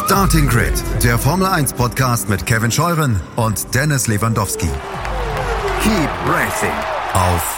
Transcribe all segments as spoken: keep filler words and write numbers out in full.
Starting Grid, der Formel eins Podcast mit Kevin Scheuren und Dennis Lewandowski. Keep racing auf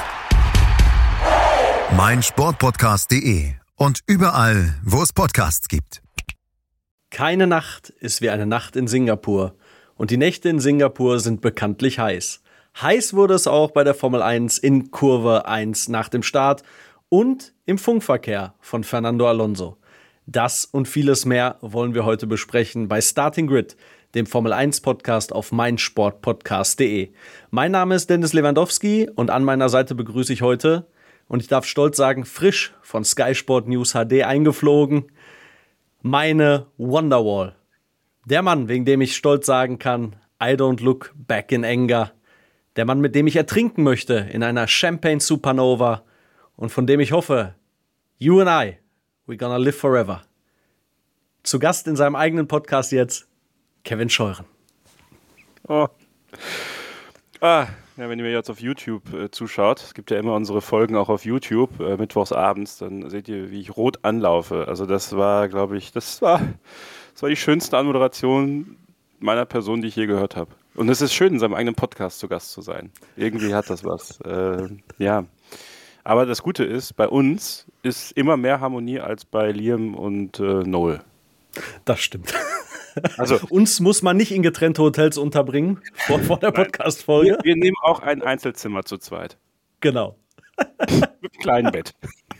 meinsportpodcast punkt de und überall, wo es Podcasts gibt. Keine Nacht ist wie eine Nacht in Singapur. Und die Nächte in Singapur sind bekanntlich heiß. Heiß wurde es auch bei der Formel eins in Kurve eins nach dem Start und im Funkverkehr von Fernando Alonso. Das und vieles mehr wollen wir heute besprechen bei Starting Grid, dem Formel eins Podcast auf meinsportpodcast punkt de. Mein Name ist Dennis Lewandowski und an meiner Seite begrüße ich heute, und ich darf stolz sagen, frisch von Sky Sport News H D eingeflogen, meine Wonderwall. Der Mann, wegen dem ich stolz sagen kann, I don't look back in anger. Der Mann, mit dem ich ertrinken möchte in einer Champagne Supernova und von dem ich hoffe, you and I, we're gonna live forever. Zu Gast in seinem eigenen Podcast jetzt, Kevin Scheuren. Oh. Ah, ja, wenn ihr mir jetzt auf YouTube äh, zuschaut, es gibt ja immer unsere Folgen auch auf YouTube, äh, mittwochs abends, dann seht ihr, wie ich rot anlaufe. Also das war, glaube ich, das war, das war die schönste Anmoderation meiner Person, die ich je gehört habe. Und es ist schön, in seinem eigenen Podcast zu Gast zu sein. Irgendwie hat das was. Äh, ja. Aber das Gute ist, bei uns ist immer mehr Harmonie als bei Liam und äh, Noel. Das stimmt. Also uns muss man nicht in getrennte Hotels unterbringen vor, vor der Podcast-Folge. Wir, wir nehmen auch ein Einzelzimmer zu zweit. Genau. Mit einem kleinen Bett.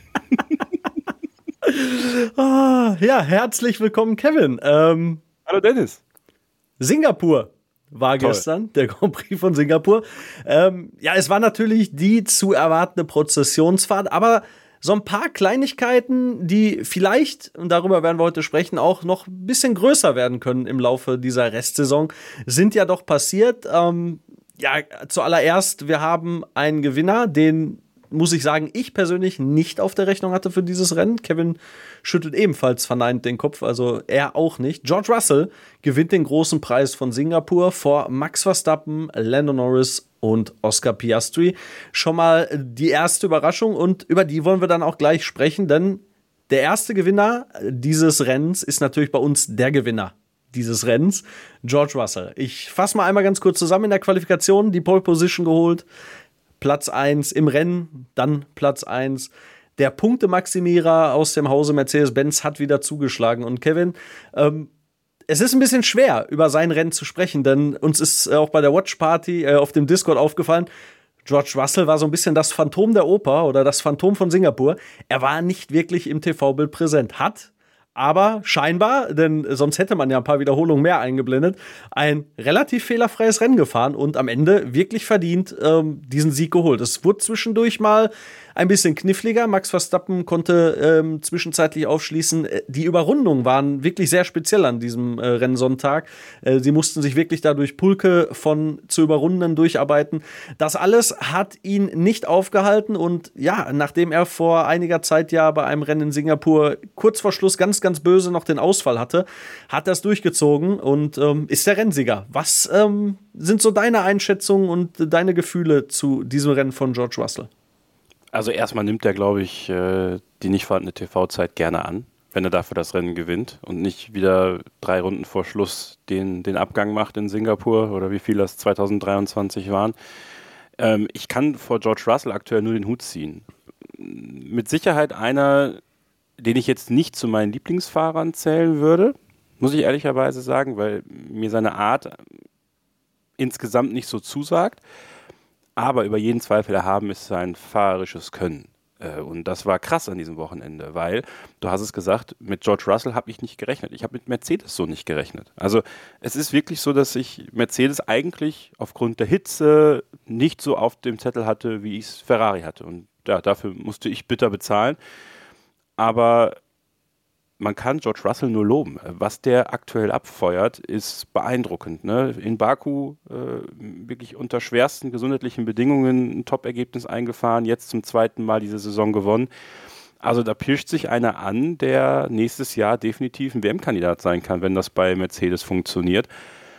ah, ja, herzlich willkommen, Kevin. Ähm, Hallo Dennis. Singapur war Toll. Gestern, der Grand Prix von Singapur. Ähm, ja, es war natürlich die zu erwartende Prozessionsfahrt, aber so ein paar Kleinigkeiten, die vielleicht, und darüber werden wir heute sprechen, auch noch ein bisschen größer werden können im Laufe dieser Restsaison, sind ja doch passiert. Ähm, ja, zuallererst, wir haben einen Gewinner, den, muss ich sagen, ich persönlich nicht auf der Rechnung hatte für dieses Rennen. Kevin schüttelt ebenfalls verneint den Kopf, also er auch nicht. George Russell gewinnt den großen Preis von Singapur vor Max Verstappen, Lando Norris und Oscar Piastri. Schon mal die erste Überraschung und über die wollen wir dann auch gleich sprechen, denn der erste Gewinner dieses Rennens ist natürlich bei uns der Gewinner dieses Rennens, George Russell. Ich fasse mal einmal ganz kurz zusammen: in der Qualifikation die Pole Position geholt, Platz eins im Rennen, dann Platz eins. Der Punktemaximierer aus dem Hause Mercedes-Benz hat wieder zugeschlagen. Und Kevin, ähm, es ist ein bisschen schwer, über sein Rennen zu sprechen, denn uns ist auch bei der Watch Party äh, auf dem Discord aufgefallen, George Russell war so ein bisschen das Phantom der Oper oder das Phantom von Singapur. Er war nicht wirklich im T V-Bild präsent, hat aber scheinbar, denn sonst hätte man ja ein paar Wiederholungen mehr eingeblendet, ein relativ fehlerfreies Rennen gefahren und am Ende wirklich verdient ähm, diesen Sieg geholt. Es wurde zwischendurch mal ein bisschen kniffliger. Max Verstappen konnte ähm, zwischenzeitlich aufschließen. Die Überrundungen waren wirklich sehr speziell an diesem äh, Rennsonntag. Äh, sie mussten sich wirklich dadurch Pulke von zu Überrundenden durcharbeiten. Das alles hat ihn nicht aufgehalten und ja, nachdem er vor einiger Zeit ja bei einem Rennen in Singapur kurz vor Schluss ganz, ganz böse noch den Ausfall hatte, hat er es durchgezogen und ähm, ist der Rennsieger. Was ähm, sind so deine Einschätzungen und deine Gefühle zu diesem Rennen von George Russell? Also erstmal nimmt er, glaube ich, die nicht vorhandene T V-Zeit gerne an, wenn er dafür das Rennen gewinnt und nicht wieder drei Runden vor Schluss den, den Abgang macht in Singapur oder wie viel das zwanzig dreiundzwanzig waren. Ähm, ich kann vor George Russell aktuell nur den Hut ziehen. Mit Sicherheit einer, den ich jetzt nicht zu meinen Lieblingsfahrern zählen würde, muss ich ehrlicherweise sagen, weil mir seine Art insgesamt nicht so zusagt. Aber über jeden Zweifel erhaben ist sein fahrerisches Können. Und das war krass an diesem Wochenende, weil, du hast es gesagt, mit George Russell habe ich nicht gerechnet. Ich habe mit Mercedes so nicht gerechnet. Also es ist wirklich so, dass ich Mercedes eigentlich aufgrund der Hitze nicht so auf dem Zettel hatte, wie ich es Ferrari hatte. Und ja, dafür musste ich bitter bezahlen. Aber man kann George Russell nur loben. Was der aktuell abfeuert, ist beeindruckend. Ne? In Baku äh, wirklich unter schwersten gesundheitlichen Bedingungen ein Top-Ergebnis eingefahren, jetzt zum zweiten Mal diese Saison gewonnen. Also da pirscht sich einer an, der nächstes Jahr definitiv ein W M-Kandidat sein kann, wenn das bei Mercedes funktioniert.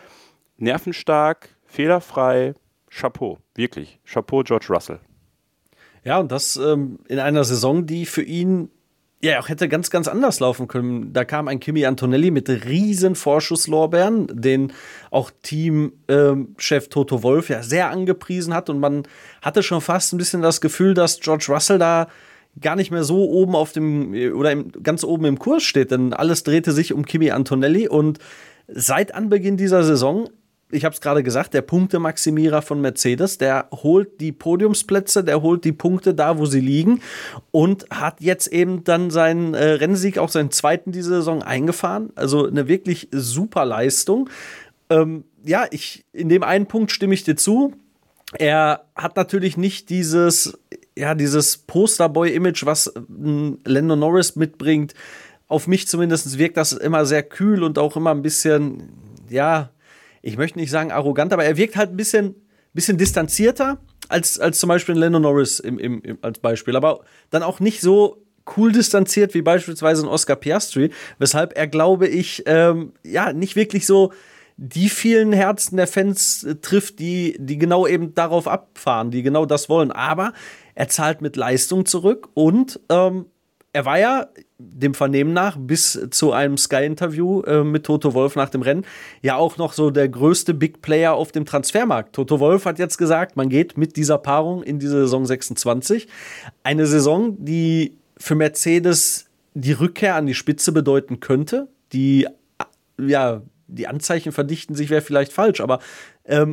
Nervenstark, fehlerfrei, Chapeau, wirklich. Chapeau George Russell. Ja, und das ähm, in einer Saison, die für ihn ja auch hätte ganz, ganz anders laufen können. Da kam ein Kimi Antonelli mit riesen Vorschusslorbeeren, den auch Teamchef ähm, Toto Wolff ja sehr angepriesen hat. Und man hatte schon fast ein bisschen das Gefühl, dass George Russell da gar nicht mehr so oben auf dem oder im, ganz oben im Kurs steht. Denn alles drehte sich um Kimi Antonelli. Und seit Anbeginn dieser Saison, ich habe es gerade gesagt, der Punktemaximierer von Mercedes, der holt die Podiumsplätze, der holt die Punkte da, wo sie liegen und hat jetzt eben dann seinen äh, Rennsieg, auch seinen zweiten diese Saison eingefahren. Also eine wirklich super Leistung. Ähm, ja, ich, in dem einen Punkt stimme ich dir zu. Er hat natürlich nicht dieses, ja, dieses Posterboy-Image, was äh, Lando Norris mitbringt. Auf mich zumindest wirkt das immer sehr kühl und auch immer ein bisschen, ja, ich möchte nicht sagen arrogant, aber er wirkt halt ein bisschen, bisschen distanzierter als, als zum Beispiel Lando Norris im, im, im, als Beispiel. Aber dann auch nicht so cool distanziert wie beispielsweise ein Oscar Piastri, weshalb er, glaube ich, ähm, ja, nicht wirklich so die vielen Herzen der Fans äh, trifft, die, die genau eben darauf abfahren, die genau das wollen. Aber er zahlt mit Leistung zurück und ähm, er war ja dem Vernehmen nach bis zu einem Sky-Interview äh, mit Toto Wolff nach dem Rennen ja auch noch so der größte Big Player auf dem Transfermarkt. Toto Wolff hat jetzt gesagt, man geht mit dieser Paarung in diese Saison sechsundzwanzig. Eine Saison, die für Mercedes die Rückkehr an die Spitze bedeuten könnte. Die, ja, die Anzeichen verdichten sich, wäre vielleicht falsch, aber ähm,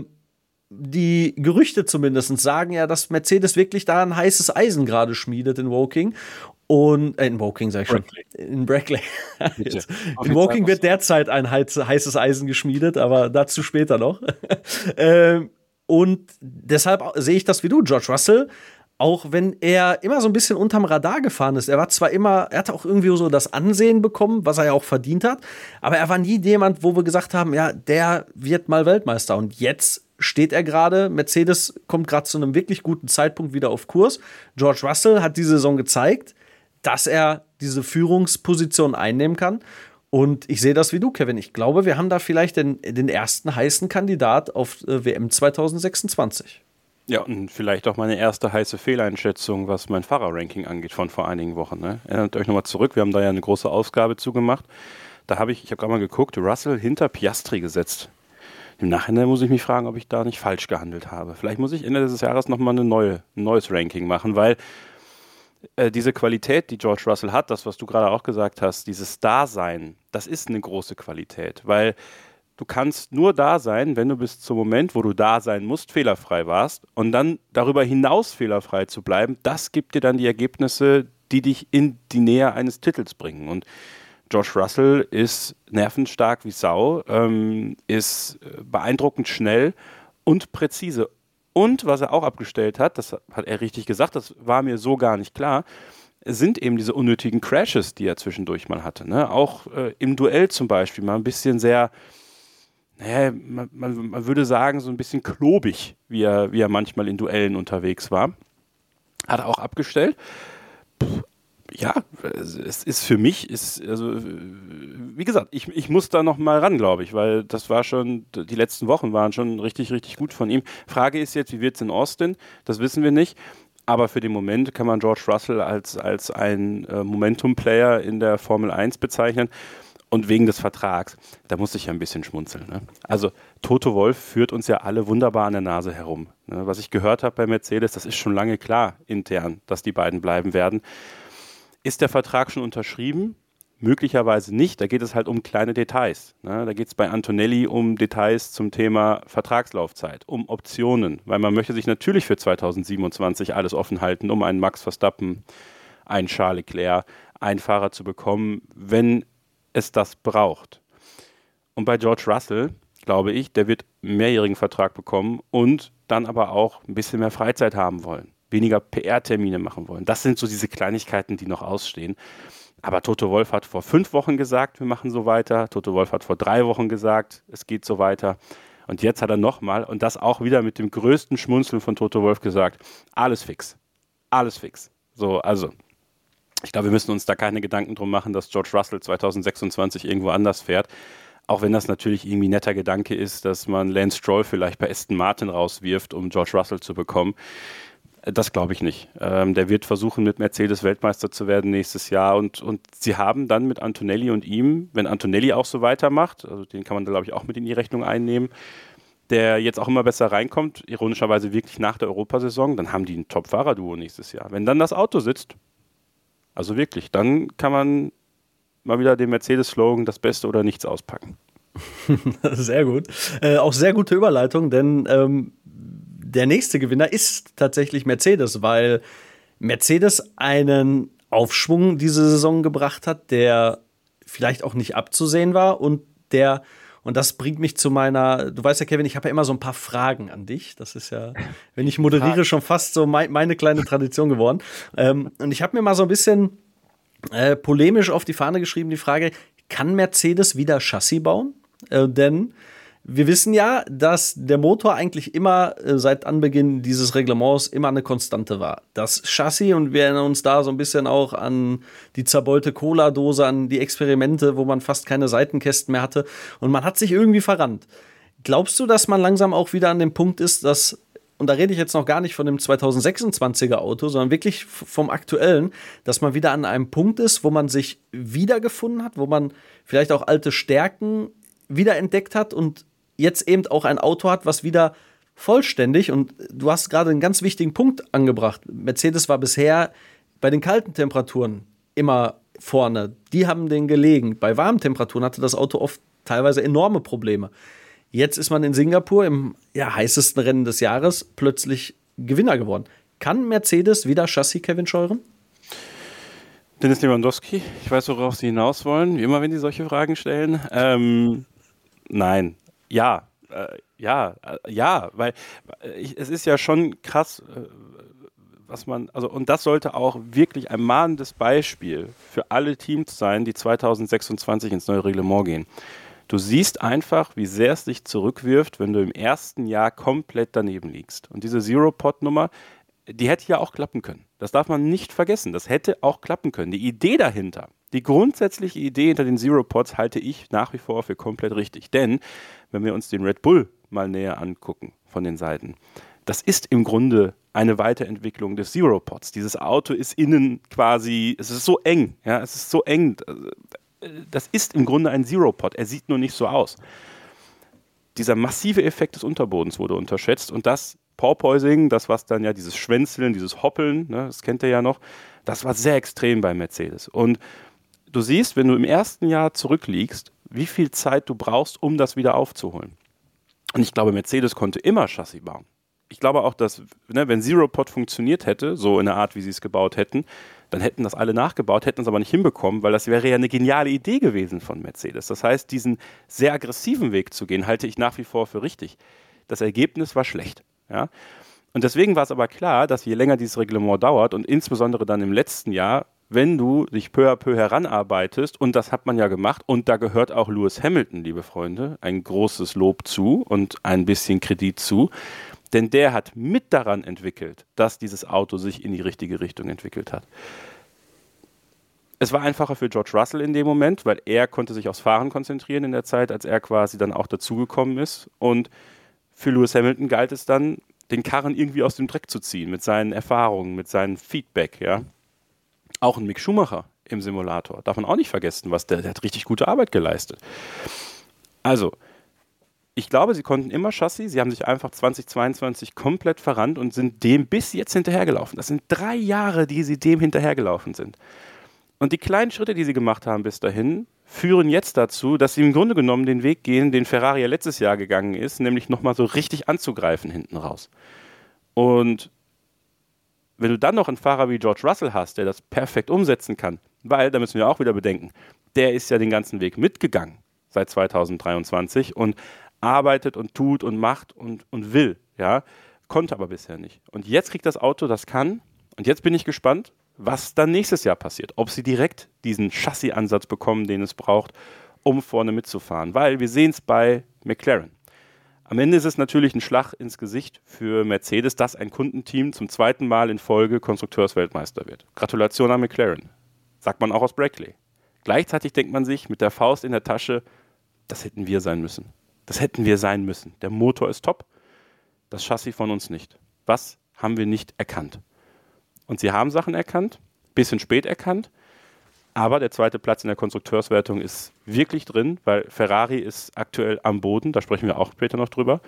die Gerüchte zumindest sagen ja, dass Mercedes wirklich da ein heißes Eisen gerade schmiedet in Woking. Und äh, in Woking, sag ich schon. In Brackley. In Woking wird derzeit ein heißes Eisen geschmiedet, aber dazu später noch. ähm, und deshalb sehe ich das wie du, George Russell. Auch wenn er immer so ein bisschen unterm Radar gefahren ist. Er war zwar immer, er hatte auch irgendwie so das Ansehen bekommen, was er ja auch verdient hat, aber er war nie jemand, wo wir gesagt haben, ja, der wird mal Weltmeister. Und jetzt steht er gerade, Mercedes kommt gerade zu einem wirklich guten Zeitpunkt wieder auf Kurs. George Russell hat diese Saison gezeigt, dass er diese Führungsposition einnehmen kann. Und ich sehe das wie du, Kevin. Ich glaube, wir haben da vielleicht den, den ersten heißen Kandidat auf äh, W M zwanzig sechsundzwanzig. Ja, und vielleicht auch meine erste heiße Fehleinschätzung, was mein Fahrerranking angeht von vor einigen Wochen. Ne? Erinnert euch nochmal zurück, wir haben da ja eine große Ausgabe zugemacht. Da habe ich, ich habe gerade mal geguckt, Russell hinter Piastri gesetzt. Im Nachhinein muss ich mich fragen, ob ich da nicht falsch gehandelt habe. Vielleicht muss ich Ende dieses Jahres nochmal eine neue, ein neues Ranking machen, weil äh, diese Qualität, die George Russell hat, das, was du gerade auch gesagt hast, dieses Dasein, das ist eine große Qualität, weil du kannst nur da sein, wenn du bis zum Moment, wo du da sein musst, fehlerfrei warst und dann darüber hinaus fehlerfrei zu bleiben, das gibt dir dann die Ergebnisse, die dich in die Nähe eines Titels bringen. Und George Russell ist nervenstark wie Sau, ähm, ist beeindruckend schnell und präzise. Und was er auch abgestellt hat, das hat er richtig gesagt, das war mir so gar nicht klar, sind eben diese unnötigen Crashes, die er zwischendurch mal hatte. Ne? Auch äh, im Duell zum Beispiel mal ein bisschen sehr, naja, man, man, man würde sagen, so ein bisschen klobig, wie er, wie er manchmal in Duellen unterwegs war. Hat er auch abgestellt. Puh. Ja, es ist für mich, ist, also, wie gesagt, ich, ich muss da noch mal ran, glaube ich, weil das war schon, die letzten Wochen waren schon richtig, richtig gut von ihm. Frage ist jetzt, wie wird es in Austin? Das wissen wir nicht. Aber für den Moment kann man George Russell als, als ein äh, Momentum-Player in der Formel eins bezeichnen. Und wegen des Vertrags, da muss ich ja ein bisschen schmunzeln. Ne? Also Toto Wolff führt uns ja alle wunderbar an der Nase herum. Ne? Was ich gehört habe bei Mercedes, das ist schon lange klar intern, dass die beiden bleiben werden. Ist der Vertrag schon unterschrieben? Möglicherweise nicht. Da geht es halt um kleine Details. Ne? Da geht es bei Antonelli um Details zum Thema Vertragslaufzeit, um Optionen, weil man möchte sich natürlich für zweitausendsiebenundzwanzig alles offen halten, um einen Max Verstappen, einen Charles Leclerc, einen Fahrer zu bekommen, wenn es das braucht. Und bei George Russell, glaube ich, der wird einen mehrjährigen Vertrag bekommen und dann aber auch ein bisschen mehr Freizeit haben wollen. Weniger P R-Termine machen wollen. Das sind so diese Kleinigkeiten, die noch ausstehen. Aber Toto Wolff hat vor fünf Wochen gesagt, wir machen so weiter. Toto Wolff hat vor drei Wochen gesagt, es geht so weiter. Und jetzt hat er nochmal, und das auch wieder mit dem größten Schmunzeln von Toto Wolff gesagt, alles fix. Alles fix. So, also, ich glaube, wir müssen uns da keine Gedanken drum machen, dass George Russell zweitausendsechsundzwanzig irgendwo anders fährt. Auch wenn das natürlich irgendwie ein netter Gedanke ist, dass man Lance Stroll vielleicht bei Aston Martin rauswirft, um George Russell zu bekommen. Das glaube ich nicht. Ähm, der wird versuchen, mit Mercedes Weltmeister zu werden nächstes Jahr und, und sie haben dann mit Antonelli und ihm, wenn Antonelli auch so weitermacht, also den kann man da glaube ich auch mit in die Rechnung einnehmen, der jetzt auch immer besser reinkommt, ironischerweise wirklich nach der Europasaison, dann haben die ein Top-Fahrer-Duo nächstes Jahr. Wenn dann das Auto sitzt, also wirklich, dann kann man mal wieder den Mercedes-Slogan das Beste oder nichts auspacken. Sehr gut. Äh, auch sehr gute Überleitung, denn ähm, der nächste Gewinner ist tatsächlich Mercedes, weil Mercedes einen Aufschwung diese Saison gebracht hat, der vielleicht auch nicht abzusehen war und der, und das bringt mich zu meiner, du weißt ja, Kevin, ich habe ja immer so ein paar Fragen an dich. Das ist ja, wenn ich moderiere, schon fast so mein, meine kleine Tradition geworden. Ähm, und ich habe mir mal so ein bisschen äh, polemisch auf die Fahne geschrieben, die Frage, kann Mercedes wieder Chassis bauen? Äh, denn wir wissen ja, dass der Motor eigentlich immer äh, seit Anbeginn dieses Reglements immer eine Konstante war. Das Chassis, und wir erinnern uns da so ein bisschen auch an die zerbeulte Cola-Dose, an die Experimente, wo man fast keine Seitenkästen mehr hatte. Und man hat sich irgendwie verrannt. Glaubst du, dass man langsam auch wieder an dem Punkt ist, dass, und da rede ich jetzt noch gar nicht von dem zwanzig sechsundzwanziger Auto, sondern wirklich vom aktuellen, dass man wieder an einem Punkt ist, wo man sich wiedergefunden hat, wo man vielleicht auch alte Stärken wiederentdeckt hat und jetzt eben auch ein Auto hat, was wieder vollständig, und du hast gerade einen ganz wichtigen Punkt angebracht. Mercedes war bisher bei den kalten Temperaturen immer vorne. Die haben den gelegen. Bei warmen Temperaturen hatte das Auto oft teilweise enorme Probleme. Jetzt ist man in Singapur im ja, heißesten Rennen des Jahres plötzlich Gewinner geworden. Kann Mercedes wieder Chassis, Kevin Scheuren? Dennis Lewandowski, ich weiß, worauf Sie hinaus wollen, wie immer, wenn Sie solche Fragen stellen. Ähm, nein. Ja, äh, ja, äh, ja, weil äh, ich, es ist ja schon krass, äh, was man, also und das sollte auch wirklich ein mahnendes Beispiel für alle Teams sein, die zwanzig sechsundzwanzig ins neue Reglement gehen. Du siehst einfach, wie sehr es dich zurückwirft, wenn du im ersten Jahr komplett daneben liegst. Und diese Zero-Pod-Nummer, die hätte ja auch klappen können. Das darf man nicht vergessen. Das hätte auch klappen können. Die Idee dahinter, die grundsätzliche Idee hinter den Zero-Pods halte ich nach wie vor für komplett richtig. Denn wenn wir uns den Red Bull mal näher angucken von den Seiten, das ist im Grunde eine Weiterentwicklung des Zero-Pods. Dieses Auto ist innen quasi, es ist so eng, ja, es ist so eng. Das ist im Grunde ein Zero-Pod. Er sieht nur nicht so aus. Dieser massive Effekt des Unterbodens wurde unterschätzt und das Porpoising, das was dann ja dieses Schwänzeln, dieses Hoppeln, ne, das kennt ihr ja noch, das war sehr extrem bei Mercedes. Und du siehst, wenn du im ersten Jahr zurückliegst, wie viel Zeit du brauchst, um das wieder aufzuholen. Und ich glaube, Mercedes konnte immer Chassis bauen. Ich glaube auch, dass, ne, wenn Zero-Pod funktioniert hätte, so in der Art, wie sie es gebaut hätten, dann hätten das alle nachgebaut, hätten es aber nicht hinbekommen, weil das wäre ja eine geniale Idee gewesen von Mercedes. Das heißt, diesen sehr aggressiven Weg zu gehen, halte ich nach wie vor für richtig. Das Ergebnis war schlecht. Ja? Und deswegen war es aber klar, dass je länger dieses Reglement dauert und insbesondere dann im letzten Jahr, wenn du dich peu à peu heranarbeitest, und das hat man ja gemacht, und da gehört auch Lewis Hamilton, liebe Freunde, ein großes Lob zu und ein bisschen Kredit zu, denn der hat mit daran entwickelt, dass dieses Auto sich in die richtige Richtung entwickelt hat. Es war einfacher für George Russell in dem Moment, weil er konnte sich aufs Fahren konzentrieren in der Zeit, als er quasi dann auch dazugekommen ist. Und für Lewis Hamilton galt es dann, den Karren irgendwie aus dem Dreck zu ziehen, mit seinen Erfahrungen, mit seinem Feedback. Ja. Auch ein Mick Schumacher im Simulator, darf man auch nicht vergessen, was der, der hat richtig gute Arbeit geleistet. Also, ich glaube, sie konnten immer Chassis, sie haben sich einfach zwanzig zweiundzwanzig komplett verrannt und sind dem bis jetzt hinterhergelaufen. Das sind drei Jahre, die sie dem hinterhergelaufen sind. Und die kleinen Schritte, die sie gemacht haben bis dahin, führen jetzt dazu, dass sie im Grunde genommen den Weg gehen, den Ferrari ja letztes Jahr gegangen ist, nämlich nochmal so richtig anzugreifen hinten raus. Und wenn du dann noch einen Fahrer wie George Russell hast, der das perfekt umsetzen kann, weil, da müssen wir auch wieder bedenken, der ist ja den ganzen Weg mitgegangen seit zwanzig dreiundzwanzig und arbeitet und tut und macht und, und will, ja, konnte aber bisher nicht. Und jetzt kriegt das Auto, das kann, und jetzt bin ich gespannt, was dann nächstes Jahr passiert. Ob sie direkt diesen Chassis-Ansatz bekommen, den es braucht, um vorne mitzufahren. Weil wir sehen es bei McLaren. Am Ende ist es natürlich ein Schlag ins Gesicht für Mercedes, dass ein Kundenteam zum zweiten Mal in Folge Konstrukteursweltmeister wird. Gratulation an McLaren. Sagt man auch aus Brackley. Gleichzeitig denkt man sich mit der Faust in der Tasche, das hätten wir sein müssen. Das hätten wir sein müssen. Der Motor ist top, das Chassis von uns nicht. Was haben wir nicht erkannt. Und sie haben Sachen erkannt, bisschen spät erkannt, aber der zweite Platz in der Konstrukteurswertung ist wirklich drin, weil Ferrari ist aktuell am Boden, da sprechen wir auch später noch drüber.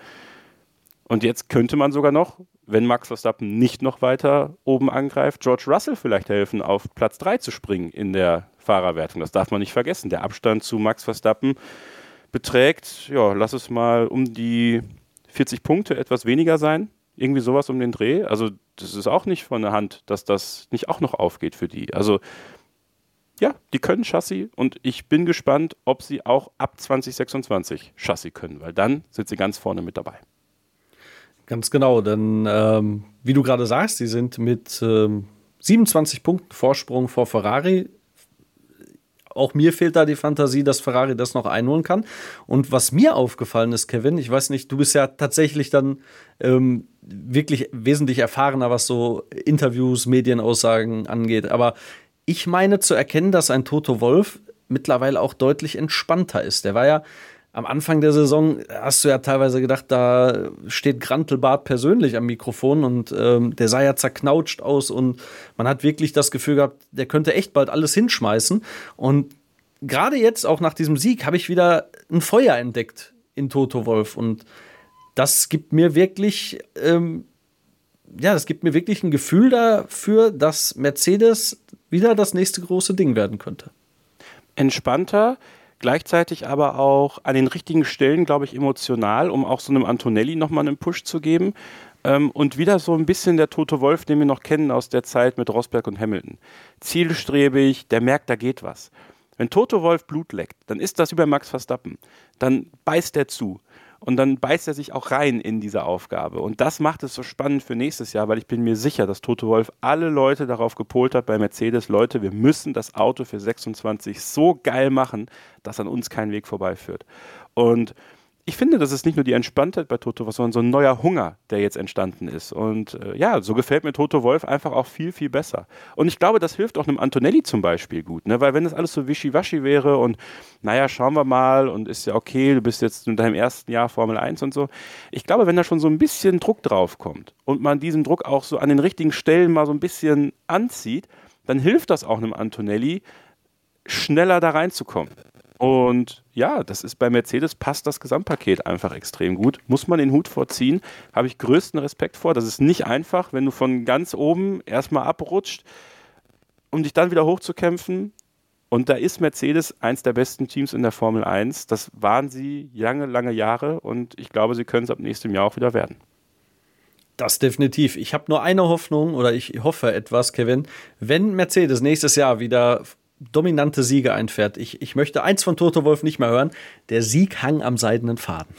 Und jetzt könnte man sogar noch, wenn Max Verstappen nicht noch weiter oben angreift, George Russell vielleicht helfen, auf Platz drei zu springen in der Fahrerwertung. Das darf man nicht vergessen. Der Abstand zu Max Verstappen beträgt, ja, lass es mal um die vierzig Punkte, etwas weniger sein. Irgendwie sowas um den Dreh. Also das ist auch nicht von der Hand, dass das nicht auch noch aufgeht für die. Also ja, die können Chassis und ich bin gespannt, ob sie auch ab zwanzig sechsundzwanzig Chassis können, weil dann sind sie ganz vorne mit dabei. Ganz genau, denn ähm, wie du gerade sagst, sie sind mit ähm, siebenundzwanzig Punkten Vorsprung vor Ferrari. Auch mir fehlt da die Fantasie, dass Ferrari das noch einholen kann. Und was mir aufgefallen ist, Kevin, ich weiß nicht, du bist ja tatsächlich dann ähm, wirklich wesentlich erfahrener, was so Interviews, Medienaussagen angeht. Aber ich meine zu erkennen, dass ein Toto Wolff mittlerweile auch deutlich entspannter ist. Der war ja am Anfang der Saison, hast du ja teilweise gedacht, da steht Grantelbart persönlich am Mikrofon und ähm, der sah ja zerknautscht aus und man hat wirklich das Gefühl gehabt, der könnte echt bald alles hinschmeißen. Und gerade jetzt, auch nach diesem Sieg, habe ich wieder ein Feuer entdeckt in Toto Wolff und das gibt mir wirklich, ähm, ja, das gibt mir wirklich ein Gefühl dafür, dass Mercedes wieder das nächste große Ding werden könnte. Entspannter, gleichzeitig aber auch an den richtigen Stellen, glaube ich, emotional, um auch so einem Antonelli nochmal einen Push zu geben. Ähm, und wieder so ein bisschen der Toto Wolff, den wir noch kennen aus der Zeit mit Rosberg und Hamilton. Zielstrebig, der merkt, da geht was. Wenn Toto Wolff Blut leckt, dann ist das wie bei Max Verstappen. Dann beißt er zu. Und dann beißt er sich auch rein in diese Aufgabe. Und das macht es so spannend für nächstes Jahr, weil ich bin mir sicher, dass Toto Wolff alle Leute darauf gepolt hat bei Mercedes, Leute, wir müssen das Auto für sechsundzwanzig so geil machen, dass an uns kein Weg vorbeiführt. Und ich finde, das ist nicht nur die Entspanntheit bei Toto Wolff, sondern so ein neuer Hunger, der jetzt entstanden ist. Und äh, ja, so gefällt mir Toto Wolff einfach auch viel, viel besser. Und ich glaube, das hilft auch einem Antonelli zum Beispiel gut, ne? Weil wenn das alles so wischiwaschi wäre und naja, schauen wir mal und ist ja okay, du bist jetzt in deinem ersten Jahr Formel eins und so. Ich glaube, wenn da schon so ein bisschen Druck drauf kommt und man diesen Druck auch so an den richtigen Stellen mal so ein bisschen anzieht, dann hilft das auch einem Antonelli, schneller da reinzukommen. Und ja, das ist bei Mercedes, passt das Gesamtpaket einfach extrem gut. Muss man den Hut vorziehen, habe ich größten Respekt vor. Das ist nicht einfach, wenn du von ganz oben erstmal abrutscht, um dich dann wieder hochzukämpfen. Und da ist Mercedes eins der besten Teams in der Formel eins. Das waren sie lange, lange Jahre und ich glaube, sie können es ab nächstem Jahr auch wieder werden. Das definitiv. Ich habe nur eine Hoffnung oder ich hoffe etwas, Kevin. Wenn Mercedes nächstes Jahr wieder dominante Siege einfährt. Ich, ich möchte eins von Toto Wolff nicht mehr hören. Der Sieg hang am seidenen Faden.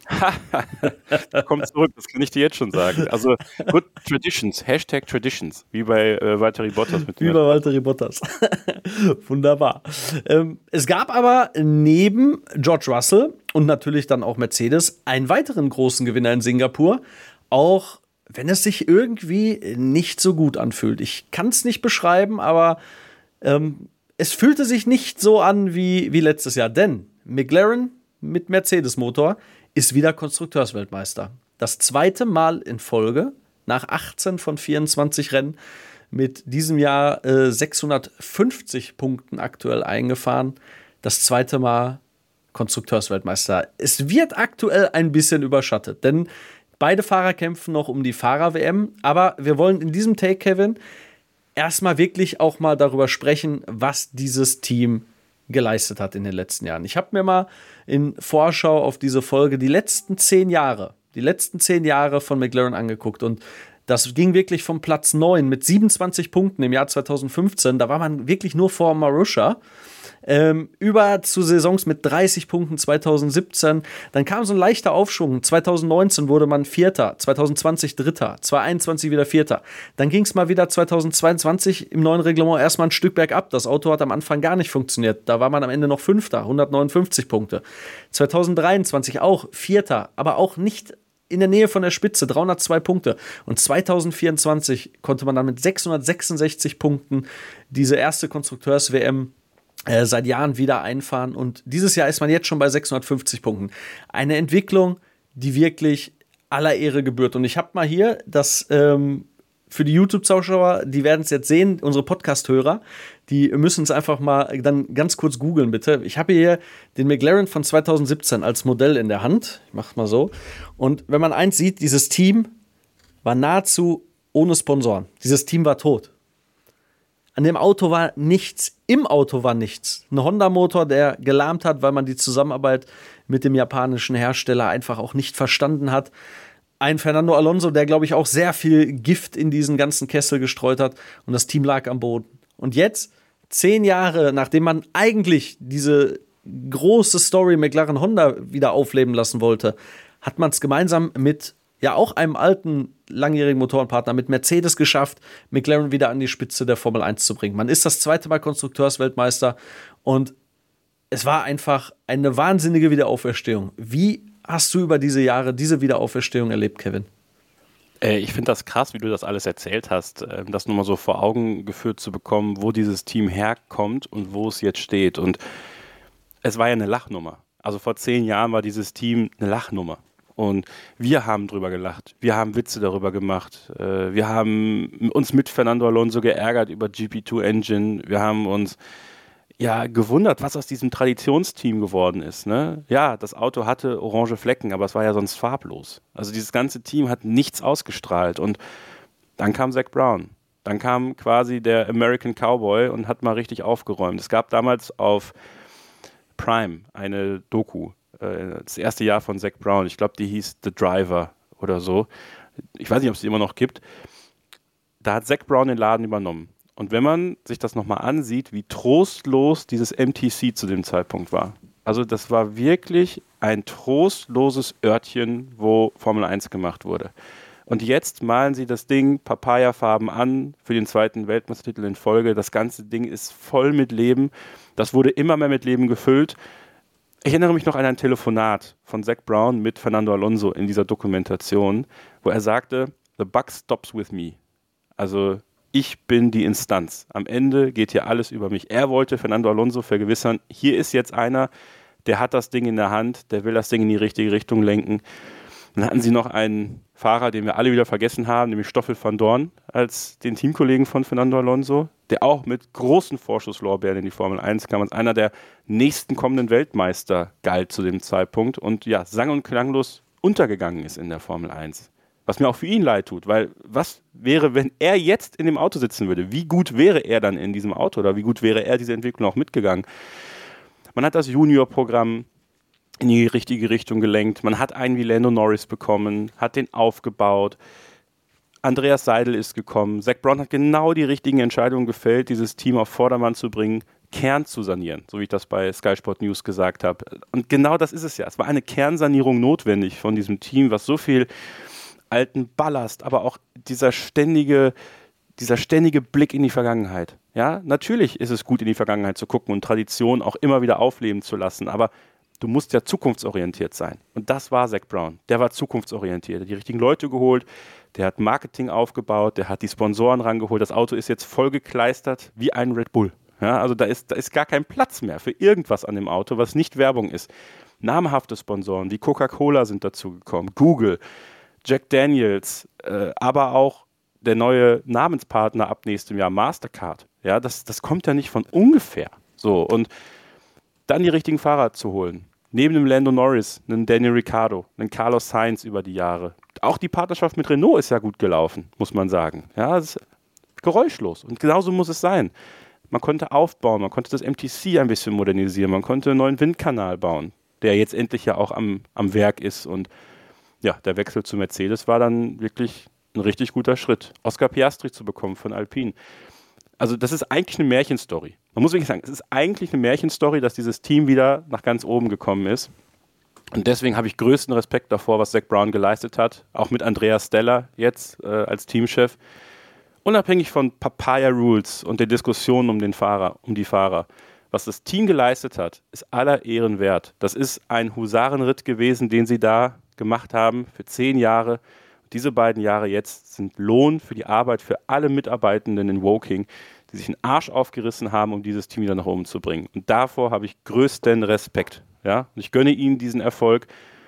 Kommt zurück, das kann ich dir jetzt schon sagen. Also, good Traditions, Hashtag Traditions, wie bei äh, Valtteri Bottas. Mit wie bei Valtteri Bottas. Wunderbar. Ähm, es gab aber neben George Russell und natürlich dann auch Mercedes einen weiteren großen Gewinner in Singapur, auch wenn es sich irgendwie nicht so gut anfühlt. Ich kann es nicht beschreiben, aber ähm, es fühlte sich nicht so an wie, wie letztes Jahr, denn McLaren mit Mercedes-Motor ist wieder Konstrukteursweltmeister. Das zweite Mal in Folge, nach achtzehn von vierundzwanzig Rennen, mit diesem Jahr äh, sechshundertfünfzig Punkten aktuell eingefahren. Das zweite Mal Konstrukteursweltmeister. Es wird aktuell ein bisschen überschattet, denn beide Fahrer kämpfen noch um die Fahrer-W M. Aber wir wollen in diesem Take, Kevin, erstmal wirklich auch mal darüber sprechen, was dieses Team geleistet hat in den letzten Jahren. Ich habe mir mal in Vorschau auf diese Folge die letzten zehn Jahre, die letzten zehn Jahre von McLaren angeguckt und das ging wirklich vom Platz neun mit siebenundzwanzig Punkten im Jahr zweitausendfünfzehn, da war man wirklich nur vor Marussia, ähm, über zu Saisons mit dreißig Punkten zweitausendsiebzehn, dann kam so ein leichter Aufschwung, zweitausendneunzehn wurde man Vierter, zweitausendzwanzig Dritter, zweitausendeinundzwanzig wieder Vierter, dann ging es mal wieder zweitausendzweiundzwanzig im neuen Reglement erstmal ein Stück bergab, das Auto hat am Anfang gar nicht funktioniert, da war man am Ende noch Fünfter, hundertneunundfünfzig Punkte, zweitausenddreiundzwanzig auch Vierter, aber auch nicht in der Nähe von der Spitze, dreihundertzwei Punkte. Und zweitausendvierundzwanzig konnte man dann mit sechshundertsechsundsechzig Punkten diese erste Konstrukteurs-W M äh, seit Jahren wieder einfahren. Und dieses Jahr ist man jetzt schon bei sechshundertfünfzig Punkten. Eine Entwicklung, die wirklich aller Ehre gebührt. Und ich habe mal hier das ähm, für die YouTube-Zuschauer, die werden es jetzt sehen, unsere Podcast-Hörer, die müssen es einfach mal dann ganz kurz googeln, bitte. Ich habe hier den McLaren von zweitausendsiebzehn als Modell in der Hand. Ich mach's mal so. Und wenn man eins sieht, dieses Team war nahezu ohne Sponsoren. Dieses Team war tot. An dem Auto war nichts, im Auto war nichts. Ein Honda-Motor, der gelahmt hat, weil man die Zusammenarbeit mit dem japanischen Hersteller einfach auch nicht verstanden hat. Ein Fernando Alonso, der, glaube ich, auch sehr viel Gift in diesen ganzen Kessel gestreut hat und das Team lag am Boden. Und jetzt, zehn Jahre, nachdem man eigentlich diese große Story McLaren Honda wieder aufleben lassen wollte, hat man es gemeinsam mit ja auch einem alten, langjährigen Motorenpartner mit Mercedes geschafft, McLaren wieder an die Spitze der Formel eins zu bringen. Man ist das zweite Mal Konstrukteursweltmeister und es war einfach eine wahnsinnige Wiederauferstehung. Wie hast du über diese Jahre diese Wiederauferstehung erlebt, Kevin? Äh, ich finde das krass, wie du das alles erzählt hast, äh, das nur mal so vor Augen geführt zu bekommen, wo dieses Team herkommt und wo es jetzt steht. Und es war ja eine Lachnummer. Also vor zehn Jahren war dieses Team eine Lachnummer. Und wir haben drüber gelacht, wir haben Witze darüber gemacht, wir haben uns mit Fernando Alonso geärgert über G P zwei Engine, wir haben uns ja gewundert, was aus diesem Traditionsteam geworden ist. Ne? Ja, das Auto hatte orange Flecken, aber es war ja sonst farblos. Also dieses ganze Team hat nichts ausgestrahlt und dann kam Zac Brown, dann kam quasi der American Cowboy und hat mal richtig aufgeräumt. Es gab damals auf Prime eine Doku, das erste Jahr von Zac Brown, ich glaube, die hieß The Driver oder so. Ich weiß nicht, ob es die immer noch gibt. Da hat Zac Brown den Laden übernommen. Und wenn man sich das nochmal ansieht, wie trostlos dieses M T C zu dem Zeitpunkt war. Also das war wirklich ein trostloses Örtchen, wo Formel eins gemacht wurde. Und jetzt malen sie das Ding Papaya-Farben an für den zweiten Weltmeistertitel in Folge. Das ganze Ding ist voll mit Leben. Das wurde immer mehr mit Leben gefüllt. Ich erinnere mich noch an ein Telefonat von Zac Brown mit Fernando Alonso in dieser Dokumentation, wo er sagte, the buck stops with me. Also ich bin die Instanz. Am Ende geht hier alles über mich. Er wollte Fernando Alonso vergewissern, hier ist jetzt einer, der hat das Ding in der Hand, der will das Ding in die richtige Richtung lenken. Dann hatten sie noch einen Fahrer, den wir alle wieder vergessen haben, nämlich Stoffel van Dorn, als den Teamkollegen von Fernando Alonso, der auch mit großen Vorschusslorbeeren in die Formel eins kam, als einer der nächsten kommenden Weltmeister galt zu dem Zeitpunkt und ja, sang- und klanglos untergegangen ist in der Formel eins. Was mir auch für ihn leid tut, weil was wäre, wenn er jetzt in dem Auto sitzen würde? Wie gut wäre er dann in diesem Auto oder wie gut wäre er diese Entwicklung auch mitgegangen? Man hat das Junior-Programm in die richtige Richtung gelenkt. Man hat einen wie Lando Norris bekommen, hat den aufgebaut. Andreas Seidel ist gekommen. Zac Brown hat genau die richtigen Entscheidungen gefällt, dieses Team auf Vordermann zu bringen, Kern zu sanieren, so wie ich das bei Sky Sport News gesagt habe. Und genau das ist es ja. Es war eine Kernsanierung notwendig von diesem Team, was so viel alten Ballast, aber auch dieser ständige, dieser ständige Blick in die Vergangenheit. Ja, natürlich ist es gut, in die Vergangenheit zu gucken und Tradition auch immer wieder aufleben zu lassen, aber du musst ja zukunftsorientiert sein. Und das war Zac Brown. Der war zukunftsorientiert. Der hat die richtigen Leute geholt, der hat Marketing aufgebaut, der hat die Sponsoren rangeholt. Das Auto ist jetzt voll gekleistert wie ein Red Bull. Ja, also da ist, da ist gar kein Platz mehr für irgendwas an dem Auto, was nicht Werbung ist. Namhafte Sponsoren wie Coca-Cola sind dazu gekommen, Google, Jack Daniels, äh, aber auch der neue Namenspartner ab nächstem Jahr, Mastercard. Ja, das, das kommt ja nicht von ungefähr. So, und dann die richtigen Fahrer zu holen. Neben dem Lando Norris, einen Daniel Ricciardo, einen Carlos Sainz über die Jahre. Auch die Partnerschaft mit Renault ist ja gut gelaufen, muss man sagen. Ja, es ist geräuschlos und genauso muss es sein. Man konnte aufbauen, man konnte das M T C ein bisschen modernisieren, man konnte einen neuen Windkanal bauen, der jetzt endlich ja auch am, am Werk ist. Und ja, der Wechsel zu Mercedes war dann wirklich ein richtig guter Schritt. Oscar Piastri zu bekommen von Alpine. Also das ist eigentlich eine Märchenstory. Man muss wirklich sagen, es ist eigentlich eine Märchenstory, dass dieses Team wieder nach ganz oben gekommen ist. Und deswegen habe ich größten Respekt davor, was Zac Brown geleistet hat. Auch mit Andreas Stella jetzt äh, als Teamchef. Unabhängig von Papaya Rules und der Diskussion um den Fahrer, um die Fahrer. Was das Team geleistet hat, ist aller Ehren wert. Das ist ein Husarenritt gewesen, den sie da gemacht haben für zehn Jahre. Diese beiden Jahre jetzt sind Lohn für die Arbeit für alle Mitarbeitenden in Woking, die sich einen Arsch aufgerissen haben, um dieses Team wieder nach oben zu bringen. Und davor habe ich größten Respekt. Ja? Und ich gönne ihnen diesen Erfolg.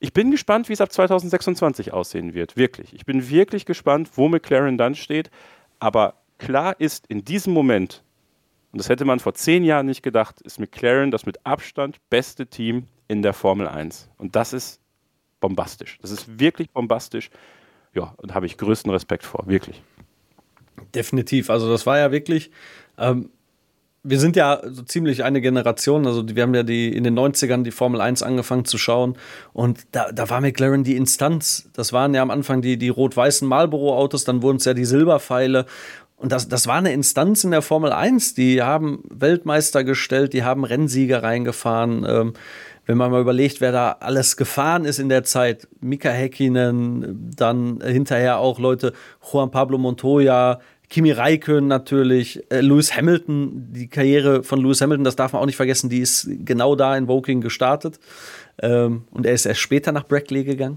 Ich bin gespannt, wie es ab zwanzig sechsundzwanzig aussehen wird. Wirklich. Ich bin wirklich gespannt, wo McLaren dann steht. Aber klar ist, in diesem Moment, und das hätte man vor zehn Jahren nicht gedacht, ist McLaren das mit Abstand beste Team in der Formel eins. Und das ist bombastisch. Das ist wirklich bombastisch. Ja, und habe ich größten Respekt vor. Wirklich. Definitiv. Also das war ja wirklich... Ähm Wir sind ja so ziemlich eine Generation, also wir haben ja die in den neunzigern die Formel eins angefangen zu schauen und da, da war McLaren die Instanz. Das waren ja am Anfang die, die rot-weißen Marlboro-Autos, dann wurden es ja die Silberpfeile und das, das war eine Instanz in der Formel eins. Die haben Weltmeister gestellt, die haben Rennsieger reingefahren. Ähm, wenn man mal überlegt, wer da alles gefahren ist in der Zeit, Mika Häkkinen, dann hinterher auch Leute, Juan Pablo Montoya, Kimi Räikkönen natürlich, äh, Lewis Hamilton, die Karriere von Lewis Hamilton, das darf man auch nicht vergessen, die ist genau da in Woking gestartet. Ähm, und er ist erst später nach Brackley gegangen.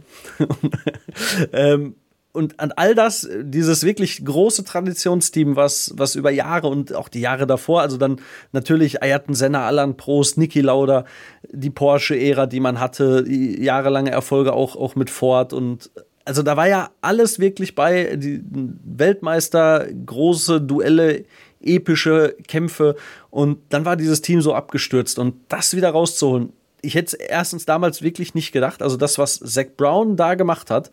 ähm, und an all das, dieses wirklich große Traditionsteam, was, was über Jahre und auch die Jahre davor, also dann natürlich Ayrton Senna, Alain Prost, Niki Lauda, die Porsche-Ära, die man hatte, die jahrelange Erfolge auch, auch mit Ford und also da war ja alles wirklich bei, die Weltmeister, große Duelle, epische Kämpfe und dann war dieses Team so abgestürzt und das wieder rauszuholen. Ich hätte es erstens damals wirklich nicht gedacht, also das, was Zak Brown da gemacht hat,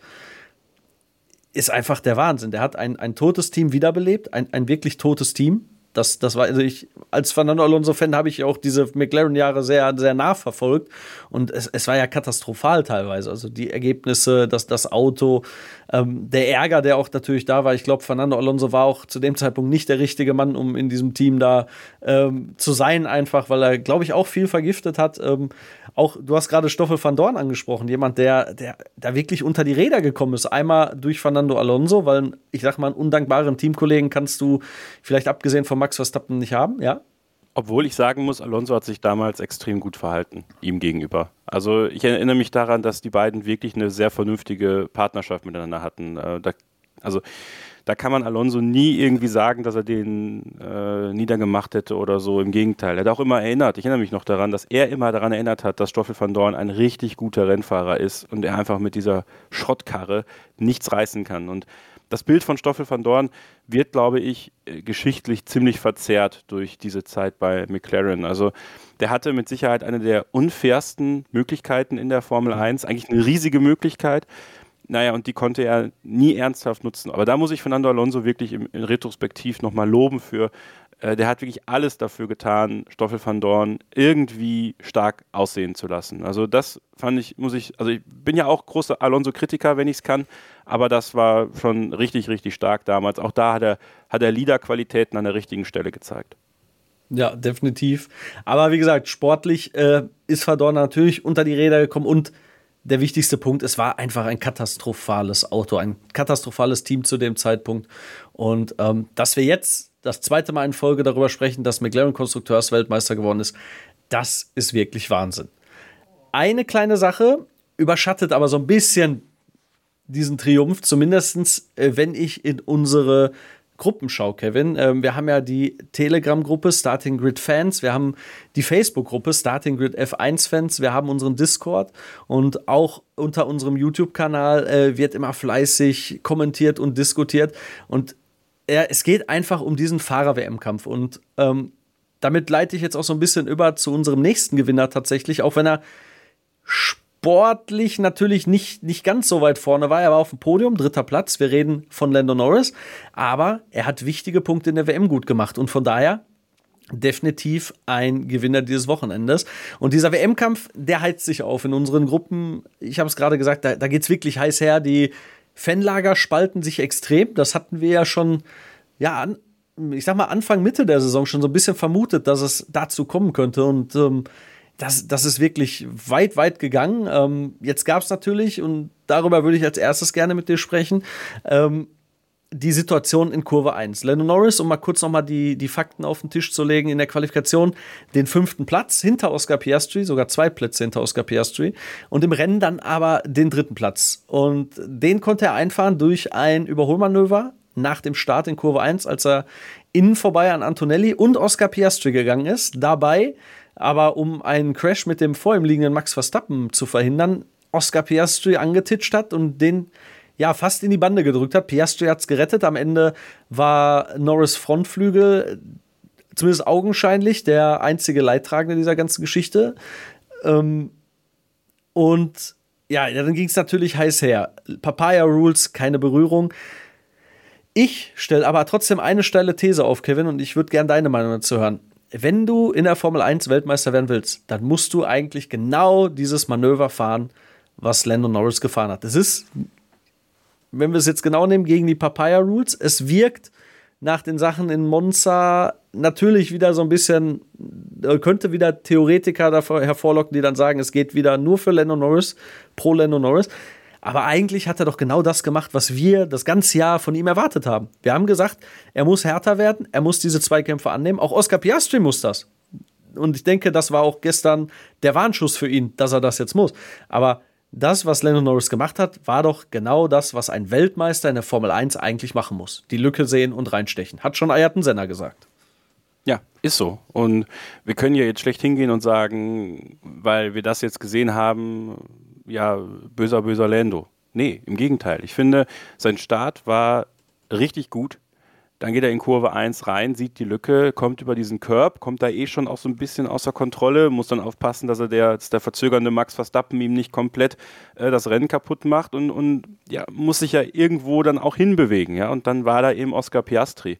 ist einfach der Wahnsinn. Der hat ein, ein totes Team wiederbelebt, ein, ein wirklich totes Team. Das, das war, also ich, als Fernando Alonso-Fan habe ich auch diese McLaren-Jahre sehr, sehr nah verfolgt. Und es, es war ja katastrophal teilweise. Also die Ergebnisse, das, das Auto, ähm, der Ärger, der auch natürlich da war. Ich glaube, Fernando Alonso war auch zu dem Zeitpunkt nicht der richtige Mann, um in diesem Team da ähm, zu sein, einfach, weil er, glaube ich, auch viel vergiftet hat. Ähm, auch, du hast gerade Stoffel van Dorn angesprochen, jemand, der, der da wirklich unter die Räder gekommen ist. Einmal durch Fernando Alonso, weil, ich sag mal, einen undankbaren Teamkollegen kannst du vielleicht abgesehen vom Max Verstappen nicht haben, ja? Obwohl ich sagen muss, Alonso hat sich damals extrem gut verhalten, ihm gegenüber. Also ich erinnere mich daran, dass die beiden wirklich eine sehr vernünftige Partnerschaft miteinander hatten. Äh, da, also da kann man Alonso nie irgendwie sagen, dass er den äh, niedergemacht hätte oder so. Im Gegenteil, er hat auch immer erinnert, ich erinnere mich noch daran, dass er immer daran erinnert hat, dass Stoffel van Dorn ein richtig guter Rennfahrer ist und er einfach mit dieser Schrottkarre nichts reißen kann. Und das Bild von Stoffel van Dorn wird, glaube ich, geschichtlich ziemlich verzerrt durch diese Zeit bei McLaren. Also der hatte mit Sicherheit eine der unfairsten Möglichkeiten in der Formel eins, eigentlich eine riesige Möglichkeit. Naja, und die konnte er nie ernsthaft nutzen. Aber da muss ich Fernando Alonso wirklich im, in Retrospektiv nochmal loben für, äh, der hat wirklich alles dafür getan, Stoffel van Dorn irgendwie stark aussehen zu lassen. Also das fand ich, muss ich, also ich bin ja auch großer Alonso-Kritiker, wenn ich es kann, aber das war schon richtig, richtig stark damals. Auch da hat er, hat er Leader-Qualitäten an der richtigen Stelle gezeigt. Ja, definitiv. Aber wie gesagt, sportlich äh, ist van Dorn natürlich unter die Räder gekommen und der wichtigste Punkt, es war einfach ein katastrophales Auto, ein katastrophales Team zu dem Zeitpunkt. Und ähm, dass wir jetzt das zweite Mal in Folge darüber sprechen, dass McLaren Konstrukteursweltmeister geworden ist, das ist wirklich Wahnsinn. Eine kleine Sache überschattet aber so ein bisschen diesen Triumph, zumindest äh, wenn ich in unsere Gruppenschau, Kevin. Ähm, wir haben ja die Telegram-Gruppe Starting Grid Fans, wir haben die Facebook-Gruppe Starting Grid F eins Fans, wir haben unseren Discord und auch unter unserem YouTube-Kanal äh, wird immer fleißig kommentiert und diskutiert und äh, es geht einfach um diesen Fahrer-W M-Kampf und ähm, damit leite ich jetzt auch so ein bisschen über zu unserem nächsten Gewinner tatsächlich, auch wenn er sportlich natürlich nicht, nicht ganz so weit vorne war. Er war auf dem Podium, dritter Platz. Wir reden von Lando Norris. Aber er hat wichtige Punkte in der W M gut gemacht. Und von daher definitiv ein Gewinner dieses Wochenendes. Und dieser W M-Kampf, der heizt sich auf in unseren Gruppen. Ich habe es gerade gesagt, da, da geht es wirklich heiß her. Die Fanlager spalten sich extrem. Das hatten wir ja schon, ja, an, ich sag mal, Anfang, Mitte der Saison schon so ein bisschen vermutet, dass es dazu kommen könnte. Und ähm, Das, das ist wirklich weit, weit gegangen. Ähm, jetzt gab es natürlich, und darüber würde ich als erstes gerne mit dir sprechen, ähm, die Situation in Kurve eins. Lando Norris, um mal kurz nochmal die, die Fakten auf den Tisch zu legen, in der Qualifikation den fünften Platz hinter Oscar Piastri, sogar zwei Plätze hinter Oscar Piastri, und im Rennen dann aber den dritten Platz. Und den konnte er einfahren durch ein Überholmanöver nach dem Start in Kurve eins, als er innen vorbei an Antonelli und Oscar Piastri gegangen ist. Dabei aber um einen Crash mit dem vor ihm liegenden Max Verstappen zu verhindern, Oscar Piastri angetitscht hat und den ja fast in die Bande gedrückt hat. Piastri hat es gerettet. Am Ende war Norris Frontflügel, zumindest augenscheinlich, der einzige Leidtragende dieser ganzen Geschichte. Ähm, und ja, dann ging es natürlich heiß her. Papaya Rules, keine Berührung. Ich stelle aber trotzdem eine steile These auf, Kevin, und ich würde gerne deine Meinung dazu hören. Wenn du in der Formel eins Weltmeister werden willst, dann musst du eigentlich genau dieses Manöver fahren, was Lando Norris gefahren hat. Das ist, wenn wir es jetzt genau nehmen, gegen die Papaya Rules. Es wirkt nach den Sachen in Monza natürlich wieder so ein bisschen, könnte wieder Theoretiker davor hervorlocken, die dann sagen, es geht wieder nur für Lando Norris, pro Lando Norris. Aber eigentlich hat er doch genau das gemacht, was wir das ganze Jahr von ihm erwartet haben. Wir haben gesagt, er muss härter werden, er muss diese Zweikämpfe annehmen. Auch Oscar Piastri muss das. Und ich denke, das war auch gestern der Warnschuss für ihn, dass er das jetzt muss. Aber das, was Lando Norris gemacht hat, war doch genau das, was ein Weltmeister in der Formel eins eigentlich machen muss. Die Lücke sehen und reinstechen. Hat schon Ayrton Senna gesagt. Ja, ist so. Und wir können ja jetzt schlecht hingehen und sagen, weil wir das jetzt gesehen haben, ja, böser, böser Lando. Nee, im Gegenteil. Ich finde, sein Start war richtig gut. Dann geht er in Kurve eins rein, sieht die Lücke, kommt über diesen Curb, kommt da eh schon auch so ein bisschen außer Kontrolle, muss dann aufpassen, dass er der, dass der verzögernde Max Verstappen ihm nicht komplett äh, das Rennen kaputt macht und, und ja, muss sich ja irgendwo dann auch hinbewegen. Ja? Und dann war da eben Oscar Piastri.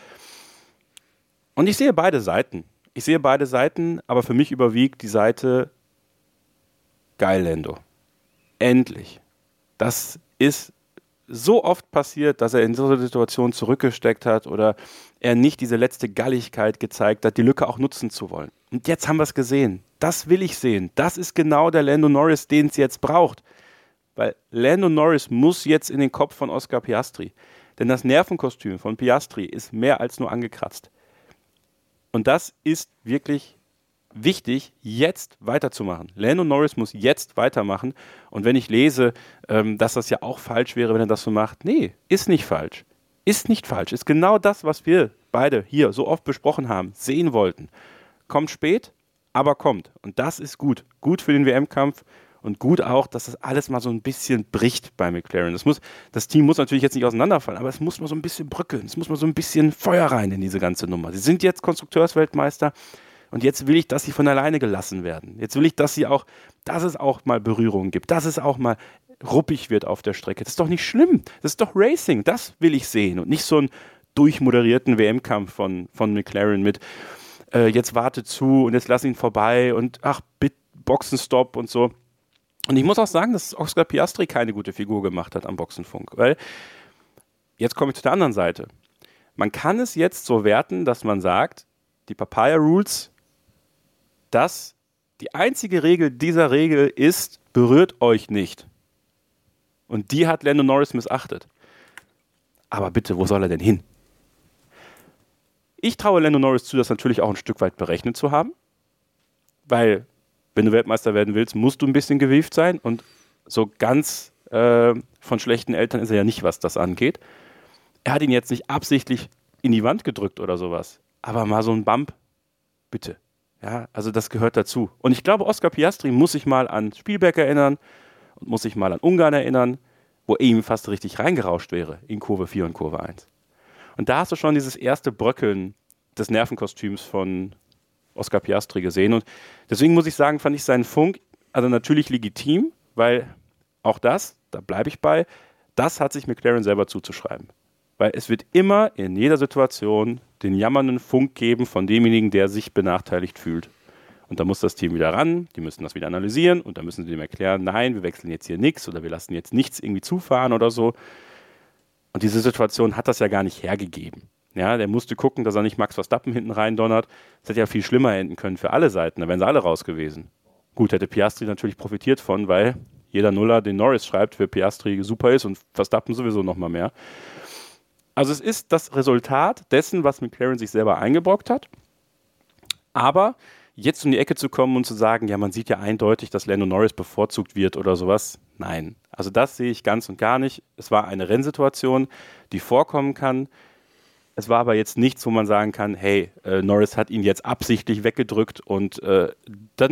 Und ich sehe beide Seiten. Ich sehe beide Seiten, aber für mich überwiegt die Seite geil, Lando. Endlich. Das ist so oft passiert, dass er in so einer Situation zurückgesteckt hat oder er nicht diese letzte Galligkeit gezeigt hat, die Lücke auch nutzen zu wollen. Und jetzt haben wir es gesehen. Das will ich sehen. Das ist genau der Lando Norris, den es jetzt braucht. Weil Lando Norris muss jetzt in den Kopf von Oscar Piastri. Denn das Nervenkostüm von Piastri ist mehr als nur angekratzt. Und das ist wirklich wichtig, jetzt weiterzumachen. Lando Norris muss jetzt weitermachen. Und wenn ich lese, ähm, dass das ja auch falsch wäre, wenn er das so macht, nee, ist nicht falsch. Ist nicht falsch. Ist genau das, was wir beide hier so oft besprochen haben, sehen wollten. Kommt spät, aber kommt. Und das ist gut. Gut für den W M-Kampf und gut auch, dass das alles mal so ein bisschen bricht bei McLaren. Das, muss, das Team muss natürlich jetzt nicht auseinanderfallen, aber es muss mal so ein bisschen bröckeln. Es muss mal so ein bisschen Feuer rein in diese ganze Nummer. Sie sind jetzt Konstrukteursweltmeister. Und jetzt will ich, dass sie von alleine gelassen werden. Jetzt will ich, dass sie auch, dass es auch mal Berührungen gibt, dass es auch mal ruppig wird auf der Strecke. Das ist doch nicht schlimm. Das ist doch Racing. Das will ich sehen. Und nicht so einen durchmoderierten W M-Kampf von, von McLaren mit äh, jetzt warte zu und jetzt lass ihn vorbei und ach, bitte Boxenstopp und so. Und ich muss auch sagen, dass Oscar Piastri keine gute Figur gemacht hat am Boxenfunk. Weil, jetzt komme ich zu der anderen Seite. Man kann es jetzt so werten, dass man sagt, die Papaya Rules, dass die einzige Regel dieser Regel ist, berührt euch nicht. Und die hat Lando Norris missachtet. Aber bitte, wo soll er denn hin? Ich traue Lando Norris zu, das natürlich auch ein Stück weit berechnet zu haben. Weil, wenn du Weltmeister werden willst, musst du ein bisschen gewieft sein. Und so ganz äh, von schlechten Eltern ist er ja nicht, was das angeht. Er hat ihn jetzt nicht absichtlich in die Wand gedrückt oder sowas. Aber mal so ein Bump, bitte. Ja, also das gehört dazu. Und ich glaube, Oscar Piastri muss sich mal an Spielberg erinnern und muss sich mal an Ungarn erinnern, wo er ihm fast richtig reingerauscht wäre in Kurve vier und Kurve eins. Und da hast du schon dieses erste Bröckeln des Nervenkostüms von Oscar Piastri gesehen. Und deswegen muss ich sagen, fand ich seinen Funk, also natürlich legitim, weil auch das, da bleibe ich bei, das hat sich McLaren selber zuzuschreiben. Weil es wird immer in jeder Situation den jammernden Funk geben von demjenigen, der sich benachteiligt fühlt. Und da muss das Team wieder ran, die müssen das wieder analysieren und dann müssen sie dem erklären, nein, wir wechseln jetzt hier nichts oder wir lassen jetzt nichts irgendwie zufahren oder so. Und diese Situation hat das ja gar nicht hergegeben. Ja, der musste gucken, dass er nicht Max Verstappen hinten rein donnert. Das hätte ja viel schlimmer enden können für alle Seiten, da wären sie alle raus gewesen. Gut, hätte Piastri natürlich profitiert von, weil jeder Nuller, den Norris schreibt, für Piastri super ist und Verstappen sowieso noch mal mehr. Also es ist das Resultat dessen, was McLaren sich selber eingebrockt hat. Aber jetzt um die Ecke zu kommen und zu sagen, ja, man sieht ja eindeutig, dass Lando Norris bevorzugt wird oder sowas. Nein, also das sehe ich ganz und gar nicht. Es war eine Rennsituation, die vorkommen kann. Es war aber jetzt nichts, wo man sagen kann, hey, äh, Norris hat ihn jetzt absichtlich weggedrückt und äh, dann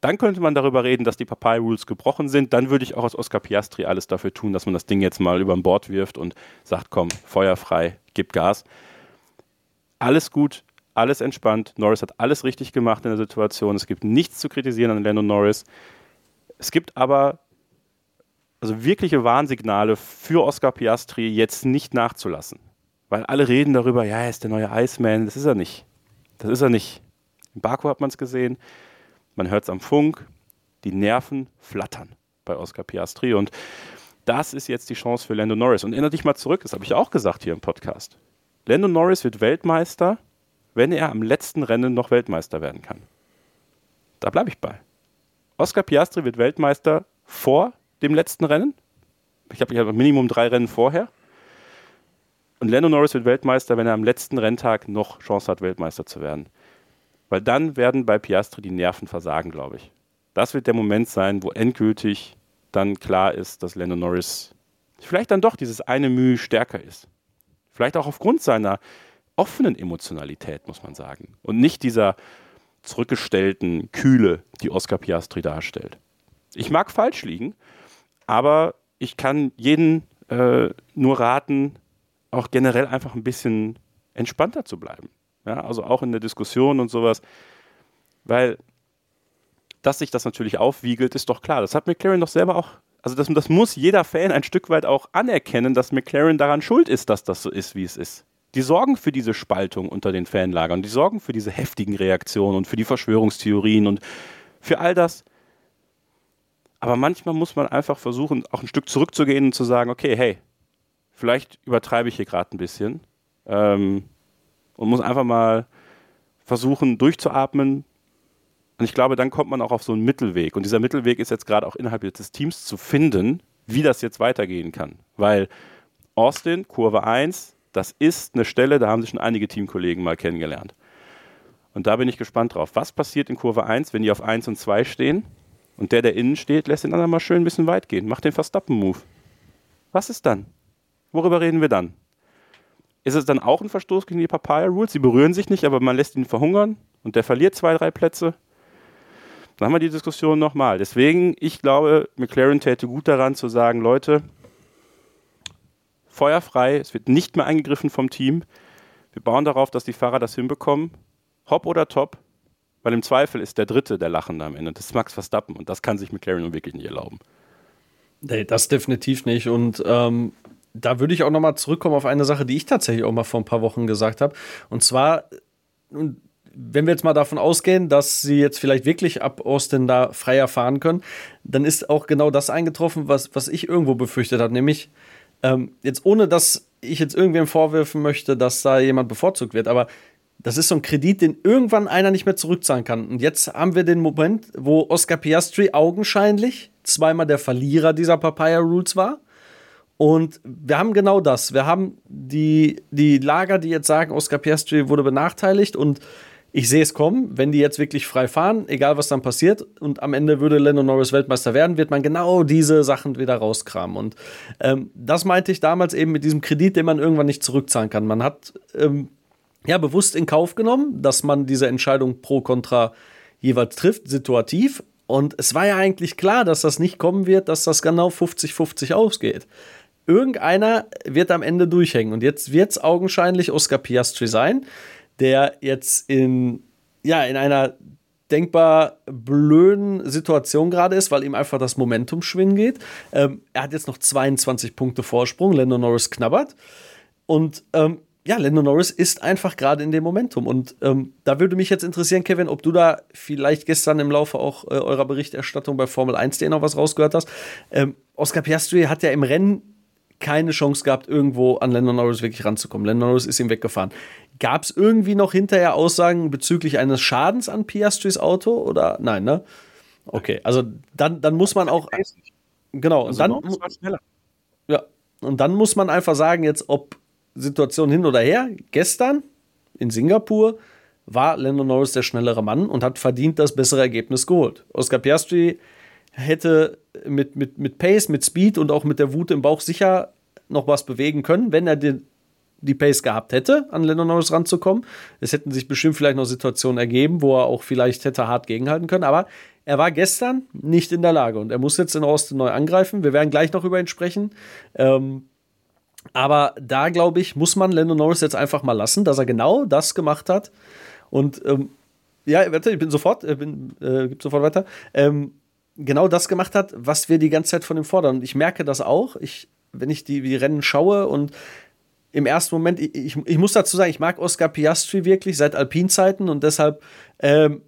Dann könnte man darüber reden, dass die Papaya-Rules gebrochen sind. Dann würde ich auch als Oscar Piastri alles dafür tun, dass man das Ding jetzt mal über den Bord wirft und sagt, komm, feuerfrei, gib Gas. Alles gut, alles entspannt. Norris hat alles richtig gemacht in der Situation. Es gibt nichts zu kritisieren an Lando Norris. Es gibt aber also wirkliche Warnsignale für Oscar Piastri, jetzt nicht nachzulassen. Weil alle reden darüber, ja, er ist der neue Iceman. Das ist er nicht. Das ist er nicht. In Baku hat man es gesehen. Man hört es am Funk, die Nerven flattern bei Oscar Piastri und das ist jetzt die Chance für Lando Norris. Und erinnere dich mal zurück, das habe ich auch gesagt hier im Podcast. Lando Norris wird Weltmeister, wenn er am letzten Rennen noch Weltmeister werden kann. Da bleibe ich bei. Oscar Piastri wird Weltmeister vor dem letzten Rennen. Ich glaube, ich habe Minimum drei Rennen vorher. Und Lando Norris wird Weltmeister, wenn er am letzten Renntag noch Chance hat, Weltmeister zu werden. Weil dann werden bei Piastri die Nerven versagen, glaube ich. Das wird der Moment sein, wo endgültig dann klar ist, dass Lando Norris vielleicht dann doch dieses eine Mühe stärker ist. Vielleicht auch aufgrund seiner offenen Emotionalität, muss man sagen. Und nicht dieser zurückgestellten Kühle, die Oscar Piastri darstellt. Ich mag falsch liegen, aber ich kann jeden äh, nur raten, auch generell einfach ein bisschen entspannter zu bleiben. Ja, also auch in der Diskussion und sowas, weil dass sich das natürlich aufwiegelt, ist doch klar. Das hat McLaren doch selber auch, also das, das muss jeder Fan ein Stück weit auch anerkennen, dass McLaren daran schuld ist, dass das so ist, wie es ist. Die sorgen für diese Spaltung unter den Fanlagern, die sorgen für diese heftigen Reaktionen und für die Verschwörungstheorien und für all das. Aber manchmal muss man einfach versuchen, auch ein Stück zurückzugehen und zu sagen, okay, hey, vielleicht übertreibe ich hier gerade ein bisschen, ähm, und muss einfach mal versuchen, durchzuatmen. Und ich glaube, dann kommt man auch auf so einen Mittelweg. Und dieser Mittelweg ist jetzt gerade auch innerhalb des Teams zu finden, wie das jetzt weitergehen kann. Weil Austin, Kurve eins, das ist eine Stelle, da haben sich schon einige Teamkollegen mal kennengelernt. Und da bin ich gespannt drauf. Was passiert in Kurve eins, wenn die auf eins und zwei stehen und der, der innen steht, lässt den anderen mal schön ein bisschen weit gehen, macht den Verstappen-Move. Was ist dann? Worüber reden wir dann? Ist es dann auch ein Verstoß gegen die Papaya-Rules? Sie berühren sich nicht, aber man lässt ihn verhungern und der verliert zwei, drei Plätze. Dann haben wir die Diskussion nochmal. Deswegen, ich glaube, McLaren täte gut daran zu sagen, Leute, feuerfrei, es wird nicht mehr eingegriffen vom Team. Wir bauen darauf, dass die Fahrer das hinbekommen. Hopp oder top, weil im Zweifel ist der Dritte der Lachende am Ende. Das ist Max Verstappen und das kann sich McLaren nun wirklich nicht erlauben. Nee, das definitiv nicht und ähm da würde ich auch noch mal zurückkommen auf eine Sache, die ich tatsächlich auch mal vor ein paar Wochen gesagt habe. Und zwar, wenn wir jetzt mal davon ausgehen, dass sie jetzt vielleicht wirklich ab Austin da freier fahren können, dann ist auch genau das eingetroffen, was, was ich irgendwo befürchtet habe. Nämlich, ähm, jetzt ohne, dass ich jetzt irgendwem vorwerfen möchte, dass da jemand bevorzugt wird, aber das ist so ein Kredit, den irgendwann einer nicht mehr zurückzahlen kann. Und jetzt haben wir den Moment, wo Oscar Piastri augenscheinlich zweimal der Verlierer dieser Papaya-Rules war. Und wir haben genau das. Wir haben die, die Lager, die jetzt sagen, Oscar Piastri wurde benachteiligt und ich sehe es kommen, wenn die jetzt wirklich frei fahren, egal was dann passiert und am Ende würde Lando Norris Weltmeister werden, wird man genau diese Sachen wieder rauskramen. Und ähm, das meinte ich damals eben mit diesem Kredit, den man irgendwann nicht zurückzahlen kann. Man hat ähm, ja bewusst in Kauf genommen, dass man diese Entscheidung pro kontra jeweils trifft, situativ. Und es war ja eigentlich klar, dass das nicht kommen wird, dass das genau fünfzig fünfzig ausgeht. Irgendeiner wird am Ende durchhängen. Und jetzt wird es augenscheinlich Oscar Piastri sein, der jetzt in, ja, in einer denkbar blöden Situation gerade ist, weil ihm einfach das Momentum schwingen geht. Ähm, er hat jetzt noch zweiundzwanzig Punkte Vorsprung. Lando Norris knabbert. Und ähm, ja, Lando Norris ist einfach gerade in dem Momentum. Und ähm, da würde mich jetzt interessieren, Kevin, ob du da vielleicht gestern im Laufe auch äh, eurer Berichterstattung bei Formel eins punkt de noch was rausgehört hast. Ähm, Oscar Piastri hat ja im Rennen keine Chance gehabt, irgendwo an Lando Norris wirklich ranzukommen. Lando Norris ist ihm weggefahren. Gab es irgendwie noch hinterher Aussagen bezüglich eines Schadens an Piastris Auto? Oder nein, ne? Okay, also dann, dann muss man auch. Genau, und dann. Ja, und dann muss man einfach sagen, jetzt, ob Situation hin oder her, gestern in Singapur war Lando Norris der schnellere Mann und hat verdient das bessere Ergebnis geholt. Oscar Piastri hätte mit, mit, mit Pace, mit Speed und auch mit der Wut im Bauch sicher noch was bewegen können, wenn er die, die Pace gehabt hätte, an Lando Norris ranzukommen. Es hätten sich bestimmt vielleicht noch Situationen ergeben, wo er auch vielleicht hätte hart gegenhalten können, aber er war gestern nicht in der Lage und er muss jetzt in Austin neu angreifen. Wir werden gleich noch über ihn sprechen. Ähm, aber da, glaube ich, muss man Lando Norris jetzt einfach mal lassen, dass er genau das gemacht hat. Und ähm, ja, warte, ich bin sofort, äh, bin, äh, gib sofort weiter. Ähm, genau das gemacht hat, was wir die ganze Zeit von ihm fordern. Und ich merke das auch, ich, wenn ich die, die Rennen schaue und im ersten Moment, ich, ich, ich muss dazu sagen, ich mag Oscar Piastri wirklich seit Alpin-Zeiten und deshalb ähm,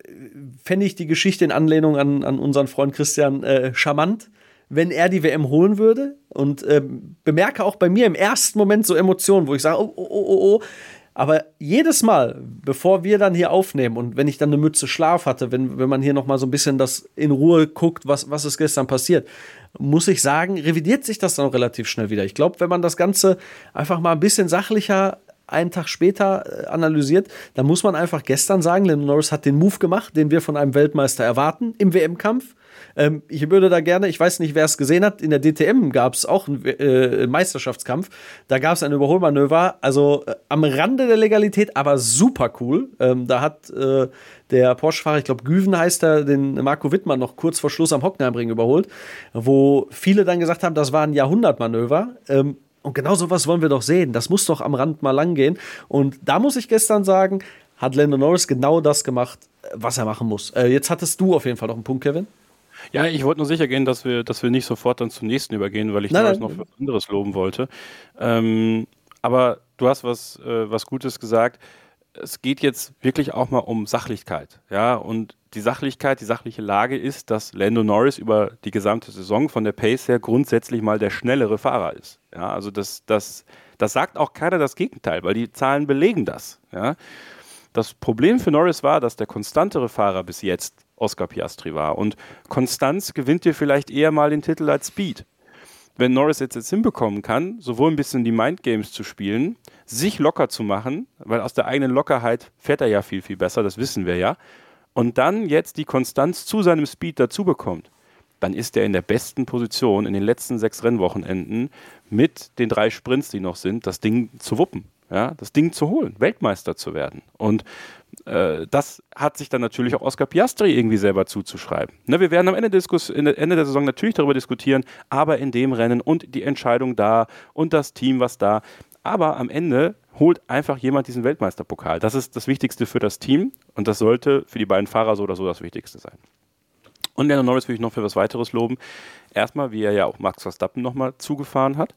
fände ich die Geschichte in Anlehnung an, an unseren Freund Christian äh, charmant, wenn er die W M holen würde. Und ähm, bemerke auch bei mir im ersten Moment so Emotionen, wo ich sage, oh, oh, oh, oh, oh. Aber jedes Mal, bevor wir dann hier aufnehmen und wenn ich dann eine Mütze Schlaf hatte, wenn, wenn man hier noch mal so ein bisschen das in Ruhe guckt, was, was ist gestern passiert, muss ich sagen, revidiert sich das dann auch relativ schnell wieder. Ich glaube, wenn man das Ganze einfach mal ein bisschen sachlicher einen Tag später äh, analysiert, dann muss man einfach gestern sagen, Lando Norris hat den Move gemacht, den wir von einem Weltmeister erwarten im W M-Kampf. Ähm, ich würde da gerne, ich weiß nicht, wer es gesehen hat, in der D T M gab es auch einen äh, Meisterschaftskampf. Da gab es ein Überholmanöver, also äh, am Rande der Legalität, aber super cool. Ähm, da hat äh, der Porsche-Fahrer, ich glaube Güven heißt er, den Marco Wittmann noch kurz vor Schluss am Hockenheimring überholt, wo viele dann gesagt haben, das war ein Jahrhundertmanöver. Ähm, Und genau sowas wollen wir doch sehen. Das muss doch am Rand mal lang gehen. Und da muss ich gestern sagen, hat Lando Norris genau das gemacht, was er machen muss. Äh, jetzt hattest du auf jeden Fall noch einen Punkt, Kevin. Ja, ich wollte nur sicher gehen, dass wir, dass wir nicht sofort dann zum nächsten übergehen, weil ich nein, Norris nein. noch für was anderes loben wollte. Ähm, aber du hast was, äh, was Gutes gesagt. Es geht jetzt wirklich auch mal um Sachlichkeit. Ja? Und die Sachlichkeit, die sachliche Lage ist, dass Lando Norris über die gesamte Saison von der Pace her grundsätzlich mal der schnellere Fahrer ist. Ja? Also das, das, das sagt auch keiner das Gegenteil, weil die Zahlen belegen das. Ja? Das Problem für Norris war, dass der konstantere Fahrer bis jetzt Oscar Piastri war. Und Konstanz gewinnt dir vielleicht eher mal den Titel als Speed. Wenn Norris jetzt, jetzt hinbekommen kann, sowohl ein bisschen die Mindgames zu spielen, sich locker zu machen, weil aus der eigenen Lockerheit fährt er ja viel, viel besser, das wissen wir ja, und dann jetzt die Konstanz zu seinem Speed dazu bekommt, dann ist er in der besten Position in den letzten sechs Rennwochenenden mit den drei Sprints, die noch sind, das Ding zu wuppen, ja, das Ding zu holen, Weltmeister zu werden. Und äh, das hat sich dann natürlich auch Oscar Piastri irgendwie selber zuzuschreiben. Ne, wir werden am Ende, Diskus- Ende der Saison natürlich darüber diskutieren, aber in dem Rennen und die Entscheidung da und das Team, was da. Aber am Ende holt einfach jemand diesen Weltmeisterpokal. Das ist das Wichtigste für das Team und das sollte für die beiden Fahrer so oder so das Wichtigste sein. Und Lando Norris will ich noch für was weiteres loben. Erstmal, wie er ja auch Max Verstappen nochmal zugefahren hat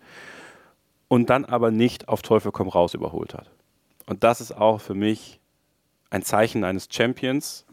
und dann aber nicht auf Teufel komm raus überholt hat. Und das ist auch für mich ein Zeichen eines Champions,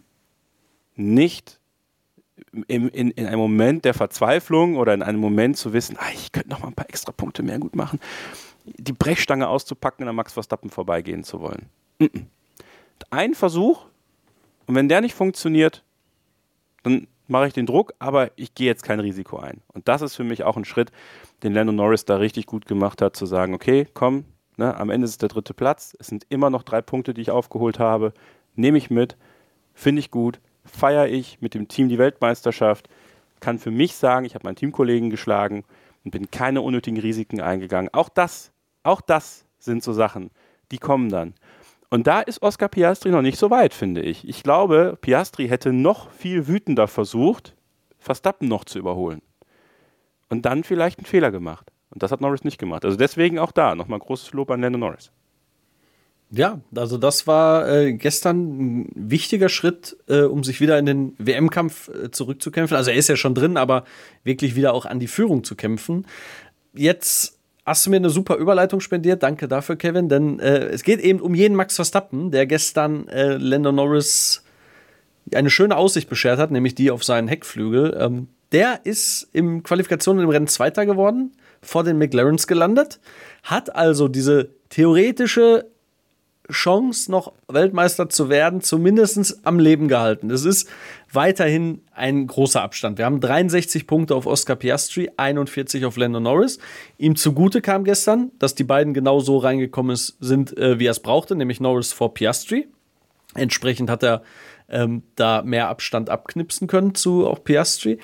nicht in, in, in einem Moment der Verzweiflung oder in einem Moment zu wissen, ah, ich könnte noch mal ein paar extra Punkte mehr gut machen, die Brechstange auszupacken und an Max Verstappen vorbeigehen zu wollen. Mm-mm. Ein Versuch und wenn der nicht funktioniert, dann mache ich den Druck, aber ich gehe jetzt kein Risiko ein. Und das ist für mich auch ein Schritt, den Lando Norris da richtig gut gemacht hat, zu sagen, okay, komm, ne, am Ende ist es der dritte Platz, es sind immer noch drei Punkte, die ich aufgeholt habe, nehme ich mit, finde ich gut, feiere ich mit dem Team die Weltmeisterschaft, kann für mich sagen, ich habe meinen Teamkollegen geschlagen und bin keine unnötigen Risiken eingegangen. Auch das, auch das sind so Sachen, die kommen dann. Und da ist Oscar Piastri noch nicht so weit, finde ich. Ich glaube, Piastri hätte noch viel wütender versucht, Verstappen noch zu überholen. Und dann vielleicht einen Fehler gemacht. Und das hat Norris nicht gemacht. Also deswegen auch da nochmal großes Lob an Lando Norris. Ja, also das war äh, gestern ein wichtiger Schritt, äh, um sich wieder in den W M-Kampf äh, zurückzukämpfen. Also er ist ja schon drin, aber wirklich wieder auch an die Führung zu kämpfen. Jetzt hast du mir eine super Überleitung spendiert. Danke dafür, Kevin. Denn äh, es geht eben um jeden Max Verstappen, der gestern äh, Lando Norris eine schöne Aussicht beschert hat, nämlich die auf seinen Heckflügel. Ähm, der ist im Qualifikation im Rennen Zweiter geworden, vor den McLarens gelandet, hat also diese theoretische Chance, noch Weltmeister zu werden, zumindest am Leben gehalten. Das ist weiterhin ein großer Abstand. Wir haben dreiundsechzig Punkte auf Oscar Piastri, einundvierzig auf Lando Norris. Ihm zugute kam gestern, dass die beiden genau so reingekommen ist, sind, äh, wie er es brauchte, nämlich Norris vor Piastri. Entsprechend hat er ähm, da mehr Abstand abknipsen können zu auch Piastri.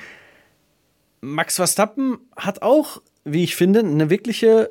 Max Verstappen hat auch, wie ich finde, eine wirkliche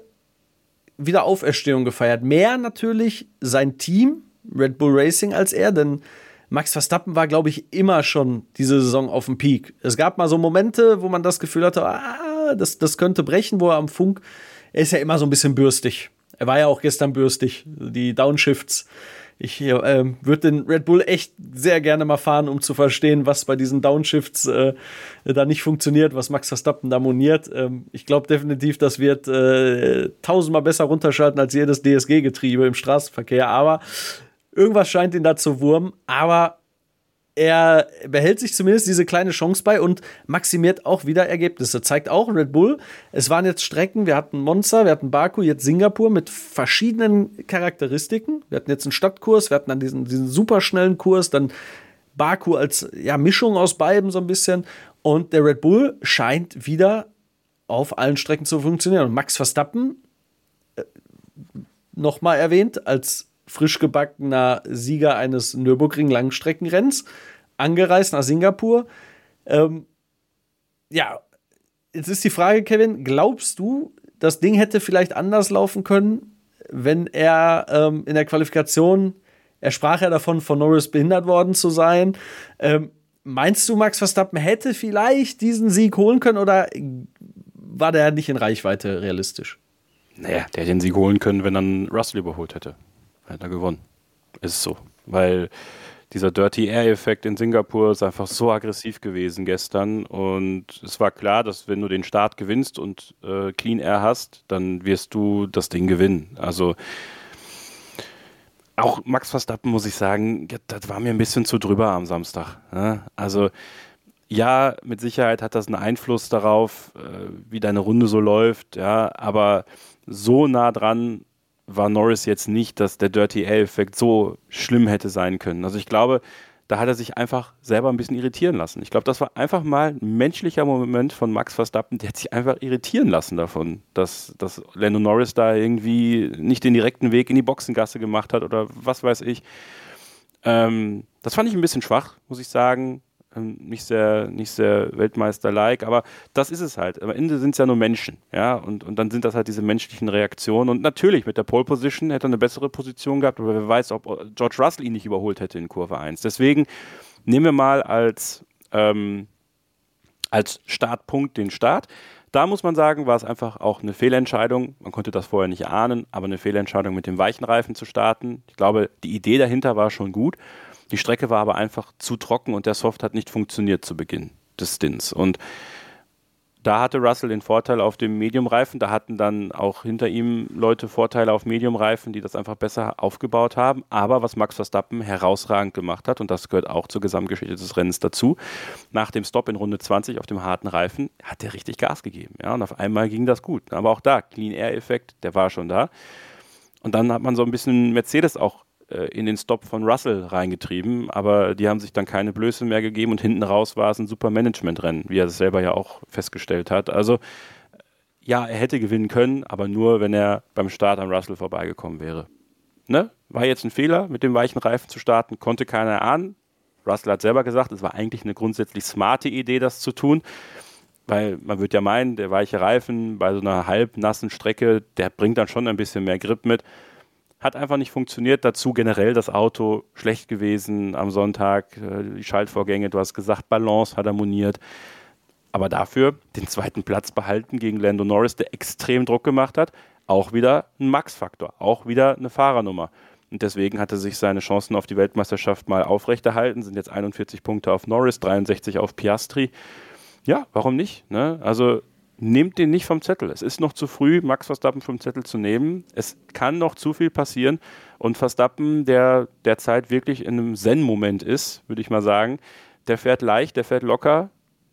Wiederauferstehung gefeiert. Mehr natürlich sein Team, Red Bull Racing, als er, denn Max Verstappen war, glaube ich, immer schon diese Saison auf dem Peak. Es gab mal so Momente, wo man das Gefühl hatte, ah, das, das könnte brechen, wo er am Funk, er ist ja immer so ein bisschen bürstig. Er war ja auch gestern bürstig. Die Downshifts. Ich äh, würde den Red Bull echt sehr gerne mal fahren, um zu verstehen, was bei diesen Downshifts äh, da nicht funktioniert, was Max Verstappen da moniert. Ähm, ich glaube definitiv, das wird äh, tausendmal besser runterschalten als jedes D S G-Getriebe im Straßenverkehr. Aber irgendwas scheint ihn da zu wurmen. Aber er behält sich zumindest diese kleine Chance bei und maximiert auch wieder Ergebnisse. Zeigt auch Red Bull, es waren jetzt Strecken, wir hatten Monza, wir hatten Baku, jetzt Singapur mit verschiedenen Charakteristiken. Wir hatten jetzt einen Stadtkurs, wir hatten dann diesen, diesen superschnellen Kurs, dann Baku als ja, Mischung aus beiden so ein bisschen. Und der Red Bull scheint wieder auf allen Strecken zu funktionieren. Und Max Verstappen, äh, nochmal erwähnt, als frisch gebackener Sieger eines Nürburgring-Langstreckenrenns, angereist nach Singapur. Ähm, ja, jetzt ist die Frage, Kevin, glaubst du, das Ding hätte vielleicht anders laufen können, wenn er ähm, in der Qualifikation, er sprach ja davon, von Norris behindert worden zu sein. Ähm, meinst du, Max Verstappen hätte vielleicht diesen Sieg holen können oder war der nicht in Reichweite realistisch? Naja, der hätte den Sieg holen können, wenn dann Russell überholt hätte. Hat er gewonnen. Ist so. Weil dieser Dirty Air-Effekt in Singapur ist einfach so aggressiv gewesen gestern und es war klar, dass wenn du den Start gewinnst und äh, Clean Air hast, dann wirst du das Ding gewinnen. Also auch Max Verstappen, muss ich sagen, das war mir ein bisschen zu drüber am Samstag. Ne? Also ja, mit Sicherheit hat das einen Einfluss darauf, äh, wie deine Runde so läuft, ja, aber so nah dran war Norris jetzt nicht, dass der Dirty Air-Effekt so schlimm hätte sein können. Also ich glaube, da hat er sich einfach selber ein bisschen irritieren lassen. Ich glaube, das war einfach mal ein menschlicher Moment von Max Verstappen, der hat sich einfach irritieren lassen davon, dass, dass Lando Norris da irgendwie nicht den direkten Weg in die Boxengasse gemacht hat oder was weiß ich. Ähm, das fand ich ein bisschen schwach, muss ich sagen. Nicht sehr, nicht sehr Weltmeister-like, aber das ist es halt. Am Ende sind es ja nur Menschen, ja, und, und dann sind das halt diese menschlichen Reaktionen und natürlich mit der Pole Position hätte er eine bessere Position gehabt, aber wer weiß, ob George Russell ihn nicht überholt hätte in Kurve eins. Deswegen nehmen wir mal als, ähm, als Startpunkt den Start. Da muss man sagen, war es einfach auch eine Fehlentscheidung. Man konnte das vorher nicht ahnen, aber eine Fehlentscheidung mit dem weichen Reifen zu starten. Ich glaube, die Idee dahinter war schon gut. Die Strecke war aber einfach zu trocken und der Soft hat nicht funktioniert zu Beginn des Stints. Und da hatte Russell den Vorteil auf dem Medium-Reifen. Da hatten dann auch hinter ihm Leute Vorteile auf Medium-Reifen, die das einfach besser aufgebaut haben. Aber was Max Verstappen herausragend gemacht hat, und das gehört auch zur Gesamtgeschichte des Rennens dazu, nach dem Stop in Runde zwanzig auf dem harten Reifen hat er richtig Gas gegeben. Ja, und auf einmal ging das gut. Aber auch da, Clean-Air-Effekt, der war schon da. Und dann hat man so ein bisschen Mercedes auch in den Stop von Russell reingetrieben, aber die haben sich dann keine Blöße mehr gegeben und hinten raus war es ein super Management-Rennen, wie er es selber ja auch festgestellt hat. Also ja, er hätte gewinnen können, aber nur, wenn er beim Start an Russell vorbeigekommen wäre. Ne? War jetzt ein Fehler, mit dem weichen Reifen zu starten, konnte keiner ahnen. Russell hat selber gesagt, es war eigentlich eine grundsätzlich smarte Idee, das zu tun, weil man würde ja meinen, der weiche Reifen bei so einer halbnassen Strecke, der bringt dann schon ein bisschen mehr Grip mit. Hat einfach nicht funktioniert. Dazu generell das Auto schlecht gewesen am Sonntag. Die Schaltvorgänge, du hast gesagt, Balance hat harmoniert. Aber dafür den zweiten Platz behalten gegen Lando Norris, der extrem Druck gemacht hat. Auch wieder ein Max-Faktor, auch wieder eine Fahrernummer. Und deswegen hat er sich seine Chancen auf die Weltmeisterschaft mal aufrechterhalten. Sind jetzt einundvierzig Punkte auf Norris, dreiundsechzig auf Piastri. Ja, warum nicht? Ne? Also nehmt den nicht vom Zettel. Es ist noch zu früh, Max Verstappen vom Zettel zu nehmen. Es kann noch zu viel passieren. Und Verstappen, der derzeit wirklich in einem Zen-Moment ist, würde ich mal sagen, der fährt leicht, der fährt locker.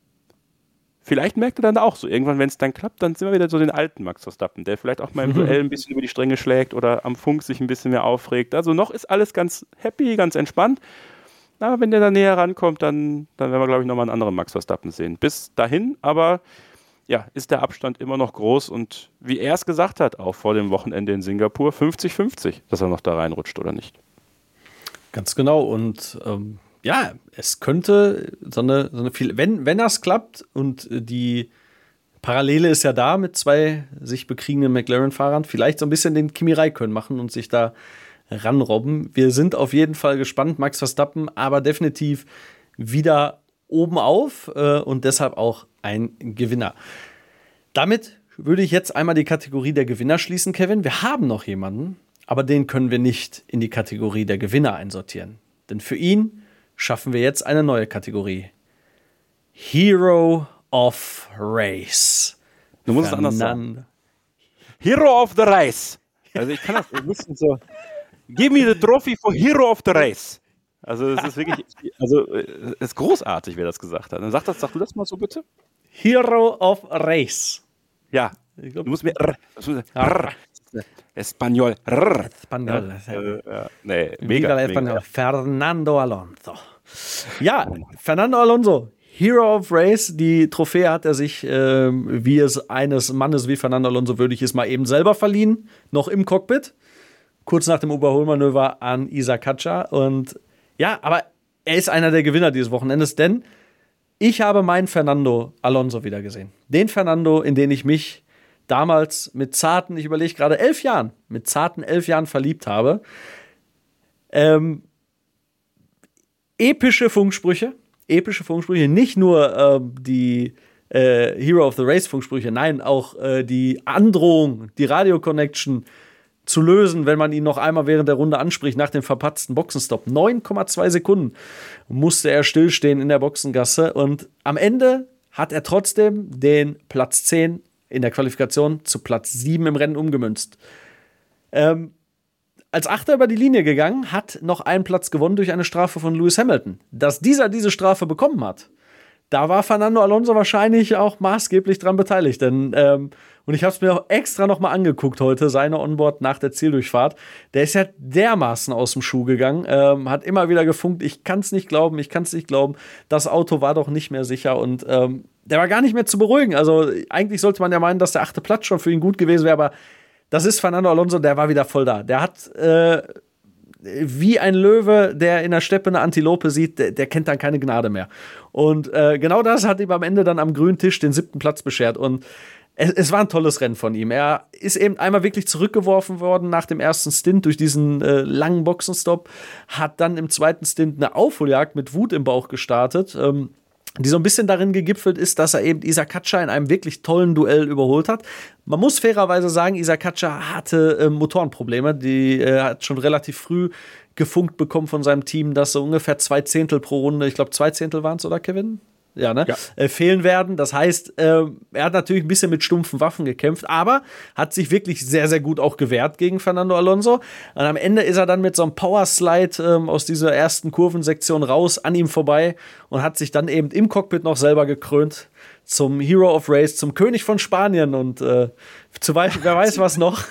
Vielleicht merkt er dann auch so, irgendwann, wenn es dann klappt, dann sind wir wieder so den alten Max Verstappen, der vielleicht auch mal im Duell ein bisschen über die Stränge schlägt oder am Funk sich ein bisschen mehr aufregt. Also noch ist alles ganz happy, ganz entspannt. Aber wenn der da näher rankommt, dann, dann werden wir, glaube ich, nochmal einen anderen Max Verstappen sehen. Bis dahin, aber ja, ist der Abstand immer noch groß und wie er es gesagt hat, auch vor dem Wochenende in Singapur, fünfzig fünfzig, dass er noch da reinrutscht oder nicht. Ganz genau und ähm, ja, es könnte so eine, so eine viel, wenn, wenn das klappt und die Parallele ist ja da mit zwei sich bekriegenden McLaren-Fahrern, vielleicht so ein bisschen den Kimi Räikkönen machen und sich da ranrobben. Wir sind auf jeden Fall gespannt. Max Verstappen aber definitiv wieder oben auf äh, und deshalb auch ein Gewinner. Damit würde ich jetzt einmal die Kategorie der Gewinner schließen, Kevin. Wir haben noch jemanden, aber den können wir nicht in die Kategorie der Gewinner einsortieren. Denn für ihn schaffen wir jetzt eine neue Kategorie. Hero of Race. Du musst es anders sagen. Hero of the Race. Also ich kann das ein bisschen so. Give me the trophy for Hero of the Race. Also es ist wirklich, also es ist großartig, wer das gesagt hat. Dann sag das, sag du das mal so bitte. Hero of Race. Ja, ich glaub, du musst mir R, R, Espanol. R. Espanol. Ja, äh, ja. Nee, mega, mega. Fernando Alonso. Ja, Fernando Alonso, Hero of Race. Die Trophäe hat er sich, äh, wie es eines Mannes wie Fernando Alonso würdig ist, mal eben selber verliehen. Noch im Cockpit. Kurz nach dem Überholmanöver an Isa Katja. Und ja, aber er ist einer der Gewinner dieses Wochenendes, denn ich habe meinen Fernando Alonso wieder gesehen. Den Fernando, in den ich mich damals mit zarten, ich überlege gerade, elf Jahren, mit zarten elf Jahren verliebt habe. Ähm, epische Funksprüche, epische Funksprüche, nicht nur äh, die äh, Hero of the Race Funksprüche, nein, auch äh, die Androhung, die Radio-Connection zu lösen, wenn man ihn noch einmal während der Runde anspricht, nach dem verpatzten Boxenstopp. neun Komma zwei Sekunden musste er stillstehen in der Boxengasse und am Ende hat er trotzdem den Platz zehn in der Qualifikation zu Platz sieben im Rennen umgemünzt. Ähm, als Achter über die Linie gegangen, hat noch einen Platz gewonnen durch eine Strafe von Lewis Hamilton. Dass dieser diese Strafe bekommen hat, da war Fernando Alonso wahrscheinlich auch maßgeblich dran beteiligt. Denn, ähm, und ich habe es mir auch extra noch mal angeguckt heute, seine Onboard nach der Zieldurchfahrt. Der ist ja dermaßen aus dem Schuh gegangen, ähm, hat immer wieder gefunkt, ich kann es nicht glauben, ich kann es nicht glauben. Das Auto war doch nicht mehr sicher und ähm, der war gar nicht mehr zu beruhigen. Also eigentlich sollte man ja meinen, dass der achte Platz schon für ihn gut gewesen wäre, aber das ist Fernando Alonso, der war wieder voll da. Der hat äh, wie ein Löwe, der in der Steppe eine Antilope sieht, der, der kennt dann keine Gnade mehr. Und äh, genau das hat ihm am Ende dann am grünen Tisch den siebten Platz beschert. Und es, es war ein tolles Rennen von ihm. Er ist eben einmal wirklich zurückgeworfen worden nach dem ersten Stint durch diesen äh, langen Boxenstopp, hat dann im zweiten Stint eine Aufholjagd mit Wut im Bauch gestartet, ähm, die so ein bisschen darin gegipfelt ist, dass er eben Isa Katja in einem wirklich tollen Duell überholt hat. Man muss fairerweise sagen, Isa Katja hatte äh, Motorenprobleme. Die äh, hat schon relativ früh gefunkt bekommen von seinem Team, dass so ungefähr zwei Zehntel pro Runde, ich glaube zwei Zehntel waren es, oder Kevin? Ja, ne? Ja. Äh, fehlen werden. Das heißt, äh, er hat natürlich ein bisschen mit stumpfen Waffen gekämpft, aber hat sich wirklich sehr, sehr gut auch gewehrt gegen Fernando Alonso. Und am Ende ist er dann mit so einem Powerslide ähm, aus dieser ersten Kurvensektion raus an ihm vorbei und hat sich dann eben im Cockpit noch selber gekrönt zum Hero of Race, zum König von Spanien und äh, zu wei- wer weiß was noch.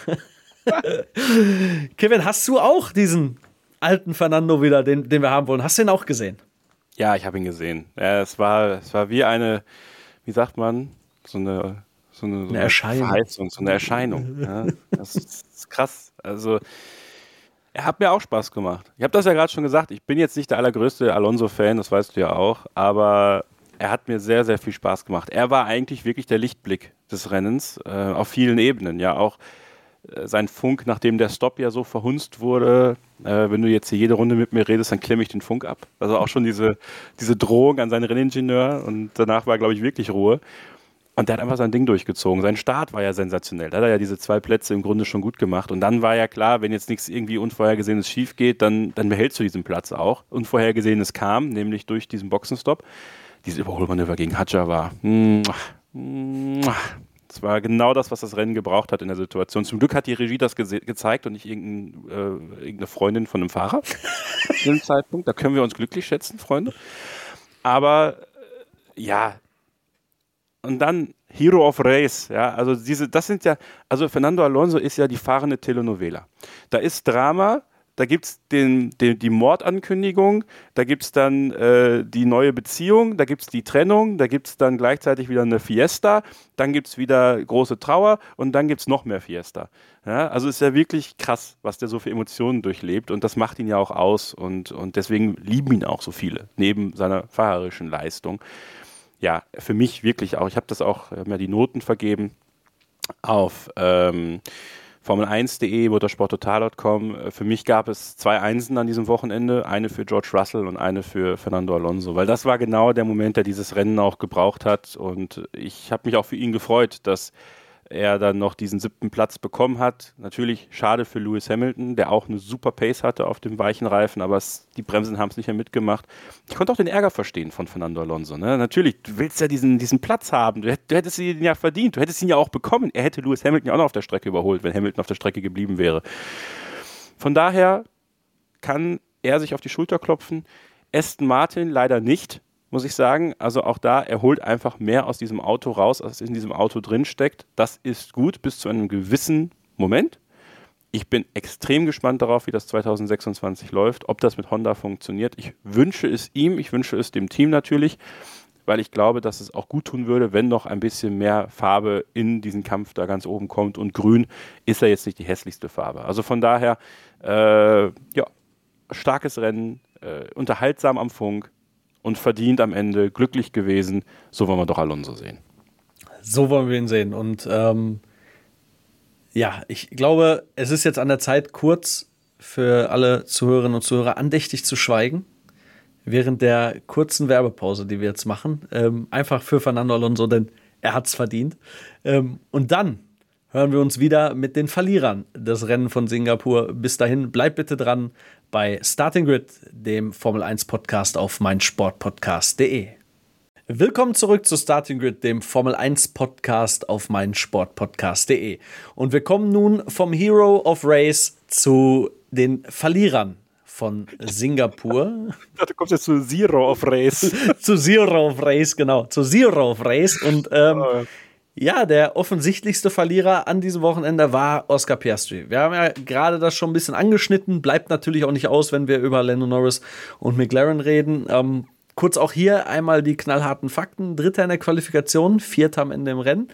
Kevin, hast du auch diesen alten Fernando wieder, den, den wir haben wollen? Hast du ihn auch gesehen? Ja, ich habe ihn gesehen. Ja, es war, es war wie eine, wie sagt man, so eine, so eine, so eine Erscheinung. Verheißung, so eine Erscheinung. Ja, das ist krass. Also, er hat mir auch Spaß gemacht. Ich habe das ja gerade schon gesagt. Ich bin jetzt nicht der allergrößte Alonso-Fan, das weißt du ja auch, aber er hat mir sehr, sehr viel Spaß gemacht. Er war eigentlich wirklich der Lichtblick des Rennens äh, auf vielen Ebenen. Ja, auch sein Funk, nachdem der Stopp ja so verhunzt wurde, äh, wenn du jetzt hier jede Runde mit mir redest, dann klemme ich den Funk ab. Also auch schon diese, diese Drohung an seinen Renningenieur und danach war, glaube ich, wirklich Ruhe. Und der hat einfach sein Ding durchgezogen. Sein Start war ja sensationell. Da hat er ja diese zwei Plätze im Grunde schon gut gemacht. Und dann war ja klar, wenn jetzt nichts irgendwie Unvorhergesehenes schief geht, dann, dann behältst du diesen Platz auch. Unvorhergesehenes kam, nämlich durch diesen Boxenstopp. Dieses Überholmanöver gegen Hadjar war Das war genau das, was das Rennen gebraucht hat in der Situation. Zum Glück hat die Regie das ge- gezeigt und nicht irgendein, äh, irgendeine Freundin von einem Fahrer zu dem Zeitpunkt. Da können wir uns glücklich schätzen, Freunde. Aber äh, ja, und dann Hero of Race, ja, also diese, das sind ja, also Fernando Alonso ist ja die fahrende Telenovela. Da ist Drama, da gibt es den, den, die Mordankündigung, da gibt es dann äh, die neue Beziehung, da gibt es die Trennung, da gibt es dann gleichzeitig wieder eine Fiesta, dann gibt es wieder große Trauer und dann gibt es noch mehr Fiesta. Ja, also ist ja wirklich krass, was der so für Emotionen durchlebt und das macht ihn ja auch aus und, und deswegen lieben ihn auch so viele, neben seiner fahrerischen Leistung. Ja, für mich wirklich auch, ich habe das auch, wir haben ja die Noten vergeben auf ähm, Formel eins punkt de, motorsporttotal punkt com. Für mich gab es zwei Einsen an diesem Wochenende, eine für George Russell und eine für Fernando Alonso, weil das war genau der Moment, der dieses Rennen auch gebraucht hat und ich habe mich auch für ihn gefreut, dass er dann noch diesen siebten Platz bekommen hat. Natürlich schade für Lewis Hamilton, der auch eine super Pace hatte auf dem weichen Reifen, aber es, die Bremsen haben es nicht mehr mitgemacht. Ich konnte auch den Ärger verstehen von Fernando Alonso. Ne? Natürlich, du willst ja diesen, diesen Platz haben, du, du hättest ihn ja verdient, du hättest ihn ja auch bekommen. Er hätte Lewis Hamilton ja auch noch auf der Strecke überholt, wenn Hamilton auf der Strecke geblieben wäre. Von daher kann er sich auf die Schulter klopfen. Aston Martin leider nicht, muss ich sagen. Also auch da, er holt einfach mehr aus diesem Auto raus, als in diesem Auto drin steckt. Das ist gut bis zu einem gewissen Moment. Ich bin extrem gespannt darauf, wie das zwanzig sechsundzwanzig läuft, ob das mit Honda funktioniert. Ich wünsche es ihm, ich wünsche es dem Team natürlich, weil ich glaube, dass es auch gut tun würde, wenn noch ein bisschen mehr Farbe in diesen Kampf da ganz oben kommt. Und grün ist ja jetzt nicht die hässlichste Farbe. Also von daher, äh, ja, starkes Rennen, äh, unterhaltsam am Funk, und verdient am Ende, glücklich gewesen. So wollen wir doch Alonso sehen. So wollen wir ihn sehen. Und ähm, ja, ich glaube, es ist jetzt an der Zeit, kurz für alle Zuhörerinnen und Zuhörer andächtig zu schweigen. Während der kurzen Werbepause, die wir jetzt machen. Ähm, einfach für Fernando Alonso, denn er hat es verdient. Ähm, und dann hören wir uns wieder mit den Verlierern des Rennen von Singapur. Bis dahin, bleibt bitte dran bei Starting Grid, dem Formel eins Podcast auf meinsportpodcast punkt de. Willkommen zurück zu Starting Grid, dem Formel eins Podcast auf meinsportpodcast punkt de. Und wir kommen nun vom Hero of Race zu den Verlierern von Singapur. Du kommst jetzt zu Zero of Race. zu Zero of Race, genau. Zu Zero of Race. Und ähm, oh. ja, der offensichtlichste Verlierer an diesem Wochenende war Oscar Piastri. Wir haben ja gerade das schon ein bisschen angeschnitten, bleibt natürlich auch nicht aus, wenn wir über Lando Norris und McLaren reden. Ähm, kurz auch hier einmal die knallharten Fakten. Dritter in der Qualifikation, Vierter am Ende im Rennen.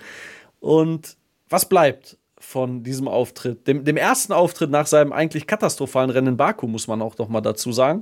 Und was bleibt von diesem Auftritt? Dem, dem ersten Auftritt nach seinem eigentlich katastrophalen Rennen in Baku, muss man auch noch mal dazu sagen.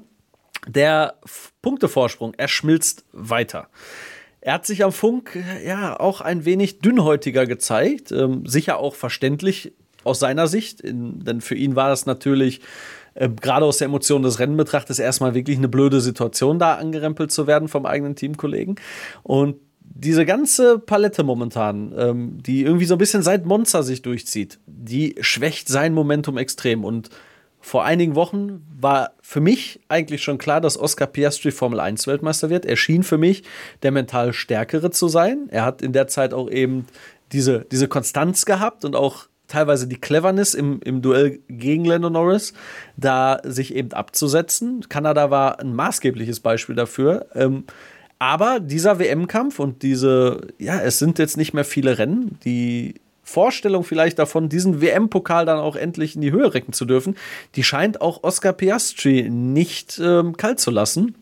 Der Punktevorsprung, er schmilzt weiter. Er hat sich am Funk ja auch ein wenig dünnhäutiger gezeigt, ähm, sicher auch verständlich aus seiner Sicht, in, denn für ihn war das natürlich äh, gerade aus der Emotion des Rennen betrachtet erstmal wirklich eine blöde Situation, da angerempelt zu werden vom eigenen Teamkollegen. Und diese ganze Palette momentan, ähm, die irgendwie so ein bisschen seit Monza sich durchzieht, die schwächt sein Momentum extrem. Und vor einigen Wochen war für mich eigentlich schon klar, dass Oscar Piastri Formel eins Weltmeister wird. Er schien für mich der mental Stärkere zu sein. Er hat in der Zeit auch eben diese, diese Konstanz gehabt und auch teilweise die Cleverness im, im Duell gegen Lando Norris, da sich eben abzusetzen. Kanada war ein maßgebliches Beispiel dafür. Ähm, aber dieser W M-Kampf und diese, ja, es sind jetzt nicht mehr viele Rennen, die Vorstellung vielleicht davon, diesen W M-Pokal dann auch endlich in die Höhe recken zu dürfen, die scheint auch Oscar Piastri nicht ähm, kalt zu lassen.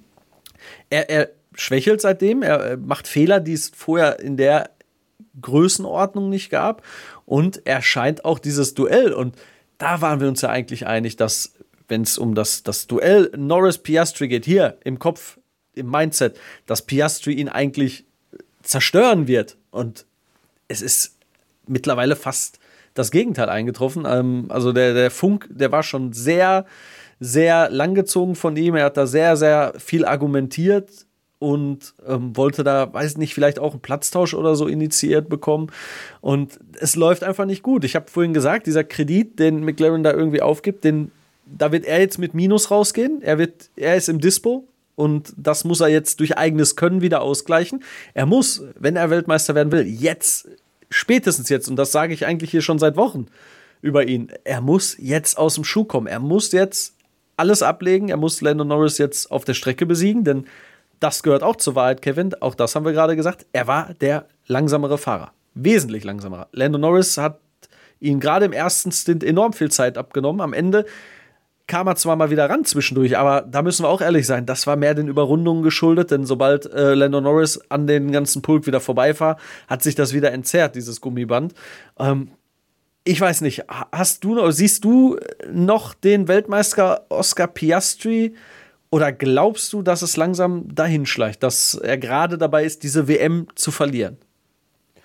Er, er schwächelt seitdem, er macht Fehler, die es vorher in der Größenordnung nicht gab, und er scheint auch dieses Duell, und da waren wir uns ja eigentlich einig, dass, wenn es um das, das Duell Norris-Piastri geht, hier im Kopf, im Mindset, dass Piastri ihn eigentlich zerstören wird, und es ist mittlerweile fast das Gegenteil eingetroffen. Ähm, also der, der Funk, der war schon sehr, sehr langgezogen von ihm. Er hat da sehr, sehr viel argumentiert und ähm, wollte da, weiß nicht, vielleicht auch einen Platztausch oder so initiiert bekommen. Und es läuft einfach nicht gut. Ich habe vorhin gesagt, dieser Kredit, den McLaren da irgendwie aufgibt, den, da wird er jetzt mit Minus rausgehen. Er, wird, er ist im Dispo. Und das muss er jetzt durch eigenes Können wieder ausgleichen. Er muss, wenn er Weltmeister werden will, jetzt spätestens jetzt, und das sage ich eigentlich hier schon seit Wochen über ihn, er muss jetzt aus dem Schuh kommen. Er muss jetzt alles ablegen. Er muss Lando Norris jetzt auf der Strecke besiegen, denn das gehört auch zur Wahrheit, Kevin. Auch das haben wir gerade gesagt. Er war der langsamere Fahrer. Wesentlich langsamer. Lando Norris hat ihn gerade im ersten Stint enorm viel Zeit abgenommen. Am Ende kam er zwar mal wieder ran zwischendurch, aber da müssen wir auch ehrlich sein, das war mehr den Überrundungen geschuldet, denn sobald äh, Lando Norris an den ganzen Pulk wieder vorbeifahr, hat sich das wieder entzerrt, dieses Gummiband. Ähm, ich weiß nicht, hast du noch, siehst du noch den Weltmeister Oscar Piastri, oder glaubst du, dass es langsam dahin schleicht, dass er gerade dabei ist, diese W M zu verlieren?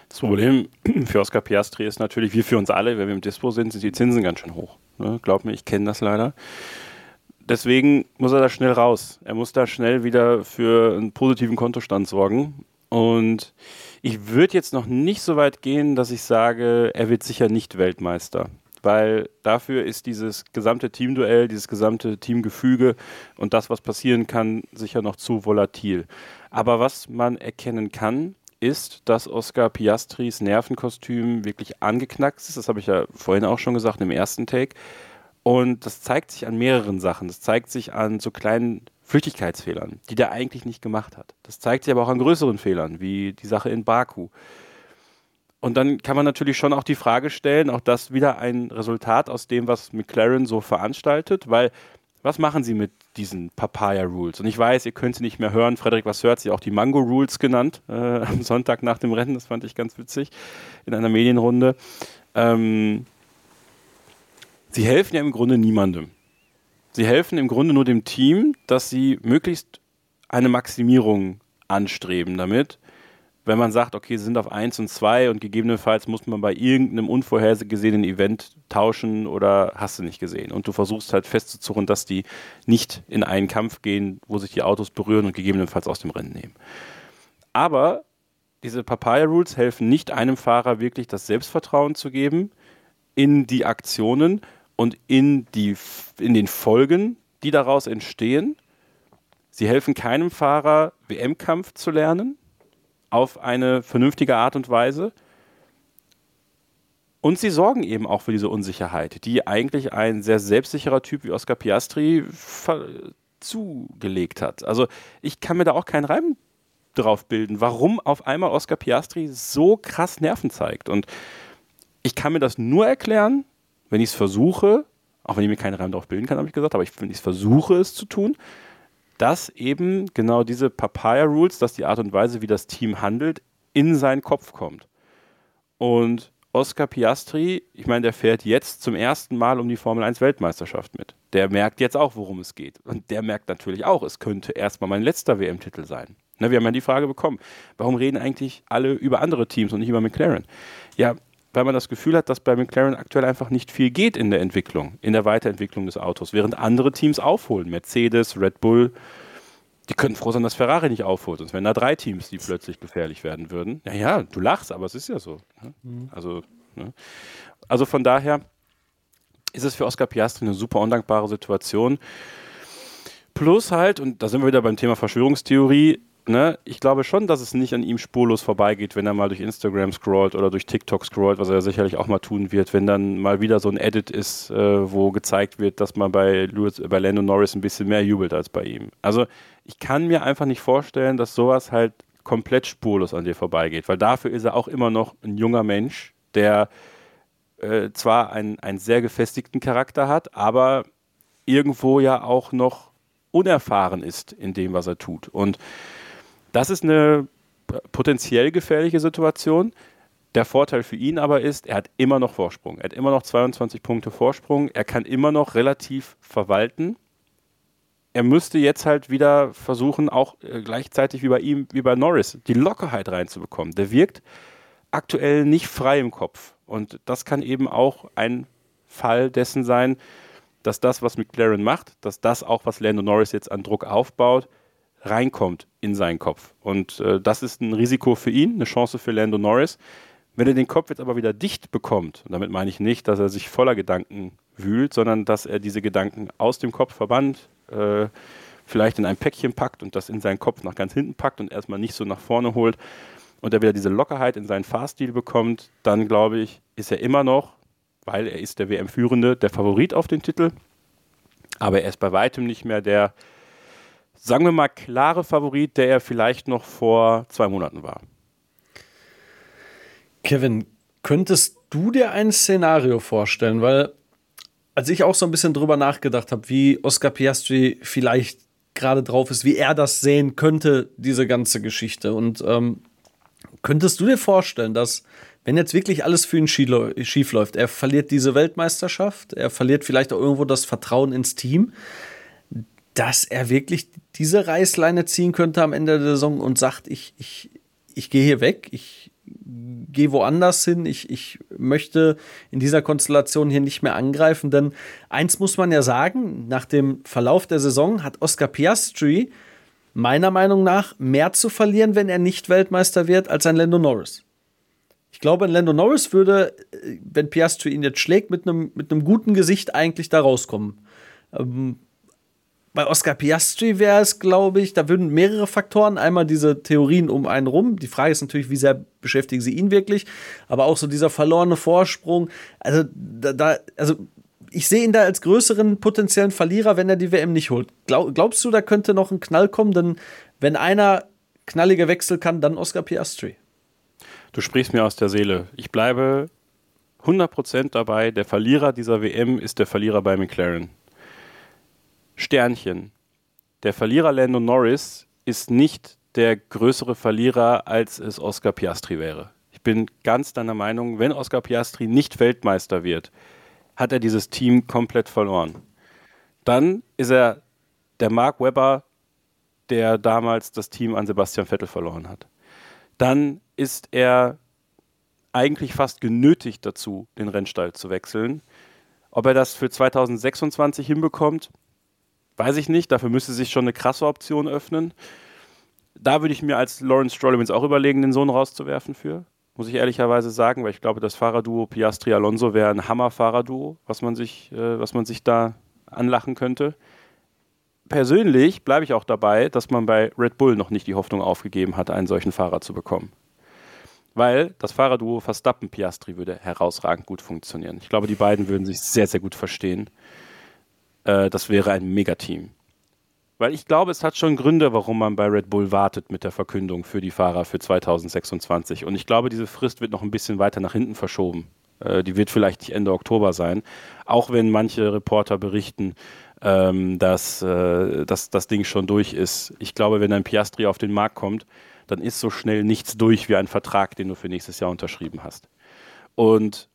Das Problem für Oscar Piastri ist natürlich, wie für uns alle, wenn wir im Dispo sind, sind die Zinsen ganz schön hoch. Ne? Glaub mir, ich kenne das leider. Deswegen muss er da schnell raus. Er muss da schnell wieder für einen positiven Kontostand sorgen. Und ich würde jetzt noch nicht so weit gehen, dass ich sage, er wird sicher nicht Weltmeister. Weil dafür ist dieses gesamte Teamduell, dieses gesamte Teamgefüge und das, was passieren kann, sicher noch zu volatil. Aber was man erkennen kann, ist, dass Oscar Piastris Nervenkostüm wirklich angeknackst ist. Das habe ich ja vorhin auch schon gesagt im ersten Take. Und das zeigt sich an mehreren Sachen. Das zeigt sich an so kleinen Flüchtigkeitsfehlern, die der eigentlich nicht gemacht hat. Das zeigt sich aber auch an größeren Fehlern, wie die Sache in Baku. Und dann kann man natürlich schon auch die Frage stellen, auch das wieder ein Resultat aus dem, was McLaren so veranstaltet, weil was machen sie mit diesen Papaya-Rules? Und ich weiß, ihr könnt sie nicht mehr hören. Frederik Vasseur hat sie auch die Mango-Rules genannt, äh, am Sonntag nach dem Rennen. Das fand ich ganz witzig in einer Medienrunde. Ähm, sie helfen ja im Grunde niemandem. Sie helfen im Grunde nur dem Team, dass sie möglichst eine Maximierung anstreben damit. Wenn man sagt, okay, sie sind auf eins und zwei und gegebenenfalls muss man bei irgendeinem unvorhergesehenen Event tauschen oder hast du nicht gesehen. Und du versuchst halt festzuzurren, dass die nicht in einen Kampf gehen, wo sich die Autos berühren und gegebenenfalls aus dem Rennen nehmen. Aber diese Papaya-Rules helfen nicht einem Fahrer wirklich das Selbstvertrauen zu geben in die Aktionen und in, die, in den Folgen, die daraus entstehen. Sie helfen keinem Fahrer, W M-Kampf zu lernen, auf eine vernünftige Art und Weise. Und sie sorgen eben auch für diese Unsicherheit, die eigentlich ein sehr selbstsicherer Typ wie Oscar Piastri zugelegt hat. Also ich kann mir da auch keinen Reim drauf bilden, warum auf einmal Oscar Piastri so krass Nerven zeigt. Und ich kann mir das nur erklären, wenn ich es versuche, auch wenn ich mir keinen Reim drauf bilden kann, habe ich gesagt, aber ich, wenn ich es versuche, es zu tun, dass eben genau diese Papaya-Rules, dass die Art und Weise, wie das Team handelt, in seinen Kopf kommt. Und Oscar Piastri, ich meine, der fährt jetzt zum ersten Mal um die Formel eins Weltmeisterschaft mit. Der merkt jetzt auch, worum es geht. Und der merkt natürlich auch, es könnte erstmal mein letzter W M-Titel sein. Ne, wir haben ja die Frage bekommen, warum reden eigentlich alle über andere Teams und nicht über McLaren? Ja, weil man das Gefühl hat, dass bei McLaren aktuell einfach nicht viel geht in der Entwicklung, in der Weiterentwicklung des Autos, während andere Teams aufholen. Mercedes, Red Bull, die könnten froh sein, dass Ferrari nicht aufholt, sonst wären da drei Teams, die plötzlich gefährlich werden würden. Ja, ja, du lachst, aber es ist ja so. Ne? Mhm. Also, ne? Also von daher ist es für Oscar Piastri eine super undankbare Situation. Plus halt, und da sind wir wieder beim Thema Verschwörungstheorie, ne, ich glaube schon, dass es nicht an ihm spurlos vorbeigeht, wenn er mal durch Instagram scrollt oder durch TikTok scrollt, was er ja sicherlich auch mal tun wird, wenn dann mal wieder so ein Edit ist, äh, wo gezeigt wird, dass man bei, Lewis, bei Lando Norris ein bisschen mehr jubelt als bei ihm. Also ich kann mir einfach nicht vorstellen, dass sowas halt komplett spurlos an dir vorbeigeht, weil dafür ist er auch immer noch ein junger Mensch, der äh, zwar einen, einen sehr gefestigten Charakter hat, aber irgendwo ja auch noch unerfahren ist in dem, was er tut. Und das ist eine potenziell gefährliche Situation. Der Vorteil für ihn aber ist, er hat immer noch Vorsprung. Er hat immer noch zweiundzwanzig Punkte Vorsprung. Er kann immer noch relativ verwalten. Er müsste jetzt halt wieder versuchen, auch äh, gleichzeitig wie bei ihm, wie bei Norris, die Lockerheit reinzubekommen. Der wirkt aktuell nicht frei im Kopf. Und das kann eben auch ein Fall dessen sein, dass das, was McLaren macht, dass das auch, was Lando Norris jetzt an Druck aufbaut, reinkommt in seinen Kopf. Und äh, das ist ein Risiko für ihn, eine Chance für Lando Norris. Wenn er den Kopf jetzt aber wieder dicht bekommt, und damit meine ich nicht, dass er sich voller Gedanken wühlt, sondern dass er diese Gedanken aus dem Kopf verbannt, äh, vielleicht in ein Päckchen packt und das in seinen Kopf nach ganz hinten packt und erstmal nicht so nach vorne holt und er wieder diese Lockerheit in seinen Fahrstil bekommt, dann glaube ich, ist er immer noch, weil er ist der W M-Führende, der Favorit auf den Titel, aber er ist bei weitem nicht mehr der, sagen wir mal, klare Favorit, der er vielleicht noch vor zwei Monaten war. Kevin, könntest du dir ein Szenario vorstellen? Weil, als ich auch so ein bisschen drüber nachgedacht habe, wie Oscar Piastri vielleicht gerade drauf ist, wie er das sehen könnte, diese ganze Geschichte. Und ähm, könntest du dir vorstellen, dass, wenn jetzt wirklich alles für ihn schief läuft, er verliert diese Weltmeisterschaft, er verliert vielleicht auch irgendwo das Vertrauen ins Team, dass er wirklich diese Reißleine ziehen könnte am Ende der Saison und sagt, ich, ich, ich gehe hier weg, ich geh woanders hin, ich, ich möchte in dieser Konstellation hier nicht mehr angreifen, denn eins muss man ja sagen, nach dem Verlauf der Saison hat Oscar Piastri meiner Meinung nach mehr zu verlieren, wenn er nicht Weltmeister wird, als ein Lando Norris. Ich glaube, ein Lando Norris würde, wenn Piastri ihn jetzt schlägt, mit einem mit einem guten Gesicht eigentlich da rauskommen. Ähm, bei Oscar Piastri wäre es, glaube ich, da würden mehrere Faktoren, einmal diese Theorien um einen rum, die Frage ist natürlich, wie sehr beschäftigen sie ihn wirklich, aber auch so dieser verlorene Vorsprung, also, da, da, also ich sehe ihn da als größeren potenziellen Verlierer, wenn er die W M nicht holt. Glaub, glaubst du, da könnte noch ein Knall kommen? Denn wenn einer knalliger wechseln kann, dann Oscar Piastri. Du sprichst mir aus der Seele. Ich bleibe hundert Prozent dabei, der Verlierer dieser W M ist der Verlierer bei McLaren. Sternchen. Der Verlierer Lando Norris ist nicht der größere Verlierer, als es Oscar Piastri wäre. Ich bin ganz deiner Meinung, wenn Oscar Piastri nicht Weltmeister wird, hat er dieses Team komplett verloren. Dann ist er der Mark Webber, der damals das Team an Sebastian Vettel verloren hat. Dann ist er eigentlich fast genötigt dazu, den Rennstall zu wechseln. Ob er das für zwanzig sechsundzwanzig hinbekommt, weiß ich nicht. Dafür müsste sich schon eine krasse Option öffnen. Da würde ich mir als Lawrence Stroll übrigens auch überlegen, den Sohn rauszuwerfen für. Muss ich ehrlicherweise sagen, weil ich glaube, das Fahrerduo Piastri-Alonso wäre ein Hammer-Fahrerduo, was man sich, äh, was man sich da anlachen könnte. Persönlich bleibe ich auch dabei, dass man bei Red Bull noch nicht die Hoffnung aufgegeben hat, einen solchen Fahrer zu bekommen. Weil das Fahrerduo Verstappen-Piastri würde herausragend gut funktionieren. Ich glaube, die beiden würden sich sehr, sehr gut verstehen. Äh, das wäre ein Megateam. Weil ich glaube, es hat schon Gründe, warum man bei Red Bull wartet mit der Verkündung für die Fahrer für zwanzig sechsundzwanzig. Und ich glaube, diese Frist wird noch ein bisschen weiter nach hinten verschoben. Äh, die wird vielleicht nicht Ende Oktober sein. Auch wenn manche Reporter berichten, ähm, dass, äh, dass das Ding schon durch ist. Ich glaube, wenn ein Piastri auf den Markt kommt, dann ist so schnell nichts durch wie ein Vertrag, den du für nächstes Jahr unterschrieben hast. Und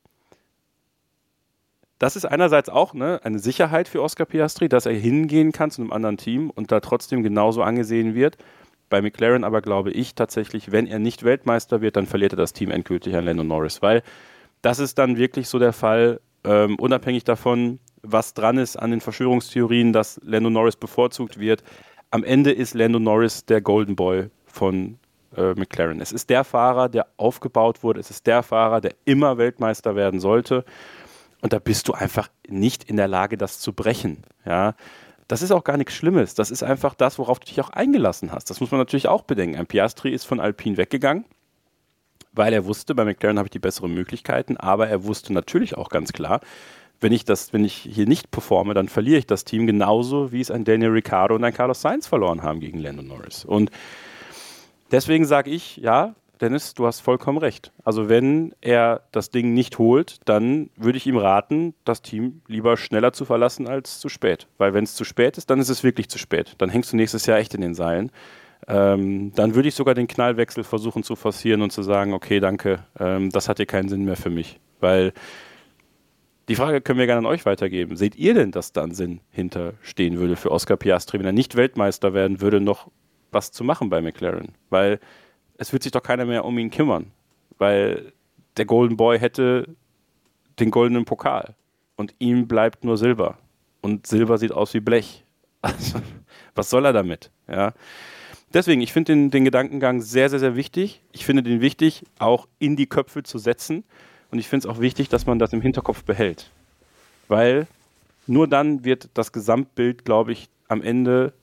das ist einerseits auch ne, eine Sicherheit für Oscar Piastri, dass er hingehen kann zu einem anderen Team und da trotzdem genauso angesehen wird. Bei McLaren aber glaube ich tatsächlich, wenn er nicht Weltmeister wird, dann verliert er das Team endgültig an Lando Norris, weil das ist dann wirklich so der Fall, ähm, unabhängig davon, was dran ist an den Verschwörungstheorien, dass Lando Norris bevorzugt wird. Am Ende ist Lando Norris der Golden Boy von äh, McLaren. Es ist der Fahrer, der aufgebaut wurde, es ist der Fahrer, der immer Weltmeister werden sollte. Und da bist du einfach nicht in der Lage, das zu brechen. Ja, das ist auch gar nichts Schlimmes. Das ist einfach das, worauf du dich auch eingelassen hast. Das muss man natürlich auch bedenken. Ein Piastri ist von Alpine weggegangen, weil er wusste, bei McLaren habe ich die besseren Möglichkeiten. Aber er wusste natürlich auch ganz klar, wenn ich, das, wenn ich hier nicht performe, dann verliere ich das Team genauso, wie es ein Daniel Ricciardo und ein Carlos Sainz verloren haben gegen Lando Norris. Und deswegen sage ich, ja, Dennis, du hast vollkommen recht. Also wenn er das Ding nicht holt, dann würde ich ihm raten, das Team lieber schneller zu verlassen als zu spät. Weil wenn es zu spät ist, dann ist es wirklich zu spät. Dann hängst du nächstes Jahr echt in den Seilen. Ähm, dann würde ich sogar den Knallwechsel versuchen zu forcieren und zu sagen, okay, danke, ähm, das hat hier keinen Sinn mehr für mich. Weil die Frage können wir gerne an euch weitergeben. Seht ihr denn, dass da ein Sinn hinterstehen würde für Oscar Piastri, wenn er nicht Weltmeister werden würde, noch was zu machen bei McLaren? Weil es wird sich doch keiner mehr um ihn kümmern, weil der Golden Boy hätte den goldenen Pokal und ihm bleibt nur Silber. Und Silber sieht aus wie Blech. Also, was soll er damit? Ja. Deswegen, ich finde den, den Gedankengang sehr, sehr, sehr wichtig. Ich finde den wichtig, auch in die Köpfe zu setzen. Und ich finde es auch wichtig, dass man das im Hinterkopf behält. Weil nur dann wird das Gesamtbild, glaube ich, am Ende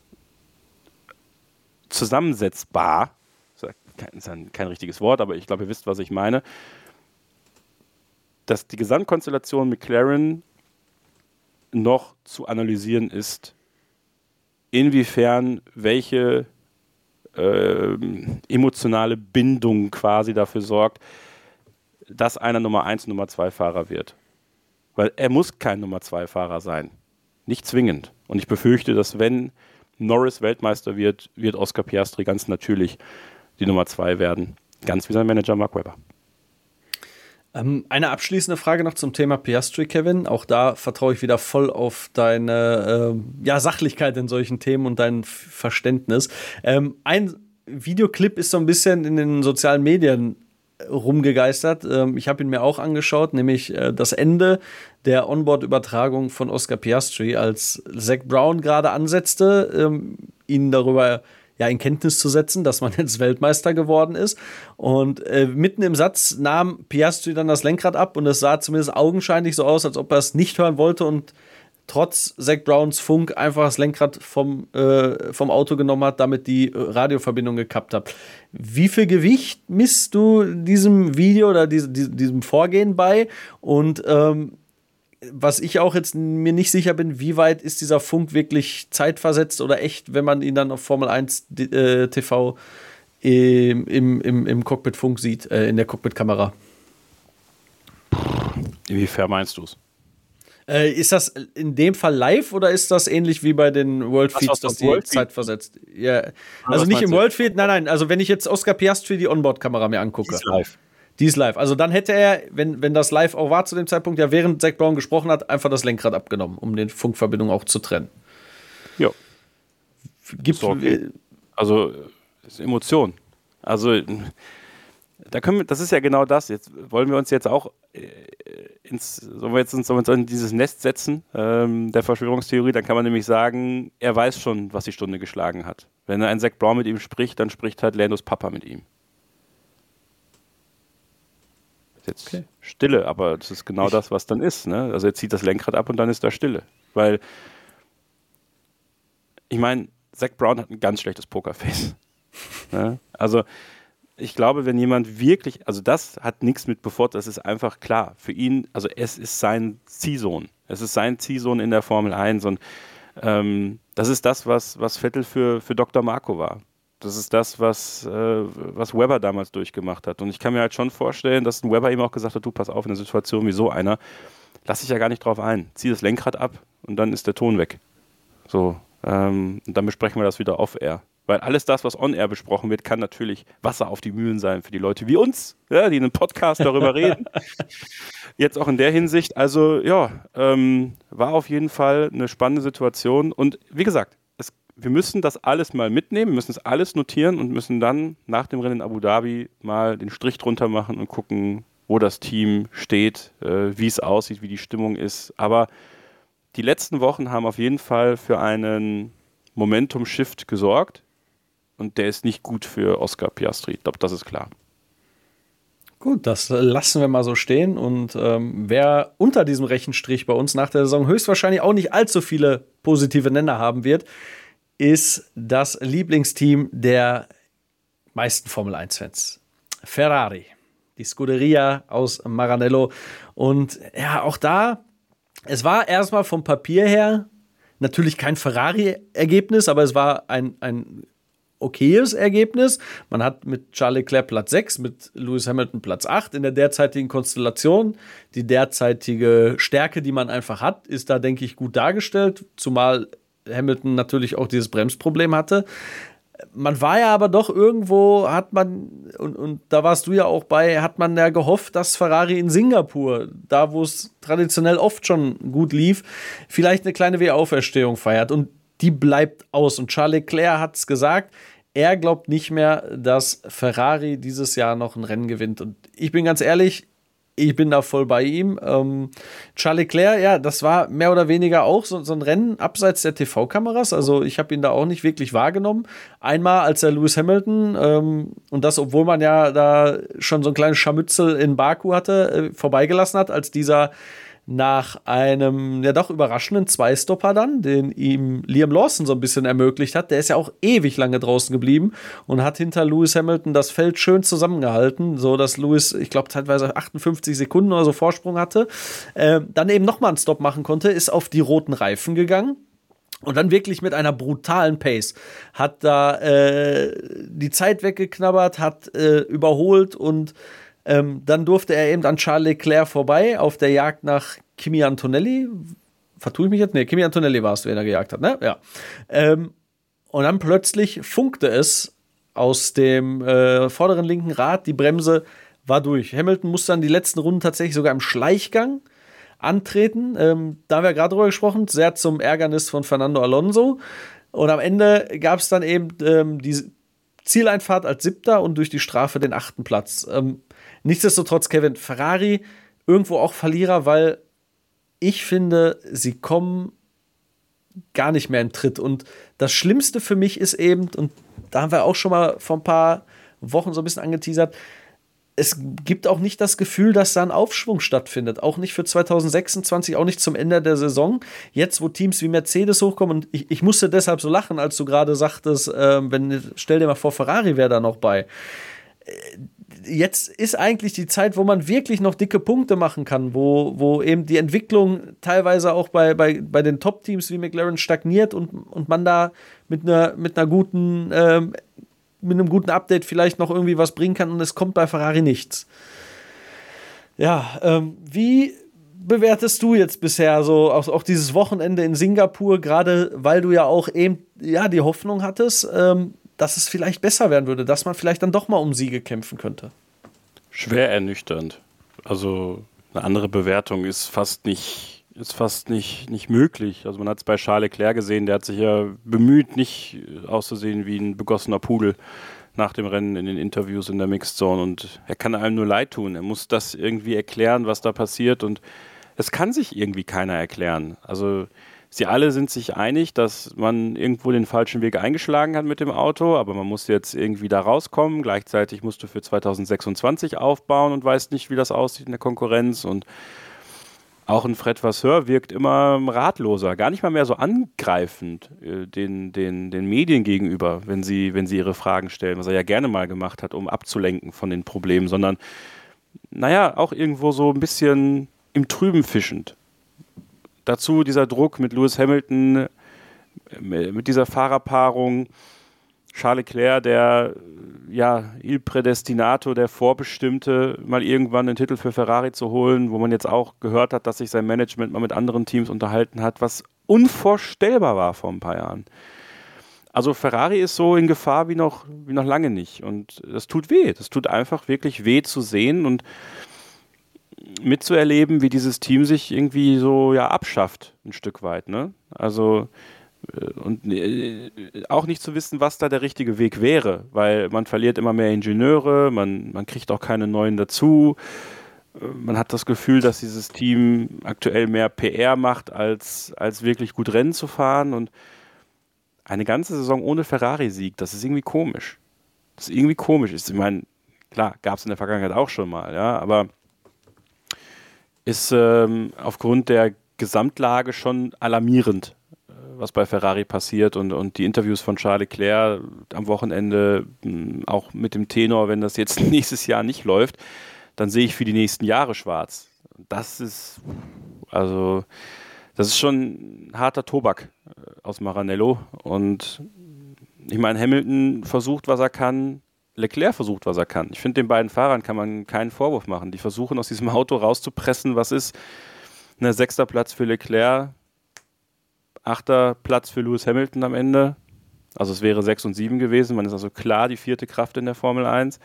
zusammensetzbar. Das ist ein, kein richtiges Wort, aber ich glaube, ihr wisst, was ich meine, dass die Gesamtkonstellation McLaren noch zu analysieren ist, inwiefern welche äh, emotionale Bindung quasi dafür sorgt, dass einer Nummer eins, Nummer zwei Fahrer wird. Weil er muss kein Nummer zwei Fahrer sein. Nicht zwingend. Und ich befürchte, dass wenn Norris Weltmeister wird, wird Oscar Piastri ganz natürlich die Nummer zwei werden. Ganz wie sein Manager Mark Webber. Ähm, eine abschließende Frage noch zum Thema Piastri, Kevin. Auch da vertraue ich wieder voll auf deine äh, ja, Sachlichkeit in solchen Themen und dein Verständnis. Ähm, ein Videoclip ist so ein bisschen in den sozialen Medien äh, rumgegeistert. Ähm, ich habe ihn mir auch angeschaut, nämlich äh, das Ende der Onboard-Übertragung von Oscar Piastri, als Zak Brown gerade ansetzte, ähm, ihn darüber ja, in Kenntnis zu setzen, dass man jetzt Weltmeister geworden ist. Und äh, mitten im Satz nahm Piastri dann das Lenkrad ab und es sah zumindest augenscheinlich so aus, als ob er es nicht hören wollte und trotz Zak Browns Funk einfach das Lenkrad vom, äh, vom Auto genommen hat, damit die Radioverbindung gekappt hat. Wie viel Gewicht misst du diesem Video oder diese, diesem Vorgehen bei? Und ähm, was ich auch jetzt mir nicht sicher bin, wie weit ist dieser Funk wirklich zeitversetzt oder echt, wenn man ihn dann auf Formel eins äh, T V im, im, im, im Cockpit-Funk sieht, äh, in der Cockpit-Kamera. Inwiefern meinst du es? Äh, ist das in dem Fall live oder ist das ähnlich wie bei den World Feeds, dass die World zeitversetzt? Ja. Also nicht im World Feed, nein, nein. Also wenn ich jetzt Oscar Piastri die Onboard-Kamera mir angucke. Die ist live. Die ist live. Also dann hätte er, wenn, wenn das live auch war zu dem Zeitpunkt, ja während Zak Brown gesprochen hat, einfach das Lenkrad abgenommen, um den Funkverbindung auch zu trennen. Ja. Gibt's okay. Also ist Emotion. Also da können wir, das ist ja genau das. Jetzt wollen wir uns jetzt auch äh, ins, sollen wir jetzt uns, sollen wir uns in dieses Nest setzen ähm, der Verschwörungstheorie, dann kann man nämlich sagen, er weiß schon, was die Stunde geschlagen hat. Wenn ein Zak Brown mit ihm spricht, dann spricht halt Landos Papa mit ihm. Jetzt okay. Stille, aber das ist genau ich. das, was dann ist. Ne? Also er zieht das Lenkrad ab und dann ist da Stille. Weil, ich meine, Zak Brown hat ein ganz schlechtes Pokerface. Ne? Also ich glaube, wenn jemand wirklich, also das hat nichts mit Befort, das ist einfach klar. Für ihn, also es ist sein Ziehsohn. Es ist sein Ziehsohn in der Formel eins und ähm, das ist das, was, was Vettel für, für Doktor Marco war. Das ist das, was, äh, was Webber damals durchgemacht hat. Und ich kann mir halt schon vorstellen, dass ein Webber ihm auch gesagt hat, du, pass auf, in einer Situation wie so einer, lass dich ja gar nicht drauf ein. Zieh das Lenkrad ab und dann ist der Ton weg. So, ähm, und dann besprechen wir das wieder off-air. Weil alles das, was on-air besprochen wird, kann natürlich Wasser auf die Mühlen sein für die Leute wie uns, ja, die in einem Podcast darüber reden. Jetzt auch in der Hinsicht. Also ja, ähm, war auf jeden Fall eine spannende Situation. Und wie gesagt, es, wir müssen das alles mal mitnehmen, wir müssen es alles notieren und müssen dann nach dem Rennen in Abu Dhabi mal den Strich drunter machen und gucken, wo das Team steht, äh, wie es aussieht, wie die Stimmung ist. Aber die letzten Wochen haben auf jeden Fall für einen Momentum-Shift gesorgt. Und der ist nicht gut für Oscar Piastri. Ich glaube, das ist klar. Gut, das lassen wir mal so stehen. Und ähm, wer unter diesem Rechenstrich bei uns nach der Saison höchstwahrscheinlich auch nicht allzu viele positive Nenner haben wird, ist das Lieblingsteam der meisten Formel eins Fans. Ferrari. Die Scuderia aus Maranello. Und ja, auch da, es war erstmal vom Papier her natürlich kein Ferrari-Ergebnis, aber es war ein, ein okayes Ergebnis. Man hat mit Charles Leclerc Platz sechs, mit Lewis Hamilton Platz acht in der derzeitigen Konstellation. Die derzeitige Stärke, die man einfach hat, ist da, denke ich, gut dargestellt, zumal Hamilton natürlich auch dieses Bremsproblem hatte. Man war ja aber doch irgendwo, hat man, und, und da warst du ja auch bei, hat man ja gehofft, dass Ferrari in Singapur, da wo es traditionell oft schon gut lief, vielleicht eine kleine Wiederauferstehung feiert. Und die bleibt aus. Und Charles Leclerc hat es gesagt, er glaubt nicht mehr, dass Ferrari dieses Jahr noch ein Rennen gewinnt. Und ich bin ganz ehrlich, ich bin da voll bei ihm. Ähm, Charles Leclerc, ja, das war mehr oder weniger auch so, so ein Rennen abseits der T V-Kameras. Also ich habe ihn da auch nicht wirklich wahrgenommen. Einmal, als er Lewis Hamilton, ähm, und das, obwohl man ja da schon so ein kleines Scharmützel in Baku hatte, äh, vorbeigelassen hat, als dieser nach einem ja doch überraschenden Zweistopper dann, den ihm Liam Lawson so ein bisschen ermöglicht hat. Der ist ja auch ewig lange draußen geblieben und hat hinter Lewis Hamilton das Feld schön zusammengehalten, so dass Lewis, ich glaube, teilweise achtundfünfzig Sekunden oder so Vorsprung hatte. Äh, dann eben nochmal einen Stopp machen konnte, ist auf die roten Reifen gegangen. Und dann wirklich mit einer brutalen Pace hat da äh, die Zeit weggeknabbert, hat äh, überholt und Ähm, dann durfte er eben an Charles Leclerc vorbei auf der Jagd nach Kimi Antonelli. Vertue ich mich jetzt? Nee, Kimi Antonelli war es, wen er gejagt hat, ne? Ja. Ähm, und dann plötzlich funkte es aus dem äh, vorderen linken Rad, die Bremse war durch. Hamilton musste dann die letzten Runden tatsächlich sogar im Schleichgang antreten. Ähm, da haben wir gerade drüber gesprochen, sehr zum Ärgernis von Fernando Alonso. Und am Ende gab es dann eben ähm, diese Zieleinfahrt als Siebter und durch die Strafe den achten Platz. Ähm, nichtsdestotrotz, Kevin, Ferrari irgendwo auch Verlierer, weil ich finde, sie kommen gar nicht mehr in Tritt. Und das Schlimmste für mich ist eben, und da haben wir auch schon mal vor ein paar Wochen so ein bisschen angeteasert, es gibt auch nicht das Gefühl, dass da ein Aufschwung stattfindet. Auch nicht für zwanzig sechsundzwanzig, auch nicht zum Ende der Saison. Jetzt, wo Teams wie Mercedes hochkommen, und ich, ich musste deshalb so lachen, als du gerade sagtest, äh, wenn, stell dir mal vor, Ferrari wäre da noch bei. Jetzt ist eigentlich die Zeit, wo man wirklich noch dicke Punkte machen kann, wo, wo eben die Entwicklung teilweise auch bei, bei, bei den Top-Teams wie McLaren stagniert und, und man da mit einer, mit einer guten ähm, mit einem guten Update vielleicht noch irgendwie was bringen kann und es kommt bei Ferrari nichts. Ja, ähm, wie bewertest du jetzt bisher so auch, auch dieses Wochenende in Singapur, gerade weil du ja auch eben ja, die Hoffnung hattest, ähm, dass es vielleicht besser werden würde, dass man vielleicht dann doch mal um Siege kämpfen könnte? Schwer ernüchternd. Also eine andere Bewertung ist fast nicht ist fast nicht, nicht möglich. Also man hat es bei Charles Leclerc gesehen, der hat sich ja bemüht, nicht auszusehen wie ein begossener Pudel nach dem Rennen in den Interviews in der Mixed Zone und er kann einem nur leid tun. Er muss das irgendwie erklären, was da passiert und es kann sich irgendwie keiner erklären. Also sie alle sind sich einig, dass man irgendwo den falschen Weg eingeschlagen hat mit dem Auto, aber man muss jetzt irgendwie da rauskommen. Gleichzeitig musst du für zwanzig sechsundzwanzig aufbauen und weißt nicht, wie das aussieht in der Konkurrenz und auch ein Fred Vasseur wirkt immer ratloser, gar nicht mal mehr so angreifend äh, den, den, den Medien gegenüber, wenn sie, wenn sie ihre Fragen stellen, was er ja gerne mal gemacht hat, um abzulenken von den Problemen, sondern naja, auch irgendwo so ein bisschen im Trüben fischend. Dazu dieser Druck mit Lewis Hamilton, mit dieser Fahrerpaarung, Charles Leclerc, der ja, Il Predestinato, der Vorbestimmte, mal irgendwann den Titel für Ferrari zu holen, wo man jetzt auch gehört hat, dass sich sein Management mal mit anderen Teams unterhalten hat, was unvorstellbar war vor ein paar Jahren. Also Ferrari ist so in Gefahr wie noch, wie noch lange nicht und das tut weh. Das tut einfach wirklich weh zu sehen und mitzuerleben, wie dieses Team sich irgendwie so ja abschafft, ein Stück weit, ne? Also und auch nicht zu wissen, was da der richtige Weg wäre, weil man verliert immer mehr Ingenieure, man, man kriegt auch keine neuen dazu. Man hat das Gefühl, dass dieses Team aktuell mehr P R macht, als, als wirklich gut Rennen zu fahren und eine ganze Saison ohne Ferrari-Sieg, das ist irgendwie komisch. Das ist irgendwie komisch. Ich meine, klar, gab es in der Vergangenheit auch schon mal, ja, aber ist ähm, aufgrund der Gesamtlage schon alarmierend, was bei Ferrari passiert und, und die Interviews von Charles Leclerc am Wochenende, auch mit dem Tenor, wenn das jetzt nächstes Jahr nicht läuft, dann sehe ich für die nächsten Jahre schwarz. Das ist, also, das ist schon harter Tobak aus Maranello und ich meine, Hamilton versucht, was er kann, Leclerc versucht, was er kann. Ich finde, den beiden Fahrern kann man keinen Vorwurf machen. Die versuchen, aus diesem Auto rauszupressen, was ist, ein sechster Platz für Leclerc, achter Platz für Lewis Hamilton am Ende. Also es wäre sechs und sieben gewesen. Man ist also klar die vierte Kraft in der Formel eins.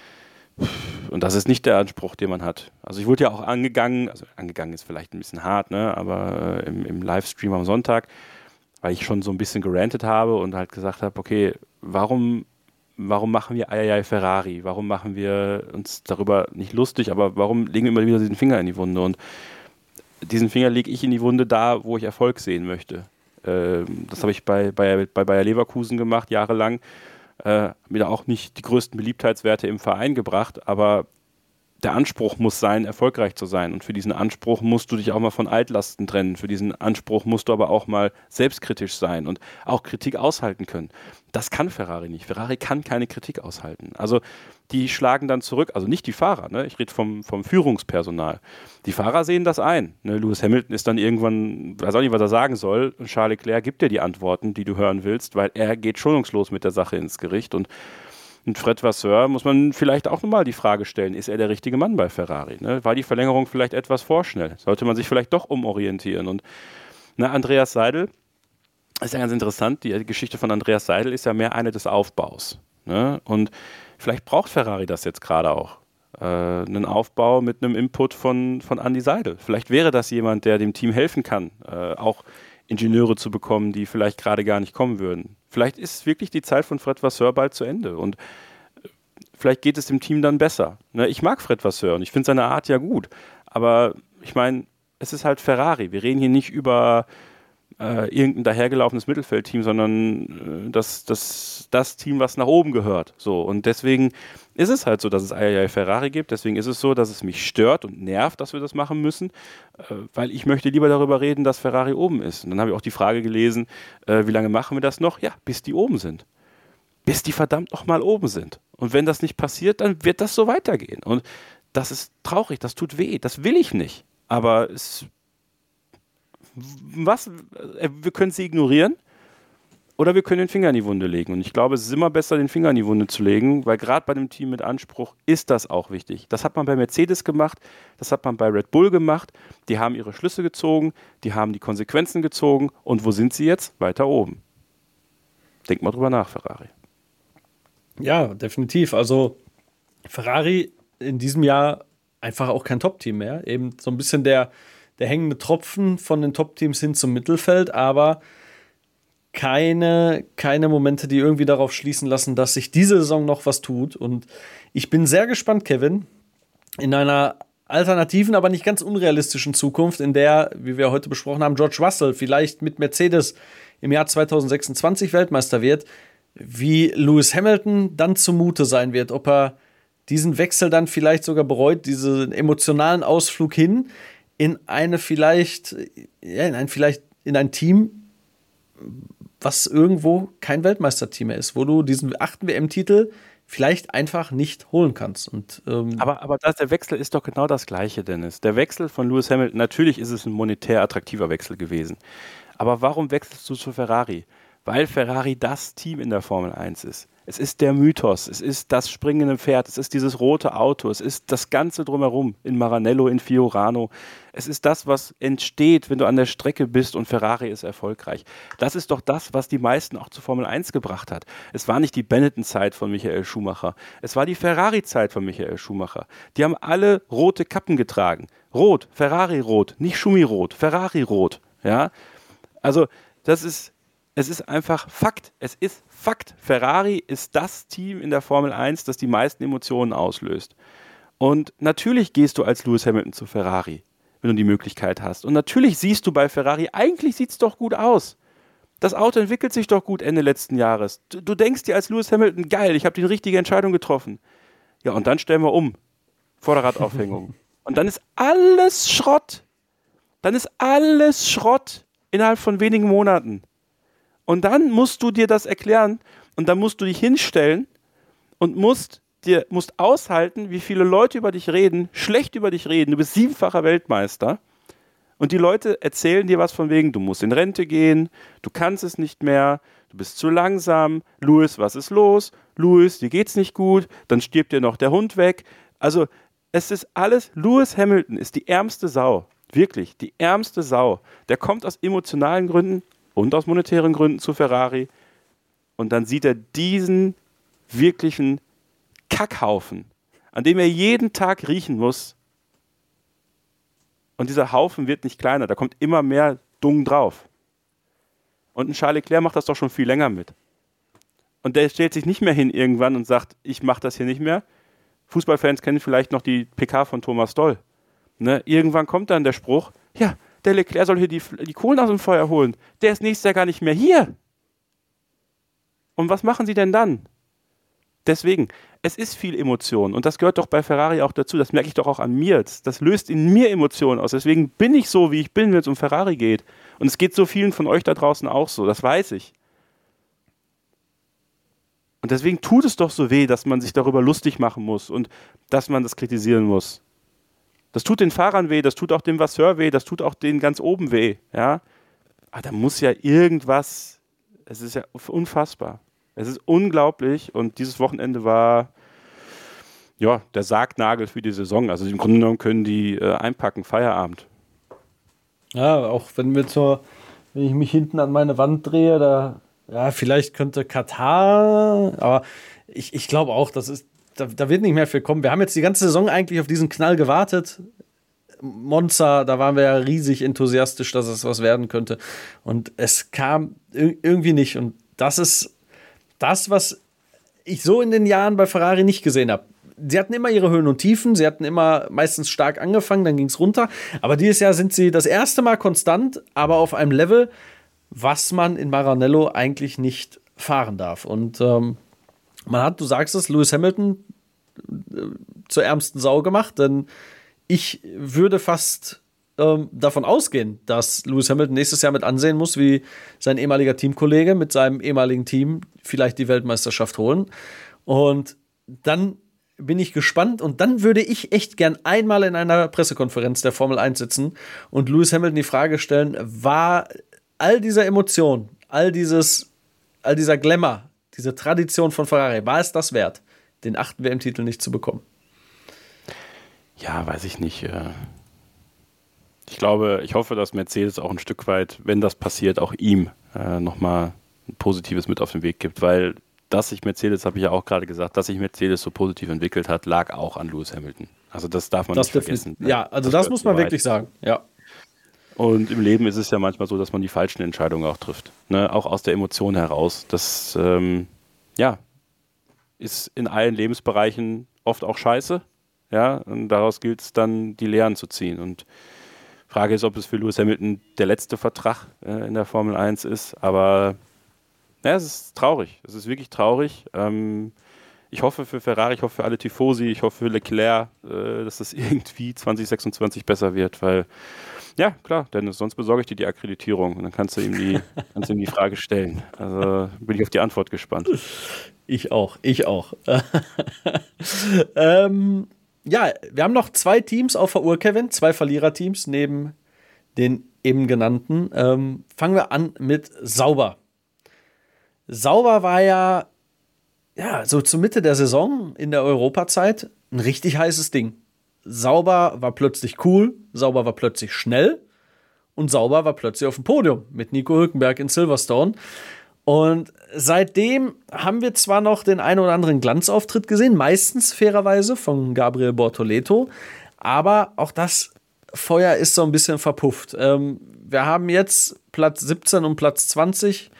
Und das ist nicht der Anspruch, den man hat. Also ich wurde ja auch angegangen, also angegangen ist vielleicht ein bisschen hart, ne? Aber äh, im, im Livestream am Sonntag, weil ich schon so ein bisschen gerantet habe und halt gesagt habe, okay, warum, warum machen wir Eieiei Ferrari? Warum machen wir uns darüber nicht lustig, aber warum legen wir immer wieder diesen Finger in die Wunde? Und diesen Finger lege ich in die Wunde da, wo ich Erfolg sehen möchte. Ähm, das habe ich bei, bei, bei Bayer Leverkusen gemacht, jahrelang. Äh, mir da auch nicht die größten Beliebtheitswerte im Verein gebracht, aber der Anspruch muss sein, erfolgreich zu sein. Und für diesen Anspruch musst du dich auch mal von Altlasten trennen. Für diesen Anspruch musst du aber auch mal selbstkritisch sein und auch Kritik aushalten können. Das kann Ferrari nicht. Ferrari kann keine Kritik aushalten. Also die schlagen dann zurück, also nicht die Fahrer, ne? Ich rede vom, vom Führungspersonal. Die Fahrer sehen das ein. Ne? Lewis Hamilton ist dann irgendwann, weiß auch nicht, was er sagen soll. Und Charles Leclerc gibt dir die Antworten, die du hören willst, weil er geht schonungslos mit der Sache ins Gericht. Und Und Fred Vasseur muss man vielleicht auch nochmal die Frage stellen, ist er der richtige Mann bei Ferrari? Ne? War die Verlängerung vielleicht etwas vorschnell? Sollte man sich vielleicht doch umorientieren? Und na, Andreas Seidl, ist ja ganz interessant, die Geschichte von Andreas Seidl ist ja mehr eine des Aufbaus. Ne? Und vielleicht braucht Ferrari das jetzt gerade auch. Äh, einen Aufbau mit einem Input von, von Andy Seidl. Vielleicht wäre das jemand, der dem Team helfen kann, äh, auch Ingenieure zu bekommen, die vielleicht gerade gar nicht kommen würden. Vielleicht ist wirklich die Zeit von Fred Vasseur bald zu Ende und vielleicht geht es dem Team dann besser. Ne, ich mag Fred Vasseur und ich finde seine Art ja gut, aber ich meine, es ist halt Ferrari. Wir reden hier nicht über äh, irgendein dahergelaufenes Mittelfeldteam, sondern äh, das, das, das Team, was nach oben gehört. So, und deswegen ist es halt so, dass es Eieiei Ferrari gibt. Deswegen ist es so, dass es mich stört und nervt, dass wir das machen müssen, äh, weil ich möchte lieber darüber reden, dass Ferrari oben ist. Und dann habe ich auch die Frage gelesen, äh, wie lange machen wir das noch? Ja, bis die oben sind. Bis die verdammt nochmal oben sind. Und wenn das nicht passiert, dann wird das so weitergehen. Und das ist traurig, das tut weh, das will ich nicht. Aber es, was, wir können sie ignorieren oder wir können den Finger in die Wunde legen. Und ich glaube, es ist immer besser, den Finger in die Wunde zu legen, weil gerade bei dem Team mit Anspruch ist das auch wichtig. Das hat man bei Mercedes gemacht, das hat man bei Red Bull gemacht. Die haben ihre Schlüsse gezogen, die haben die Konsequenzen gezogen. Und wo sind sie jetzt? Weiter oben. Denk mal drüber nach, Ferrari. Ja, definitiv. Also Ferrari in diesem Jahr einfach auch kein Top-Team mehr. Eben so ein bisschen der, der hängende Tropfen von den Top-Teams hin zum Mittelfeld, aber keine, keine Momente, die irgendwie darauf schließen lassen, dass sich diese Saison noch was tut. Und ich bin sehr gespannt, Kevin, in einer alternativen, aber nicht ganz unrealistischen Zukunft, in der, wie wir heute besprochen haben, George Russell vielleicht mit Mercedes im Jahr zwanzig sechsundzwanzig Weltmeister wird, wie Lewis Hamilton dann zumute sein wird, ob er diesen Wechsel dann vielleicht sogar bereut, diesen emotionalen Ausflug hin in eine vielleicht, ja, in ein vielleicht in ein Team, was irgendwo kein Weltmeisterteam mehr ist, wo du diesen achten W M-Titel vielleicht einfach nicht holen kannst. Und, ähm aber aber das, der Wechsel ist doch genau das Gleiche, Dennis. Der Wechsel von Lewis Hamilton, natürlich ist es ein monetär attraktiver Wechsel gewesen. Aber warum wechselst du zu Ferrari? Weil Ferrari das Team in der Formel eins ist. Es ist der Mythos, es ist das springende Pferd, es ist dieses rote Auto, es ist das Ganze drumherum in Maranello, in Fiorano. Es ist das, was entsteht, wenn du an der Strecke bist und Ferrari ist erfolgreich. Das ist doch das, was die meisten auch zur Formel eins gebracht hat. Es war nicht die Benetton-Zeit von Michael Schumacher, es war die Ferrari-Zeit von Michael Schumacher. Die haben alle rote Kappen getragen. Rot, Ferrari-Rot, nicht Schumi-Rot, Ferrari-Rot. Ja? Also das ist... Es ist einfach Fakt. Es ist Fakt. Ferrari ist das Team in der Formel eins, das die meisten Emotionen auslöst. Und natürlich gehst du als Lewis Hamilton zu Ferrari, wenn du die Möglichkeit hast. Und natürlich siehst du bei Ferrari, eigentlich sieht es doch gut aus. Das Auto entwickelt sich doch gut Ende letzten Jahres. Du, du denkst dir als Lewis Hamilton, geil, ich habe die richtige Entscheidung getroffen. Ja, und dann stellen wir um. Vorderradaufhängung. Und dann ist alles Schrott. Dann ist alles Schrott innerhalb von wenigen Monaten. Und dann musst du dir das erklären und dann musst du dich hinstellen und musst dir musst aushalten, wie viele Leute über dich reden, schlecht über dich reden. Du bist siebenfacher Weltmeister und die Leute erzählen dir was von wegen, du musst in Rente gehen, du kannst es nicht mehr, du bist zu langsam, Lewis, was ist los? Lewis, dir geht's nicht gut, dann stirbt dir noch der Hund weg. Also es ist alles, Lewis Hamilton ist die ärmste Sau, wirklich, die ärmste Sau. Der kommt aus emotionalen Gründen und aus monetären Gründen zu Ferrari. Und dann sieht er diesen wirklichen Kackhaufen, an dem er jeden Tag riechen muss. Und dieser Haufen wird nicht kleiner, da kommt immer mehr Dung drauf. Und ein Charles Leclerc macht das doch schon viel länger mit. Und der stellt sich nicht mehr hin irgendwann und sagt, ich mache das hier nicht mehr. Fußballfans kennen vielleicht noch die P K von Thomas Doll. Ne? Irgendwann kommt dann der Spruch, ja, der Leclerc soll hier die, die Kohlen aus dem Feuer holen. Der ist nächstes Jahr gar nicht mehr hier. Und was machen sie denn dann? Deswegen, es ist viel Emotion und das gehört doch bei Ferrari auch dazu. Das merke ich doch auch an mir. Das, das löst in mir Emotionen aus. Deswegen bin ich so, wie ich bin, wenn es um Ferrari geht. Und es geht so vielen von euch da draußen auch so. Das weiß ich. Und deswegen tut es doch so weh, dass man sich darüber lustig machen muss und dass man das kritisieren muss. Das tut den Fahrern weh, das tut auch dem Vasseur weh, das tut auch denen ganz oben weh. Ja? Aber da muss ja irgendwas, es ist ja unfassbar. Es ist unglaublich und dieses Wochenende war ja, der Sargnagel für die Saison. Also im Grunde genommen können die äh, einpacken, Feierabend. Ja, auch wenn wir zur, wenn ich mich hinten an meine Wand drehe, da, ja, vielleicht könnte Katar, aber ich, ich glaube auch, das ist, da, da wird nicht mehr viel kommen. Wir haben jetzt die ganze Saison eigentlich auf diesen Knall gewartet. Monza, da waren wir ja riesig enthusiastisch, dass es was werden könnte. Und es kam irgendwie nicht. Und das ist das, was ich so in den Jahren bei Ferrari nicht gesehen habe. Sie hatten immer ihre Höhen und Tiefen, sie hatten immer meistens stark angefangen, dann ging es runter. Aber dieses Jahr sind sie das erste Mal konstant, aber auf einem Level, was man in Maranello eigentlich nicht fahren darf. Und ähm, man hat, du sagst es, Lewis Hamilton äh, zur ärmsten Sau gemacht, denn ich würde fast ähm, davon ausgehen, dass Lewis Hamilton nächstes Jahr mit ansehen muss, wie sein ehemaliger Teamkollege mit seinem ehemaligen Team vielleicht die Weltmeisterschaft holen. Und dann bin ich gespannt und dann würde ich echt gern einmal in einer Pressekonferenz der Formel eins sitzen und Lewis Hamilton die Frage stellen, war all diese Emotion, all dieses, all dieser Glamour, diese Tradition von Ferrari, war es das wert, den achten W M-Titel nicht zu bekommen? Ja, weiß ich nicht. Ich glaube, ich hoffe, dass Mercedes auch ein Stück weit, wenn das passiert, auch ihm äh, nochmal ein Positives mit auf den Weg gibt, weil dass sich Mercedes, habe ich ja auch gerade gesagt, dass sich Mercedes so positiv entwickelt hat, lag auch an Lewis Hamilton. Also das darf man das nicht vergessen. Ja, also das, das muss man wirklich sagen, ja. Und im Leben ist es ja manchmal so, dass man die falschen Entscheidungen auch trifft. Ne? Auch aus der Emotion heraus. Das ähm, ja, ist in allen Lebensbereichen oft auch scheiße. Ja? Und daraus gilt es dann, die Lehren zu ziehen. Und Frage ist, ob es für Lewis Hamilton der letzte Vertrag äh, in der Formel eins ist. Aber ja, es ist traurig. Es ist wirklich traurig. Ähm, ich hoffe für Ferrari, ich hoffe für alle Tifosi, ich hoffe für Leclerc, äh, dass es irgendwie zwanzig sechsundzwanzig besser wird, weil, ja, klar, Dennis, sonst besorge ich dir die Akkreditierung und dann kannst du ihm die, kannst du ihm die Frage stellen. Also bin ich auf die Antwort gespannt. Ich auch, ich auch. ähm, ja, wir haben noch zwei Teams auf der Uhr, Kevin, zwei Verliererteams neben den eben genannten. Ähm, fangen wir an mit Sauber. Sauber war ja, ja, so zur Mitte der Saison in der Europazeit ein richtig heißes Ding. Sauber war plötzlich cool, Sauber war plötzlich schnell und Sauber war plötzlich auf dem Podium mit Nico Hülkenberg in Silverstone. Und seitdem haben wir zwar noch den einen oder anderen Glanzauftritt gesehen, meistens fairerweise von Gabriel Bortoleto, aber auch das Feuer ist so ein bisschen verpufft. Ähm, wir haben jetzt Platz siebzehn und Platz zwanzig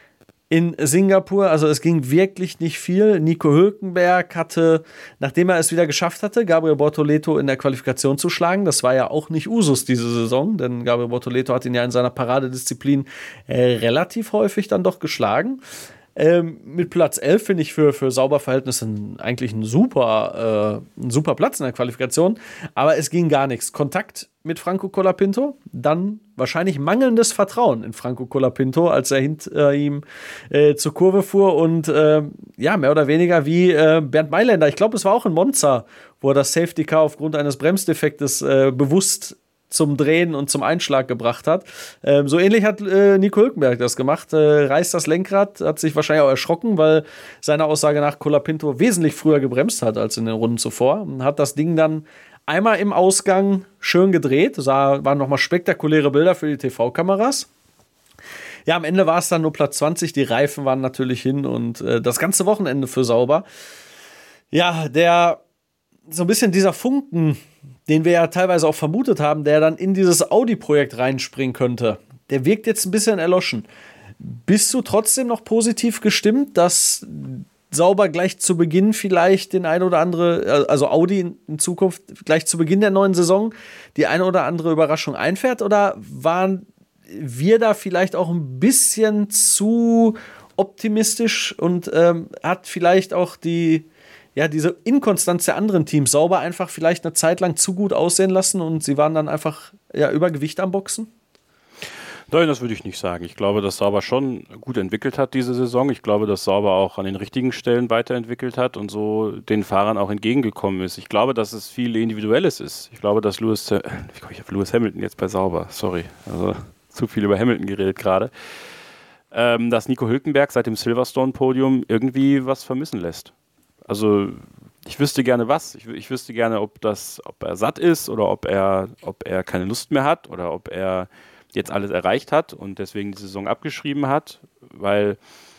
in Singapur, also es ging wirklich nicht viel. Nico Hülkenberg hatte, nachdem er es wieder geschafft hatte, Gabriel Bortoleto in der Qualifikation zu schlagen, das war ja auch nicht Usus diese Saison, denn Gabriel Bortoleto hat ihn ja in seiner Paradedisziplin äh, relativ häufig dann doch geschlagen. Ähm, mit Platz elf finde ich für, für Sauberverhältnisse eigentlich ein super, äh, ein super Platz in der Qualifikation, aber es ging gar nichts. Kontakt mit Franco Colapinto, dann wahrscheinlich mangelndes Vertrauen in Franco Colapinto, als er hinter ihm äh, zur Kurve fuhr und äh, ja, mehr oder weniger wie äh, Bernd Mailänder, ich glaube, es war auch in Monza, wo er das Safety Car aufgrund eines Bremsdefektes äh, bewusst zum Drehen und zum Einschlag gebracht hat. Ähm, so ähnlich hat äh, Nico Hülkenberg das gemacht. Äh, reißt das Lenkrad, hat sich wahrscheinlich auch erschrocken, weil seiner Aussage nach Colapinto wesentlich früher gebremst hat als in den Runden zuvor. Und hat das Ding dann einmal im Ausgang schön gedreht. Das waren nochmal spektakuläre Bilder für die T V-Kameras. Ja, am Ende war es dann nur Platz zwanzig. Die Reifen waren natürlich hin und äh, das ganze Wochenende für Sauber. Ja, der so ein bisschen dieser Funken, den wir ja teilweise auch vermutet haben, der dann in dieses Audi-Projekt reinspringen könnte, der wirkt jetzt ein bisschen erloschen. Bist du trotzdem noch positiv gestimmt, dass Sauber gleich zu Beginn vielleicht den ein oder andere, also Audi in Zukunft gleich zu Beginn der neuen Saison die eine oder andere Überraschung einfährt? Oder waren wir da vielleicht auch ein bisschen zu optimistisch und ähm, hat vielleicht auch die ja, diese Inkonstanz der anderen Teams Sauber einfach vielleicht eine Zeit lang zu gut aussehen lassen und sie waren dann einfach ja, Übergewicht am Boxen? Nein, das würde ich nicht sagen. Ich glaube, dass Sauber schon gut entwickelt hat diese Saison. Ich glaube, dass Sauber auch an den richtigen Stellen weiterentwickelt hat und so den Fahrern auch entgegengekommen ist. Ich glaube, dass es viel Individuelles ist. Ich glaube, dass Lewis, äh, ich glaube, ich habe Lewis Hamilton jetzt bei Sauber, sorry, also zu viel über Hamilton geredet gerade, ähm, dass Nico Hülkenberg seit dem Silverstone-Podium irgendwie was vermissen lässt. Also ich wüsste gerne was. Ich, ich wüsste gerne, ob das, ob er satt ist oder ob er, ob er keine Lust mehr hat oder ob er jetzt alles erreicht hat und deswegen die Saison abgeschrieben hat, weil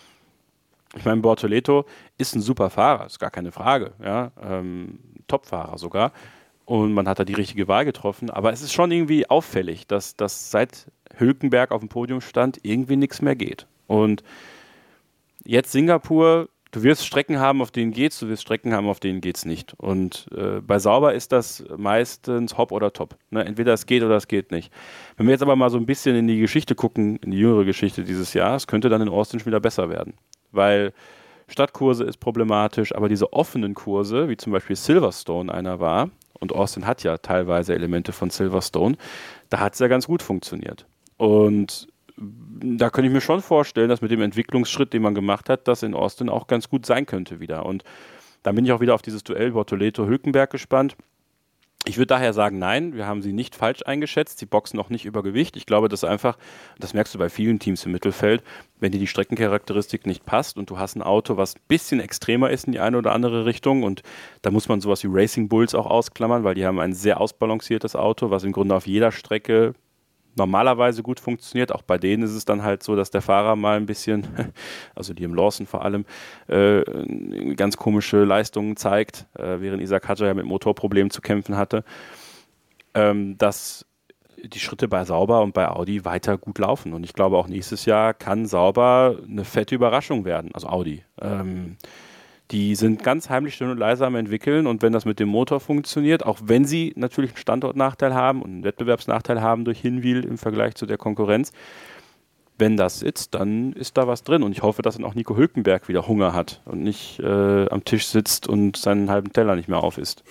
ich meine, Bortoleto ist ein super Fahrer, ist gar keine Frage, ja, ähm, Top-Fahrer sogar und man hat da die richtige Wahl getroffen, aber es ist schon irgendwie auffällig, dass, dass seit Hülkenberg auf dem Podium stand, irgendwie nichts mehr geht und jetzt Singapur, du wirst Strecken haben, auf denen geht's, du wirst Strecken haben, auf denen geht's nicht. Und äh, bei Sauber ist das meistens Hop oder Top. Ne? Entweder es geht oder es geht nicht. Wenn wir jetzt aber mal so ein bisschen in die Geschichte gucken, in die jüngere Geschichte dieses Jahres, könnte dann in Austin schon wieder besser werden. Weil Stadtkurse ist problematisch, aber diese offenen Kurse, wie zum Beispiel Silverstone einer war, und Austin hat ja teilweise Elemente von Silverstone, da hat es ja ganz gut funktioniert. Und da könnte ich mir schon vorstellen, dass mit dem Entwicklungsschritt, den man gemacht hat, das in Austin auch ganz gut sein könnte wieder. Und da bin ich auch wieder auf dieses Duell Bortoleto-Hülkenberg gespannt. Ich würde daher sagen, nein, wir haben sie nicht falsch eingeschätzt. Sie boxen auch nicht über Gewicht. Ich glaube, dass einfach, das merkst du bei vielen Teams im Mittelfeld, wenn dir die Streckencharakteristik nicht passt und du hast ein Auto, was ein bisschen extremer ist in die eine oder andere Richtung, und da muss man sowas wie Racing Bulls auch ausklammern, weil die haben ein sehr ausbalanciertes Auto, was im Grunde auf jeder Strecke normalerweise gut funktioniert. Auch bei denen ist es dann halt so, dass der Fahrer mal ein bisschen, also Liam Lawson vor allem, äh, ganz komische Leistungen zeigt, äh, während Isaac Hadjar ja mit Motorproblemen zu kämpfen hatte, ähm, dass die Schritte bei Sauber und bei Audi weiter gut laufen. Und ich glaube, auch nächstes Jahr kann Sauber eine fette Überraschung werden, also Audi. Ähm, Die sind ganz heimlich still und leise am entwickeln, und wenn das mit dem Motor funktioniert, auch wenn sie natürlich einen Standortnachteil haben und einen Wettbewerbsnachteil haben durch Hinwil im Vergleich zu der Konkurrenz, wenn das sitzt, dann ist da was drin, und ich hoffe, dass dann auch Nico Hülkenberg wieder Hunger hat und nicht äh, am Tisch sitzt und seinen halben Teller nicht mehr aufisst.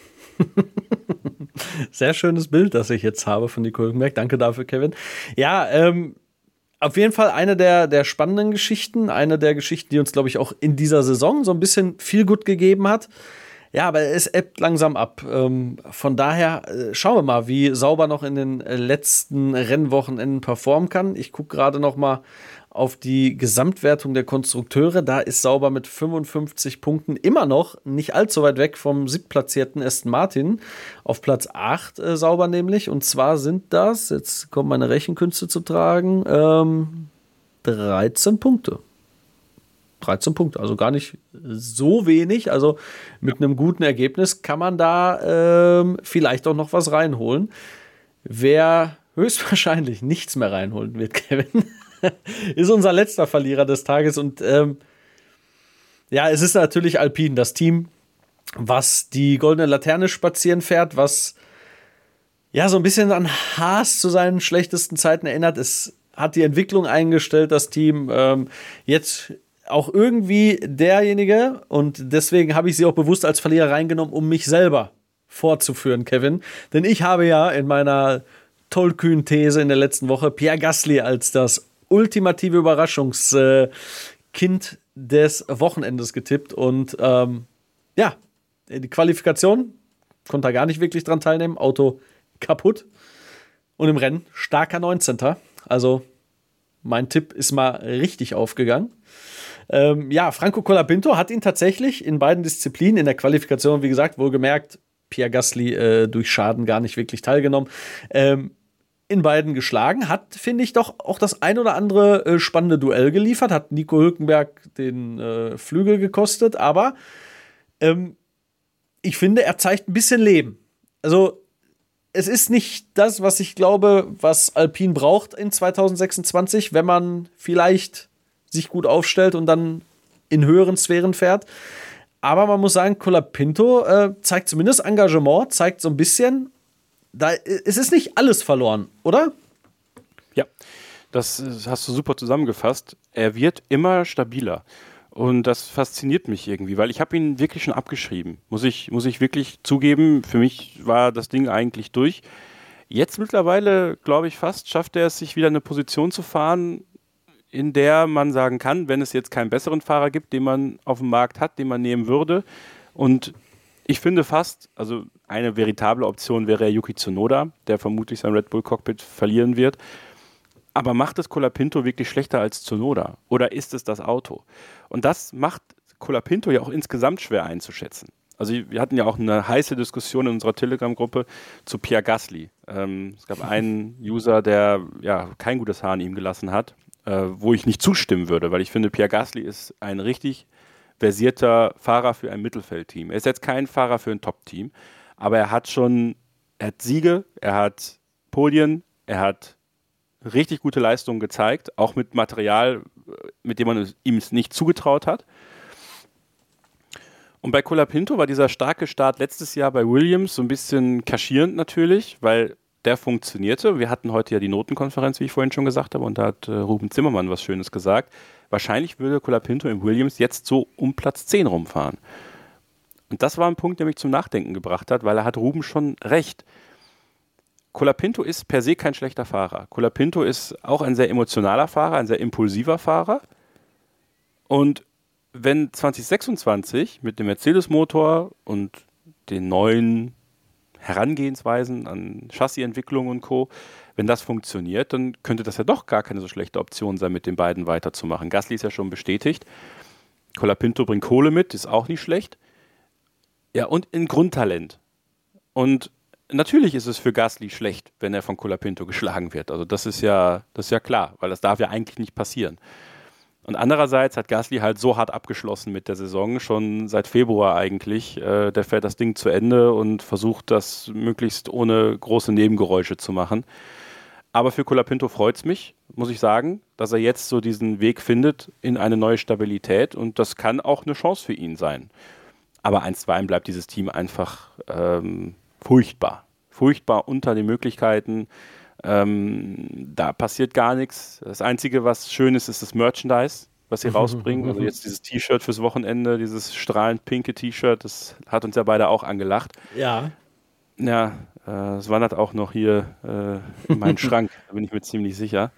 Sehr schönes Bild, das ich jetzt habe von Nico Hülkenberg. Danke dafür, Kevin. Ja, ähm, auf jeden Fall eine der, der spannenden Geschichten, eine der Geschichten, die uns, glaube ich, auch in dieser Saison so ein bisschen viel gut gegeben hat. Ja, aber es ebbt langsam ab. Ähm, von daher äh, schauen wir mal, wie Sauber noch in den äh, letzten Rennwochenenden performen kann. Ich gucke gerade noch mal auf die Gesamtwertung der Konstrukteure. Da ist Sauber mit fünfundfünfzig Punkten immer noch nicht allzu weit weg vom siebtplatzierten Aston Martin. Auf Platz acht äh, Sauber nämlich. Und zwar sind das, jetzt kommen meine Rechenkünste zu tragen, ähm, dreizehn Punkte. dreizehn Punkte, also gar nicht so wenig. Also mit einem guten Ergebnis kann man da ähm, vielleicht auch noch was reinholen. Wer höchstwahrscheinlich nichts mehr reinholen wird, Kevin, ist unser letzter Verlierer des Tages. Und ähm, ja, es ist natürlich Alpine, das Team, was die goldene Laterne spazieren fährt, was ja so ein bisschen an Haas zu seinen schlechtesten Zeiten erinnert. Es hat die Entwicklung eingestellt, das Team. Ähm, jetzt auch irgendwie derjenige, und deswegen habe ich sie auch bewusst als Verlierer reingenommen, um mich selber vorzuführen, Kevin. Denn ich habe ja in meiner tollkühnen These in der letzten Woche Pierre Gasly als das ultimative Überraschungskind des Wochenendes getippt. Und ähm, ja, die Qualifikation konnte er gar nicht wirklich dran teilnehmen. Auto kaputt. Und im Rennen starker neunzehnter Also mein Tipp ist mal richtig aufgegangen. Ähm, ja, Franco Colapinto hat ihn tatsächlich in beiden Disziplinen, in der Qualifikation, wie gesagt, wohlgemerkt, Pierre Gasly äh, durch Schaden gar nicht wirklich teilgenommen, ähm, in beiden geschlagen, hat, finde ich, doch auch das ein oder andere äh, spannende Duell geliefert, hat Nico Hülkenberg den äh, Flügel gekostet, aber ähm, ich finde, er zeigt ein bisschen Leben. Also es ist nicht das, was ich glaube, was Alpine braucht in zwanzig sechsundzwanzig, wenn man vielleicht sich gut aufstellt und dann in höheren Sphären fährt. Aber man muss sagen, Colapinto äh, zeigt zumindest Engagement, zeigt so ein bisschen, da, es ist nicht alles verloren, oder? Ja, das hast du super zusammengefasst. Er wird immer stabiler. Und das fasziniert mich irgendwie, weil ich habe ihn wirklich schon abgeschrieben. Muss ich, muss ich wirklich zugeben, für mich war das Ding eigentlich durch. Jetzt mittlerweile, glaube ich fast, schafft er es, sich wieder in eine Position zu fahren, in der man sagen kann, wenn es jetzt keinen besseren Fahrer gibt, den man auf dem Markt hat, den man nehmen würde. Und ich finde fast, also eine veritable Option wäre Yuki Tsunoda, der vermutlich sein Red Bull Cockpit verlieren wird. Aber macht es Colapinto wirklich schlechter als Tsunoda? Oder ist es das Auto? Und das macht Colapinto ja auch insgesamt schwer einzuschätzen. Also wir hatten ja auch eine heiße Diskussion in unserer Telegram-Gruppe zu Pierre Gasly. Ähm, es gab einen User, der ja kein gutes Haar an ihm gelassen hat, äh, wo ich nicht zustimmen würde, weil ich finde, Pierre Gasly ist ein richtig versierter Fahrer für ein Mittelfeldteam. Er ist jetzt kein Fahrer für ein Top-Team, aber er hat schon, er hat Siege, er hat Podien, er hat richtig gute Leistungen gezeigt, auch mit Material, mit dem man es ihm nicht zugetraut hat. Und bei Colapinto war dieser starke Start letztes Jahr bei Williams so ein bisschen kaschierend natürlich, weil der funktionierte. Wir hatten heute ja die Notenkonferenz, wie ich vorhin schon gesagt habe, und da hat äh, Ruben Zimmermann was Schönes gesagt. Wahrscheinlich würde Colapinto im Williams jetzt so um Platz zehn rumfahren. Und das war ein Punkt, der mich zum Nachdenken gebracht hat, weil er hat Ruben schon recht. Colapinto ist per se kein schlechter Fahrer. Colapinto ist auch ein sehr emotionaler Fahrer, ein sehr impulsiver Fahrer. Und wenn zwanzig sechsundzwanzig mit dem Mercedes-Motor und den neuen Herangehensweisen an Chassisentwicklung und Co., wenn das funktioniert, dann könnte das ja doch gar keine so schlechte Option sein, mit den beiden weiterzumachen. Gasly ist ja schon bestätigt. Colapinto bringt Kohle mit, ist auch nicht schlecht. Ja, und ein Grundtalent. Und natürlich ist es für Gasly schlecht, wenn er von Colapinto geschlagen wird. Also das ist ja, das ist ja klar, weil das darf ja eigentlich nicht passieren. Und andererseits hat Gasly halt so hart abgeschlossen mit der Saison, schon seit Februar eigentlich. Äh, der fährt das Ding zu Ende und versucht das möglichst ohne große Nebengeräusche zu machen. Aber für Colapinto freut es mich, muss ich sagen, dass er jetzt so diesen Weg findet in eine neue Stabilität, und das kann auch eine Chance für ihn sein. Aber einstweilen bleibt dieses Team einfach ähm, furchtbar. Furchtbar unter den Möglichkeiten. Ähm, da passiert gar nichts. Das Einzige, was schön ist, ist das Merchandise, was sie rausbringen. Also jetzt dieses T-Shirt fürs Wochenende, dieses strahlend pinke T-Shirt, das hat uns ja beide auch angelacht. Ja. Ja, äh, es wandert auch noch hier äh, in meinen Schrank, da bin ich mir ziemlich sicher.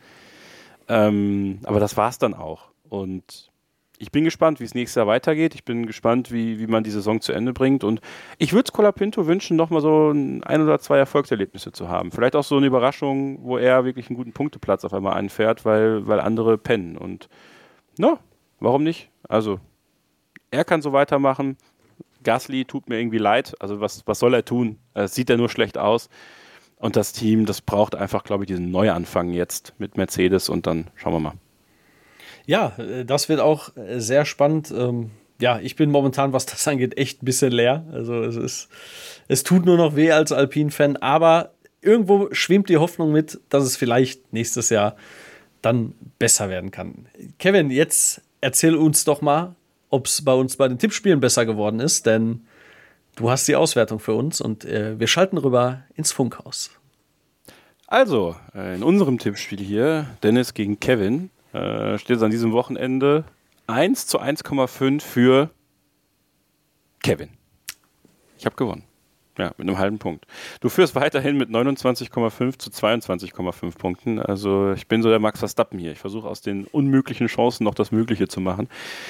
Ähm, aber das war's dann auch. Und ich bin gespannt, wie es nächstes Jahr weitergeht. Ich bin gespannt, wie, wie man die Saison zu Ende bringt. Und ich würde es Colapinto wünschen, nochmal so ein, ein oder zwei Erfolgserlebnisse zu haben. Vielleicht auch so eine Überraschung, wo er wirklich einen guten Punkteplatz auf einmal einfährt, weil, weil andere pennen. Und na, warum nicht? Also, er kann so weitermachen. Gasly tut mir irgendwie leid. Also, was, was soll er tun? Es sieht ja nur schlecht aus. Und das Team, das braucht einfach, glaube ich, diesen Neuanfang jetzt mit Mercedes, und dann schauen wir mal. Ja, das wird auch sehr spannend. Ja, ich bin momentan, was das angeht, echt ein bisschen leer. Also es ist, es tut nur noch weh als Alpine-Fan, aber irgendwo schwimmt die Hoffnung mit, dass es vielleicht nächstes Jahr dann besser werden kann. Kevin, jetzt erzähl uns doch mal, ob es bei uns bei den Tippspielen besser geworden ist, denn du hast die Auswertung für uns, und äh, wir schalten rüber ins Funkhaus. Also, in unserem Tippspiel hier, Dennis gegen Kevin, Äh, steht es an diesem Wochenende eins zu eins Komma fünf für Kevin. Ich habe gewonnen. Ja, mit einem halben Punkt. Du führst weiterhin mit neunundzwanzig Komma fünf zu zweiundzwanzig Komma fünf Punkten. Also ich bin so der Max Verstappen hier. Ich versuche aus den unmöglichen Chancen noch das Mögliche zu machen.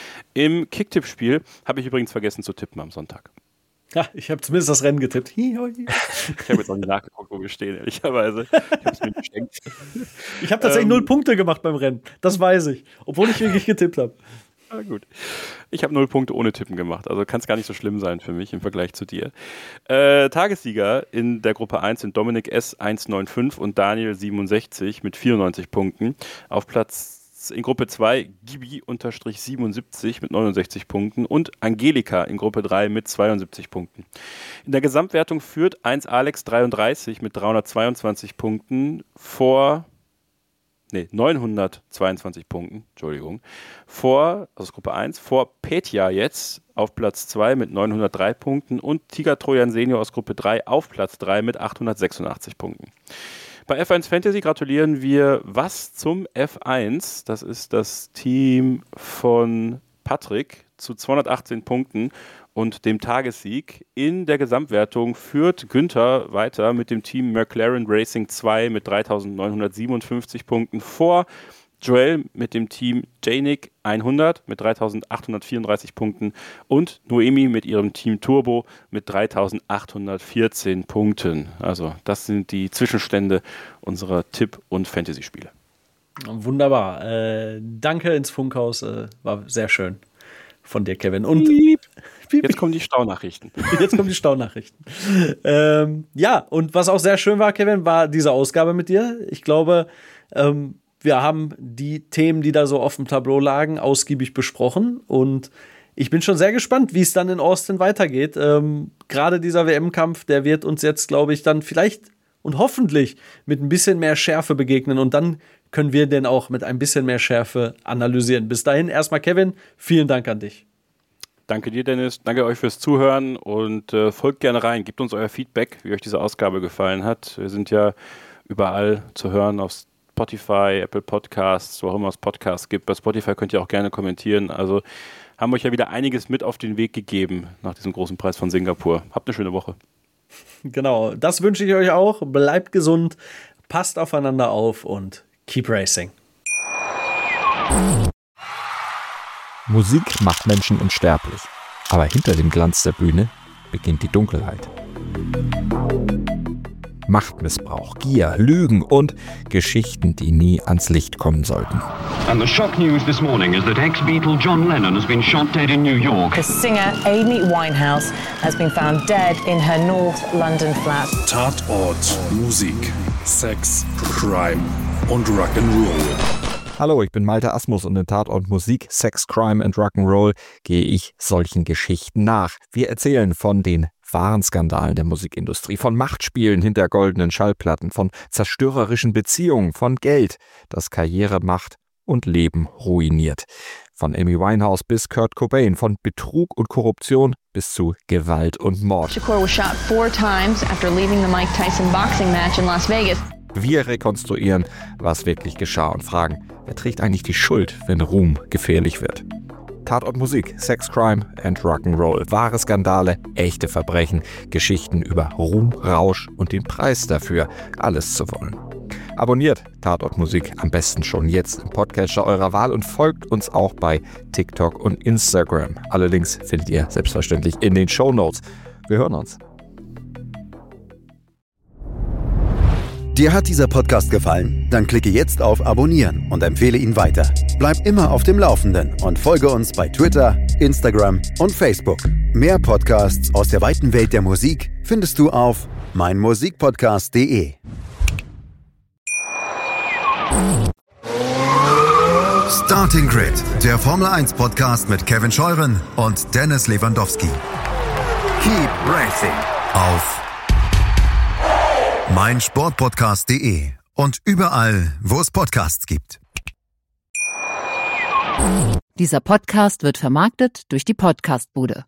Im Kicktipp-Spiel habe ich übrigens vergessen zu tippen am Sonntag. Ja, ich habe zumindest das Rennen getippt. Ich habe jetzt auch nicht nachgeguckt, wo wir stehen, ehrlicherweise. Ich habe es mir geschenkt. Ich habe tatsächlich ähm, null Punkte gemacht beim Rennen. Das weiß ich. Obwohl ich wirklich getippt habe. Na gut. Ich habe null Punkte ohne Tippen gemacht. Also kann es gar nicht so schlimm sein für mich im Vergleich zu dir. Äh, Tagessieger in der Gruppe eins sind Dominik S. eins Komma fünfundneunzig und Daniel siebenundsechzig mit vierundneunzig Punkten. Auf Platz in Gruppe zwei Gibi siebenundsiebzig mit neunundsechzig Punkten und Angelika in Gruppe drei mit zweiundsiebzig Punkten. In der Gesamtwertung führt eins Alex dreiunddreißig mit dreihundertzweiundzwanzig Punkten vor, nee, neunhundertzweiundzwanzig Punkten, Entschuldigung, vor, also Gruppe eins, vor Petja jetzt auf Platz zwei mit neunhundertdrei Punkten und Tiger Trojan Senior aus Gruppe drei auf Platz drei mit achthundertsechsundachtzig Punkten. Bei F eins Fantasy gratulieren wir was zum F eins. Das ist das Team von Patrick zu zweihundertachtzehn Punkten und dem Tagessieg. In der Gesamtwertung führt Günther weiter mit dem Team McLaren Racing zwei mit dreitausendneunhundertsiebenundfünfzig Punkten vor Joel mit dem Team Janik hundert mit dreitausendachthundertvierunddreißig Punkten und Noemi mit ihrem Team Turbo mit dreitausendachthundertvierzehn Punkten. Also das sind die Zwischenstände unserer Tipp- und Fantasy-Spiele. Wunderbar. Äh, danke ins Funkhaus. Äh, war sehr schön von dir, Kevin. Und Piep. Piep. Jetzt kommen die Staunachrichten. Jetzt kommen die Staunachrichten. ähm, ja, und was auch sehr schön war, Kevin, war diese Ausgabe mit dir. Ich glaube, ähm, wir haben die Themen, die da so auf dem Tableau lagen, ausgiebig besprochen. Und ich bin schon sehr gespannt, wie es dann in Austin weitergeht. Ähm, Gerade dieser W M-Kampf, der wird uns jetzt, glaube ich, dann vielleicht und hoffentlich mit ein bisschen mehr Schärfe begegnen. Und dann können wir den auch mit ein bisschen mehr Schärfe analysieren. Bis dahin erstmal, Kevin, vielen Dank an dich. Danke dir, Dennis. Danke euch fürs Zuhören und äh, folgt gerne rein. Gebt uns euer Feedback, wie euch diese Ausgabe gefallen hat. Wir sind ja überall zu hören auf Spotify, Apple Podcasts, wo auch immer es Podcasts gibt. Bei Spotify könnt ihr auch gerne kommentieren. Also haben euch ja wieder einiges mit auf den Weg gegeben nach diesem großen Preis von Singapur. Habt eine schöne Woche. Genau, das wünsche ich euch auch. Bleibt gesund, passt aufeinander auf und keep racing. Musik macht Menschen unsterblich. Aber hinter dem Glanz der Bühne beginnt die Dunkelheit. Machtmissbrauch, Gier, Lügen und Geschichten, die nie ans Licht kommen sollten. And the shock news this morning is that ex-Beatle John Lennon has been shot dead in New York. The singer Amy Winehouse has been found dead in her North London flat. Tatort, Musik, Sex, Crime und Rock'n'Roll. Hallo, ich bin Malte Asmus und in Tatort Musik, Sex, Crime and Rock'n'Roll gehe ich solchen Geschichten nach. Wir erzählen von den wahren Skandalen der Musikindustrie, von Machtspielen hinter goldenen Schallplatten, von zerstörerischen Beziehungen, von Geld, das Karriere, Macht und Leben ruiniert. Von Amy Winehouse bis Kurt Cobain, von Betrug und Korruption bis zu Gewalt und Mord. Shakur was shot four times after leaving the Mike Tyson boxing match in Las Vegas. Wir rekonstruieren, was wirklich geschah und fragen, wer trägt eigentlich die Schuld, wenn Ruhm gefährlich wird? Tatort Musik, Sex, Crime and Rock'n'Roll. Wahre Skandale, echte Verbrechen, Geschichten über Ruhm, Rausch und den Preis dafür, alles zu wollen. Abonniert Tatort Musik am besten schon jetzt im Podcatcher eurer Wahl und folgt uns auch bei TikTok und Instagram. Alle Links findet ihr selbstverständlich in den Shownotes. Wir hören uns. Dir hat dieser Podcast gefallen? Dann klicke jetzt auf Abonnieren und empfehle ihn weiter. Bleib immer auf dem Laufenden und folge uns bei Twitter, Instagram und Facebook. Mehr Podcasts aus der weiten Welt der Musik findest du auf meinmusikpodcast punkt de. Starting Grid, der Formel eins Podcast mit Kevin Scheuren und Dennis Lewandowski. Keep racing auf meinsportpodcast punkt de und überall, wo es Podcasts gibt. Dieser Podcast wird vermarktet durch die Podcastbude.